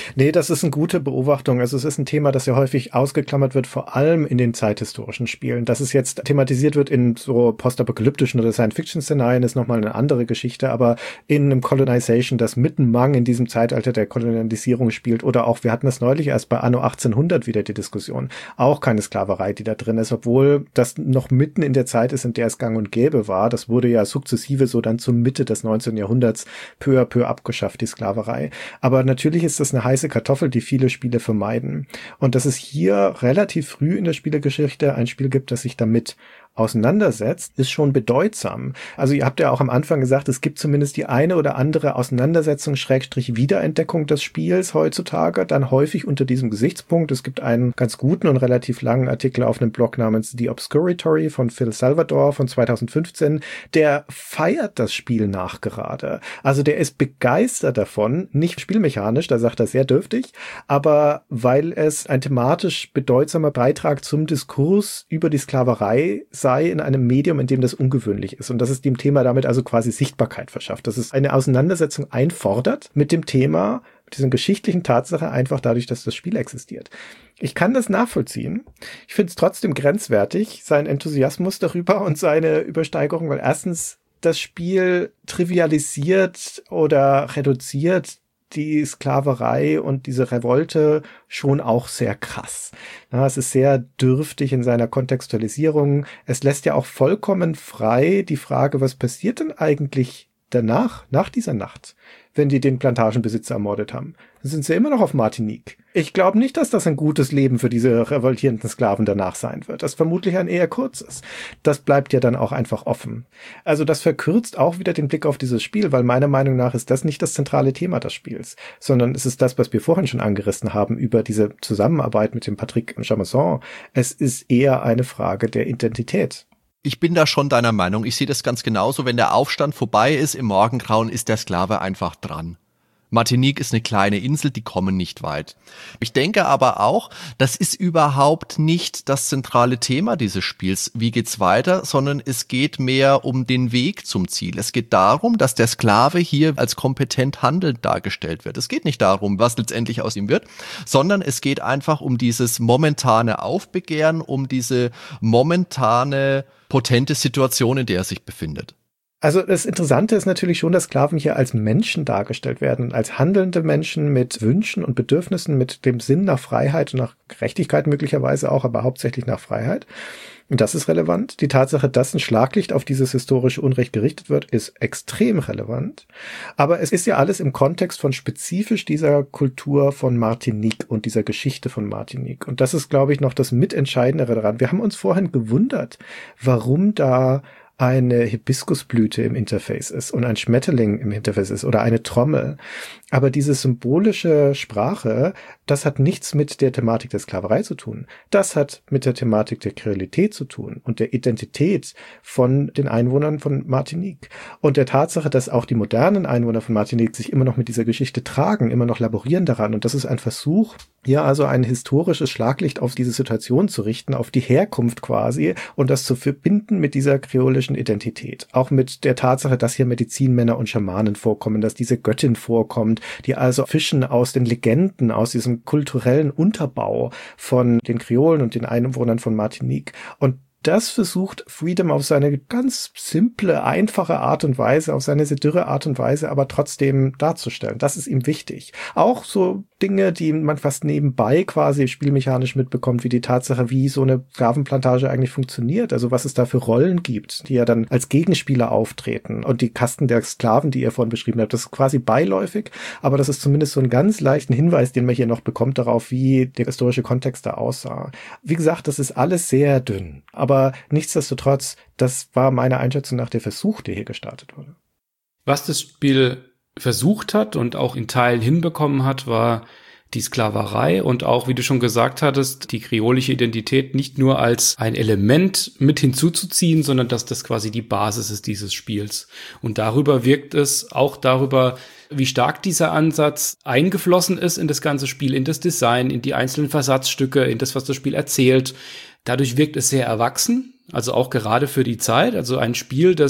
Nee, das ist eine gute Beobachtung. Also es ist ein Thema, das ja häufig ausgeklammert wird, vor allem in den zeithistorischen Spielen. Dass es jetzt thematisiert wird in so postapokalyptischen oder Science-Fiction-Szenarien, ist nochmal eine andere Geschichte, aber in einem Colonization, das mitten Mang in diesem Zeitalter der Kolonialisierung spielt, oder auch, wir hatten das neulich erst bei Anno 1800 wieder die Diskussion, auch keine Sklaverei, die da drin ist, obwohl das noch mitten in der Zeit ist, in der es gang und gäbe war. Das wurde ja sukzessive so dann zur Mitte des 19. Jahrhunderts peu à peu abgeschafft, die Sklaverei. Aber natürlich ist das eine heiße Kartoffel, die viele Spiele vermeiden. Und dass es hier relativ früh in der Spielegeschichte ein Spiel gibt, das sich damit auseinandersetzt, ist schon bedeutsam. Also ihr habt ja auch am Anfang gesagt, es gibt zumindest die eine oder andere Auseinandersetzung, Schrägstrich Wiederentdeckung des Spiels heutzutage, dann häufig unter diesem Gesichtspunkt. Es gibt einen ganz guten und relativ langen Artikel auf einem Blog namens The Obscuratory von Phil Salvador von 2015, der feiert das Spiel nachgerade. Also der ist begeistert davon, nicht spielmechanisch, da sagt er sehr dürftig, aber weil es ein thematisch bedeutsamer Beitrag zum Diskurs über die Sklaverei sei in einem Medium, in dem das ungewöhnlich ist und dass es dem Thema damit also quasi Sichtbarkeit verschafft, dass es eine Auseinandersetzung einfordert mit dem Thema, mit dieser geschichtlichen Tatsache, einfach dadurch, dass das Spiel existiert. Ich kann das nachvollziehen. Ich finde es trotzdem grenzwertig, sein Enthusiasmus darüber und seine Übersteigerung, weil erstens das Spiel trivialisiert oder reduziert die Sklaverei und diese Revolte schon auch sehr krass. Ja, es ist sehr dürftig in seiner Kontextualisierung. Es lässt ja auch vollkommen frei die Frage, was passiert denn eigentlich danach, nach dieser Nacht, wenn die den Plantagenbesitzer ermordet haben? Dann sind sie immer noch auf Martinique. Ich glaube nicht, dass das ein gutes Leben für diese revoltierenden Sklaven danach sein wird. Das vermutlich ein eher kurzes. Das bleibt ja dann auch einfach offen. Also das verkürzt auch wieder den Blick auf dieses Spiel, weil meiner Meinung nach ist das nicht das zentrale Thema des Spiels, sondern es ist das, was wir vorhin schon angerissen haben über diese Zusammenarbeit mit dem Patrick Chamasson. Es ist eher eine Frage der Identität. Ich bin da schon deiner Meinung. Ich sehe das ganz genauso. Wenn der Aufstand vorbei ist im Morgengrauen, ist der Sklave einfach dran. Martinique ist eine kleine Insel, die kommen nicht weit. Ich denke aber auch, das ist überhaupt nicht das zentrale Thema dieses Spiels. Wie geht's weiter? Sondern es geht mehr um den Weg zum Ziel. Es geht darum, dass der Sklave hier als kompetent handelnd dargestellt wird. Es geht nicht darum, was letztendlich aus ihm wird, sondern es geht einfach um dieses momentane Aufbegehren, um diese momentane potente Situation, in der er sich befindet. Also das Interessante ist natürlich schon, dass Sklaven hier als Menschen dargestellt werden, als handelnde Menschen mit Wünschen und Bedürfnissen, mit dem Sinn nach Freiheit und nach Gerechtigkeit möglicherweise auch, aber hauptsächlich nach Freiheit. Und das ist relevant. Die Tatsache, dass ein Schlaglicht auf dieses historische Unrecht gerichtet wird, ist extrem relevant. Aber es ist ja alles im Kontext von spezifisch dieser Kultur von Martinique und dieser Geschichte von Martinique. Und das ist, glaube ich, noch das Mitentscheidendere daran. Wir haben uns vorhin gewundert, warum da eine Hibiskusblüte im Interface ist und ein Schmetterling im Interface ist oder eine Trommel. Aber diese symbolische Sprache, das hat nichts mit der Thematik der Sklaverei zu tun. Das hat mit der Thematik der Kreolität zu tun und der Identität von den Einwohnern von Martinique. Und der Tatsache, dass auch die modernen Einwohner von Martinique sich immer noch mit dieser Geschichte tragen, immer noch laborieren daran. Und das ist ein Versuch, ja, also ein historisches Schlaglicht auf diese Situation zu richten, auf die Herkunft quasi und das zu verbinden mit dieser kreolischen Identität. Auch mit der Tatsache, dass hier Medizinmänner und Schamanen vorkommen, dass diese Göttin vorkommt, die also fischen aus den Legenden, aus diesem kulturellen Unterbau von den Kreolen und den Einwohnern von Martinique. Und das versucht Freedom auf seine ganz simple, einfache Art und Weise, auf seine sehr dürre Art und Weise, aber trotzdem darzustellen. Das ist ihm wichtig. Auch so Dinge, die man fast nebenbei quasi spielmechanisch mitbekommt, wie die Tatsache, wie so eine Sklavenplantage eigentlich funktioniert. Also was es da für Rollen gibt, die ja dann als Gegenspieler auftreten. Und die Kasten der Sklaven, die ihr vorhin beschrieben habt, das ist quasi beiläufig, aber das ist zumindest so einen ganz leichten Hinweis, den man hier noch bekommt darauf, wie der historische Kontext da aussah. Wie gesagt, das ist alles sehr dünn. Aber nichtsdestotrotz, das war meine Einschätzung nach der Versuch, der hier gestartet wurde. Was das Spiel versucht hat und auch in Teilen hinbekommen hat, war die Sklaverei und auch, wie du schon gesagt hattest, die kreolische Identität nicht nur als ein Element mit hinzuzuziehen, sondern dass das quasi die Basis ist dieses Spiels. Und darüber wirkt es auch darüber, wie stark dieser Ansatz eingeflossen ist in das ganze Spiel, in das Design, in die einzelnen Versatzstücke, in das, was das Spiel erzählt. Dadurch wirkt es sehr erwachsen, also auch gerade für die Zeit. Also ein Spiel, das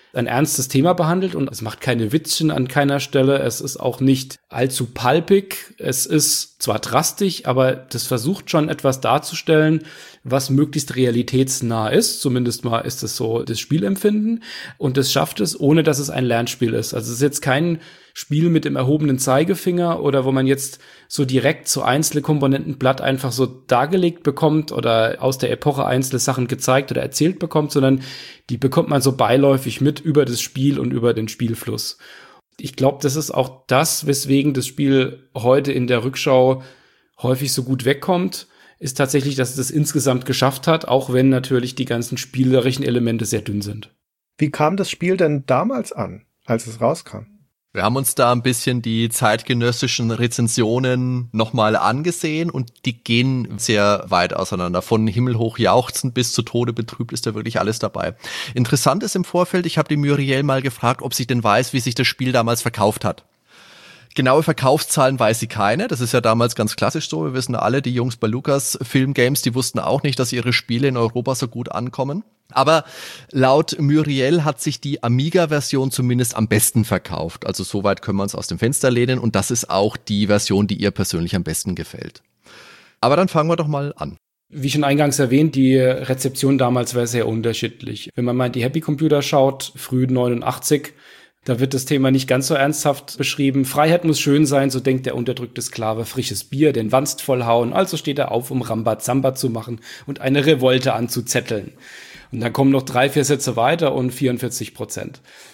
ein ernstes Thema behandelt und es macht keine Witzchen an keiner Stelle. Es ist auch nicht allzu palpig. Es ist zwar drastisch, aber das versucht schon etwas darzustellen, was möglichst realitätsnah ist. Zumindest mal ist es so das Spielempfinden. Und es schafft es, ohne dass es ein Lernspiel ist. Also es ist jetzt kein Spiel mit dem erhobenen Zeigefinger oder wo man jetzt so direkt so einzelne Komponentenblatt einfach so dargelegt bekommt oder aus der Epoche einzelne Sachen gezeigt oder erzählt bekommt, sondern die bekommt man so beiläufig mit über das Spiel und über den Spielfluss. Ich glaube, das ist auch das, weswegen das Spiel heute in der Rückschau häufig so gut wegkommt, ist tatsächlich, dass es das insgesamt geschafft hat, auch wenn natürlich die ganzen spielerischen Elemente sehr dünn sind. Wie kam das Spiel denn damals an, als es rauskam? Wir haben uns da ein bisschen die zeitgenössischen Rezensionen nochmal angesehen und die gehen sehr weit auseinander. Von himmelhoch jauchzend bis zu Tode betrübt ist da wirklich alles dabei. Interessant ist im Vorfeld, ich habe die Muriel mal gefragt, ob sie denn weiß, wie sich das Spiel damals verkauft hat. Genaue Verkaufszahlen weiß sie keine. Das ist ja damals ganz klassisch so. Wir wissen alle, die Jungs bei Lucasfilm Games, die wussten auch nicht, dass ihre Spiele in Europa so gut ankommen. Aber laut Muriel hat sich die Amiga-Version zumindest am besten verkauft. Also soweit können wir uns aus dem Fenster lehnen. Und das ist auch die Version, die ihr persönlich am besten gefällt. Aber dann fangen wir doch mal an. Wie schon eingangs erwähnt, die Rezeption damals war sehr unterschiedlich. Wenn man mal in die Happy Computer schaut, früh 89, da wird das Thema nicht ganz so ernsthaft beschrieben. Freiheit muss schön sein, so denkt der unterdrückte Sklave. Frisches Bier, den Wanst vollhauen. Also steht er auf, um Rambazamba zu machen und eine Revolte anzuzetteln. Und dann kommen noch 3-4 Sätze weiter und 44%.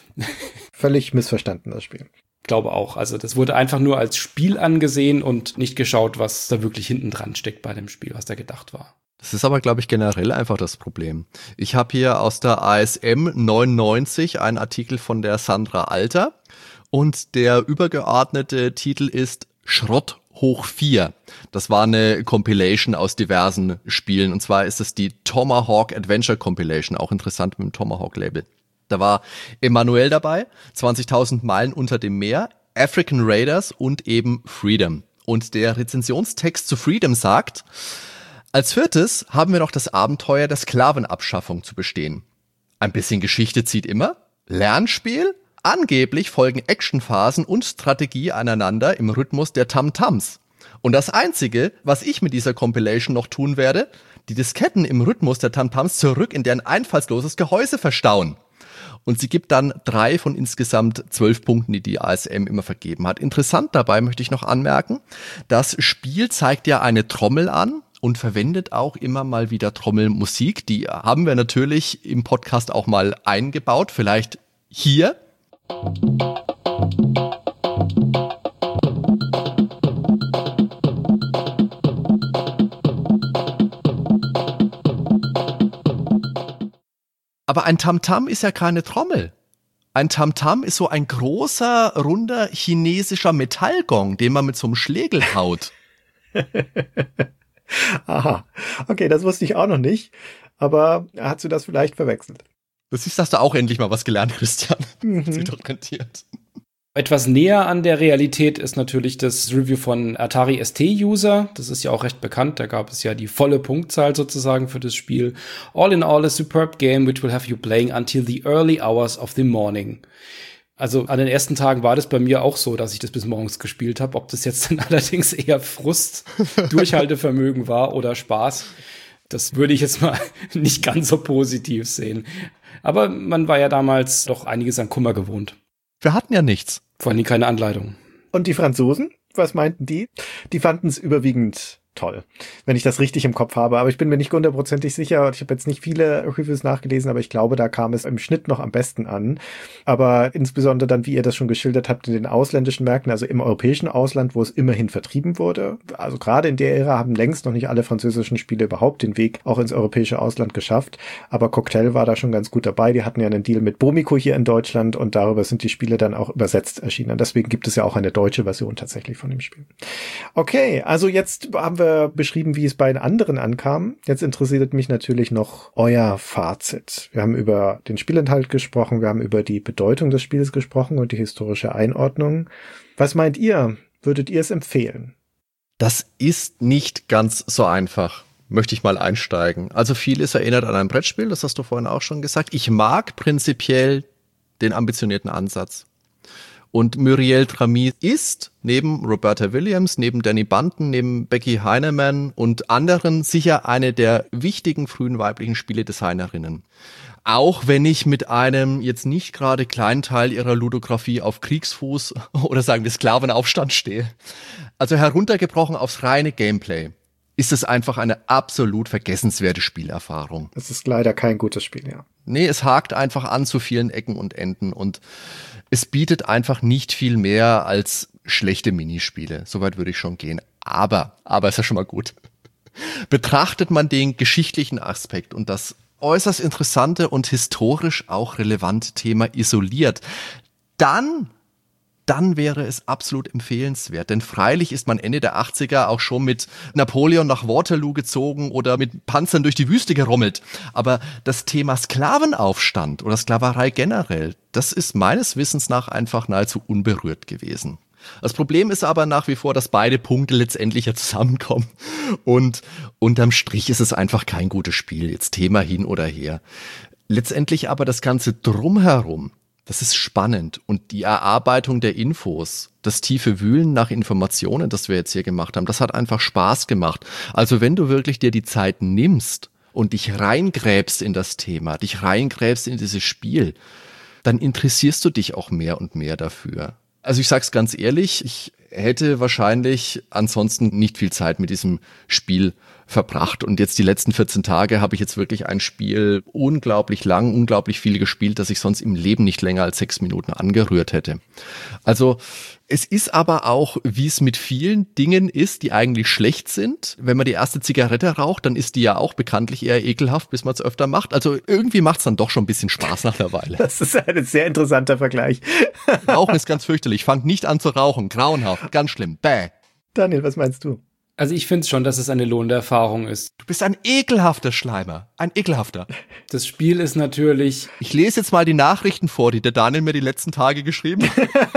Völlig missverstanden, das Spiel. Glaube auch. Also das wurde einfach nur als Spiel angesehen und nicht geschaut, was da wirklich hinten dran steckt bei dem Spiel, was da gedacht war. Das ist aber, glaube ich, generell einfach das Problem. Ich habe hier aus der ASM 99 einen Artikel von der Sandra Alter und der übergeordnete Titel ist Schrott hoch 4. Das war eine Compilation aus diversen Spielen und zwar ist es die Tomahawk Adventure Compilation, auch interessant mit dem Tomahawk-Label. Da war Emanuel dabei, 20.000 Meilen unter dem Meer, African Raiders und eben Freedom. Und der Rezensionstext zu Freedom sagt: Als viertes haben wir noch das Abenteuer der Sklavenabschaffung zu bestehen. Ein bisschen Geschichte zieht immer. Lernspiel? Angeblich folgen Actionphasen und Strategie aneinander im Rhythmus der Tam-Tams. Und das Einzige, was ich mit dieser Compilation noch tun werde, die Disketten im Rhythmus der Tam-Tams zurück in deren einfallsloses Gehäuse verstauen. Und sie gibt dann 3 von insgesamt 12 Punkten, die die ASM immer vergeben hat. Interessant dabei möchte ich noch anmerken, das Spiel zeigt ja eine Trommel an und verwendet auch immer mal wieder Trommelmusik. Die haben wir natürlich im Podcast auch mal eingebaut, vielleicht hier. Aber ein Tamtam ist ja keine Trommel. Ein Tamtam ist so ein großer, runder chinesischer Metallgong, den man mit so einem Schlägel haut. Aha, okay, das wusste ich auch noch nicht, aber hast du das vielleicht verwechselt? Du siehst, hast du auch endlich mal was gelernt, Christian. Sich doch rentiert. Etwas näher an der Realität ist natürlich das Review von Atari ST-User. Das ist ja auch recht bekannt. Da gab es ja die volle Punktzahl sozusagen für das Spiel. All in all, a superb game which will have you playing until the early hours of the morning. Also an den ersten Tagen war das bei mir auch so, dass ich das bis morgens gespielt habe. Ob das jetzt dann allerdings eher Frust, Durchhaltevermögen war oder Spaß, das würde ich jetzt mal nicht ganz so positiv sehen. Aber man war ja damals doch einiges an Kummer gewohnt. Wir hatten ja nichts. Vor allem keine Anleitung. Und die Franzosen? Was meinten die? Die fanden es überwiegend toll, wenn ich das richtig im Kopf habe. Aber ich bin mir nicht hundertprozentig sicher. Ich habe jetzt nicht viele Reviews nachgelesen, aber ich glaube, da kam es im Schnitt noch am besten an. Aber insbesondere dann, wie ihr das schon geschildert habt, in den ausländischen Märkten, also im europäischen Ausland, wo es immerhin vertrieben wurde. Also gerade in der Ära haben längst noch nicht alle französischen Spiele überhaupt den Weg auch ins europäische Ausland geschafft. Aber Cocktail war da schon ganz gut dabei. Die hatten ja einen Deal mit Bomico hier in Deutschland und darüber sind die Spiele dann auch übersetzt erschienen. Deswegen gibt es ja auch eine deutsche Version tatsächlich von dem Spiel. Okay, also jetzt haben wir beschrieben, wie es bei den anderen ankam. Jetzt interessiert mich natürlich noch euer Fazit. Wir haben über den Spielinhalt gesprochen, wir haben über die Bedeutung des Spiels gesprochen und die historische Einordnung. Was meint ihr? Würdet ihr es empfehlen? Das ist nicht ganz so einfach. Möchte ich mal einsteigen. Also vieles erinnert an ein Brettspiel, das hast du vorhin auch schon gesagt. Ich mag prinzipiell den ambitionierten Ansatz. Und Muriel Tramy ist neben Roberta Williams, neben Danny Bunton, neben Becky Heinemann und anderen sicher eine der wichtigen frühen weiblichen Spieledesignerinnen. Auch wenn ich mit einem jetzt nicht gerade kleinen Teil ihrer Ludografie auf Kriegsfuß oder sagen wir Sklavenaufstand stehe. Also heruntergebrochen aufs reine Gameplay ist es einfach eine absolut vergessenswerte Spielerfahrung. Es ist leider kein gutes Spiel, ja. Nee, es hakt einfach an zu vielen Ecken und Enden und es bietet einfach nicht viel mehr als schlechte Minispiele. Soweit würde ich schon gehen. Aber ist ja schon mal gut. Betrachtet man den geschichtlichen Aspekt und das äußerst interessante und historisch auch relevante Thema isoliert, dann wäre es absolut empfehlenswert. Denn freilich ist man Ende der 80er auch schon mit Napoleon nach Waterloo gezogen oder mit Panzern durch die Wüste gerommelt. Aber das Thema Sklavenaufstand oder Sklaverei generell, das ist meines Wissens nach einfach nahezu unberührt gewesen. Das Problem ist aber nach wie vor, dass beide Punkte letztendlich ja zusammenkommen. Und unterm Strich ist es einfach kein gutes Spiel. Jetzt Thema hin oder her. Letztendlich aber das Ganze drumherum, das ist spannend. Und die Erarbeitung der Infos, das tiefe Wühlen nach Informationen, das wir jetzt hier gemacht haben, das hat einfach Spaß gemacht. Also wenn du wirklich dir die Zeit nimmst und dich reingräbst in das Thema, dich reingräbst in dieses Spiel, dann interessierst du dich auch mehr und mehr dafür. Also ich sag's ganz ehrlich, ich hätte wahrscheinlich ansonsten nicht viel Zeit mit diesem Spiel verbracht. Und jetzt die letzten 14 Tage habe ich jetzt wirklich ein Spiel unglaublich lang, unglaublich viel gespielt, das ich sonst im Leben nicht länger als 6 Minuten angerührt hätte. Also es ist aber auch, wie es mit vielen Dingen ist, die eigentlich schlecht sind. Wenn man die erste Zigarette raucht, dann ist die ja auch bekanntlich eher ekelhaft, bis man es öfter macht. Also irgendwie macht es dann doch schon ein bisschen Spaß nach einer Weile. Das ist ein sehr interessanter Vergleich. Rauchen ist ganz fürchterlich. Fangt nicht an zu rauchen. Grauenhaft. Ganz schlimm. Bäh. Daniel, was meinst du? Also ich finde schon, dass es eine lohnende Erfahrung ist. Du bist ein ekelhafter Schleimer. Ein ekelhafter. Das Spiel ist natürlich... Ich lese jetzt mal die Nachrichten vor, die der Daniel mir die letzten Tage geschrieben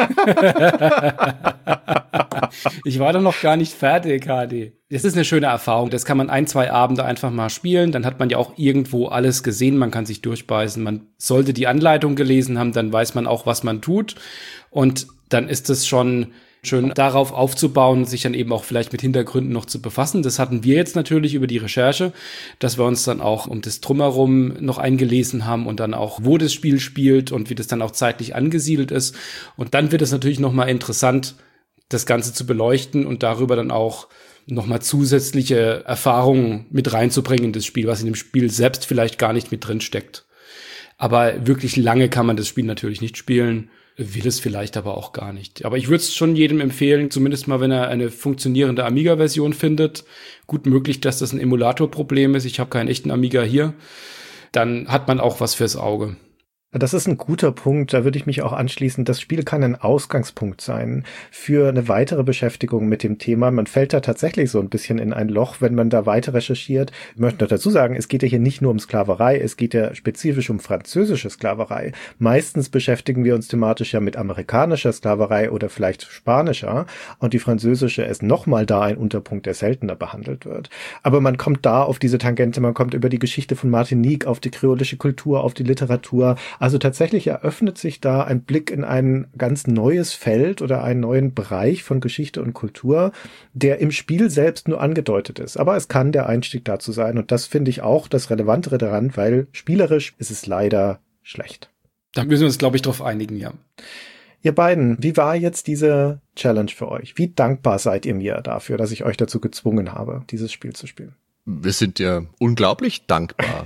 hat. Ich war doch noch gar nicht fertig, HD. Das ist eine schöne Erfahrung. Das kann man 1-2 Abende einfach mal spielen. Dann hat man ja auch irgendwo alles gesehen. Man kann sich durchbeißen. Man sollte die Anleitung gelesen haben, dann weiß man auch, was man tut. Und dann ist es schon schön, darauf aufzubauen, sich dann eben auch vielleicht mit Hintergründen noch zu befassen. Das hatten wir jetzt natürlich über die Recherche, dass wir uns dann auch um das Drumherum noch eingelesen haben und dann auch, wo das Spiel spielt und wie das dann auch zeitlich angesiedelt ist. Und dann wird es natürlich nochmal interessant, das Ganze zu beleuchten und darüber dann auch nochmal zusätzliche Erfahrungen mit reinzubringen in das Spiel, was in dem Spiel selbst vielleicht gar nicht mit drin steckt. Aber wirklich lange kann man das Spiel natürlich nicht spielen. Will es vielleicht aber auch gar nicht. Aber ich würde es schon jedem empfehlen, zumindest mal, wenn er eine funktionierende Amiga-Version findet. Gut möglich, dass das ein Emulator-Problem ist. Ich habe keinen echten Amiga hier. Dann hat man auch was fürs Auge. Das ist ein guter Punkt, da würde ich mich auch anschließen. Das Spiel kann ein Ausgangspunkt sein für eine weitere Beschäftigung mit dem Thema. Man fällt da tatsächlich so ein bisschen in ein Loch, wenn man da weiter recherchiert. Ich möchte noch dazu sagen, es geht ja hier nicht nur um Sklaverei, es geht ja spezifisch um französische Sklaverei. Meistens beschäftigen wir uns thematisch ja mit amerikanischer Sklaverei oder vielleicht spanischer, und die französische ist nochmal da ein Unterpunkt, der seltener behandelt wird. Aber man kommt da auf diese Tangente, man kommt über die Geschichte von Martinique, auf die kreolische Kultur, auf die Literatur. Also tatsächlich eröffnet sich da ein Blick in ein ganz neues Feld oder einen neuen Bereich von Geschichte und Kultur, der im Spiel selbst nur angedeutet ist. Aber es kann der Einstieg dazu sein, und das finde ich auch das Relevantere daran, weil spielerisch ist es leider schlecht. Da müssen wir uns, glaube ich, drauf einigen, ja. Ihr beiden, wie war jetzt diese Challenge für euch? Wie dankbar seid ihr mir dafür, dass ich euch dazu gezwungen habe, dieses Spiel zu spielen? Wir sind dir unglaublich dankbar.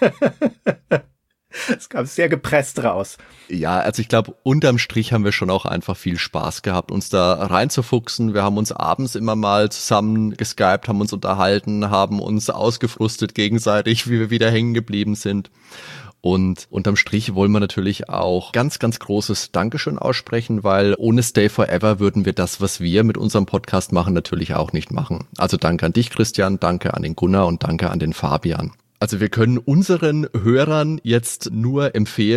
Es kam sehr gepresst raus. Ja, also ich glaube, unterm Strich haben wir schon auch einfach viel Spaß gehabt, uns da reinzufuchsen. Wir haben uns abends immer mal zusammen geskypt, haben uns unterhalten, haben uns ausgefrustet gegenseitig, wie wir wieder hängen geblieben sind. Und unterm Strich wollen wir natürlich auch ganz, ganz großes Dankeschön aussprechen, weil ohne Stay Forever würden wir das, was wir mit unserem Podcast machen, natürlich auch nicht machen. Also danke an dich, Christian, danke an den Gunnar und danke an den Fabian. Also wir können unseren Hörern jetzt nur empfehlen,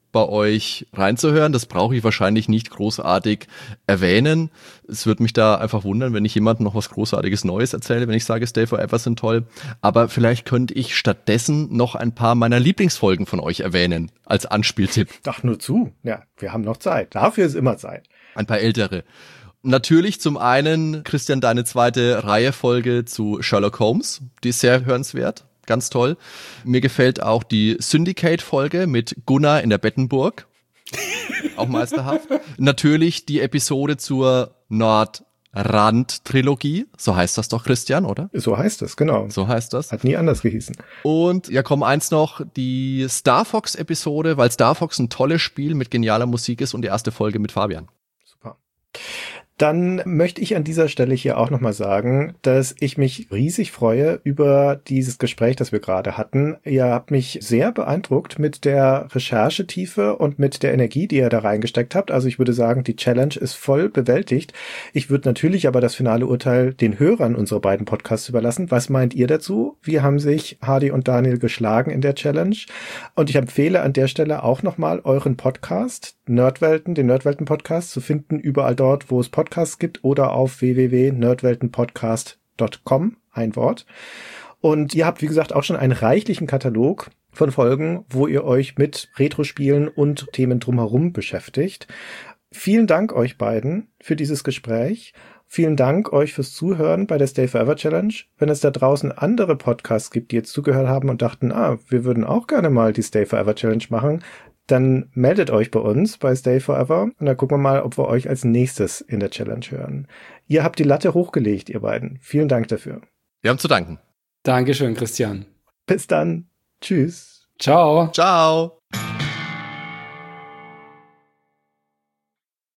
bei euch reinzuhören. Das brauche ich wahrscheinlich nicht großartig erwähnen. Es würde mich da einfach wundern, wenn ich jemandem noch was Großartiges Neues erzähle, wenn ich sage, Stay Forever sind toll. Aber vielleicht könnte ich stattdessen noch ein paar meiner Lieblingsfolgen von euch erwähnen, als Anspieltipp. Ach, nur zu. Ja, wir haben noch Zeit. Dafür ist immer Zeit. Ein paar ältere. Natürlich zum einen, Christian, deine zweite Reihe-Folge zu Sherlock Holmes. Die ist sehr hörenswert, ganz toll. Mir gefällt auch die Syndicate-Folge mit Gunnar in der Bettenburg. Auch meisterhaft. Natürlich die Episode zur Nordrand-Trilogie. So heißt das doch, Christian, oder? So heißt es, genau. So heißt das. Hat nie anders gehießen. Und ja, komm, eins noch, die Star Fox-Episode, weil Star Fox ein tolles Spiel mit genialer Musik ist und die erste Folge mit Fabian. Super. Dann möchte ich an dieser Stelle hier auch nochmal sagen, dass ich mich riesig freue über dieses Gespräch, das wir gerade hatten. Ihr habt mich sehr beeindruckt mit der Recherchetiefe und mit der Energie, die ihr da reingesteckt habt. Also ich würde sagen, die Challenge ist voll bewältigt. Ich würde natürlich aber das finale Urteil den Hörern unserer beiden Podcasts überlassen. Was meint ihr dazu? Wie haben sich Hardy und Daniel geschlagen in der Challenge? Und ich empfehle an der Stelle auch nochmal euren Podcast, Nerdwelten, den Nerdwelten-Podcast, zu finden überall dort, wo es Podcasts gibt oder auf www.nerdweltenpodcast.com, ein Wort. Und ihr habt, wie gesagt, auch schon einen reichlichen Katalog von Folgen, wo ihr euch mit Retro-Spielen und Themen drumherum beschäftigt. Vielen Dank euch beiden für dieses Gespräch. Vielen Dank euch fürs Zuhören bei der Stay Forever Challenge. Wenn es da draußen andere Podcasts gibt, die jetzt zugehört haben und dachten, wir würden auch gerne mal die Stay Forever Challenge machen, dann meldet euch bei uns bei Stay Forever und dann gucken wir mal, ob wir euch als nächstes in der Challenge hören. Ihr habt die Latte hochgelegt, ihr beiden. Vielen Dank dafür. Wir haben zu danken. Dankeschön, Christian. Bis dann. Tschüss. Ciao. Ciao.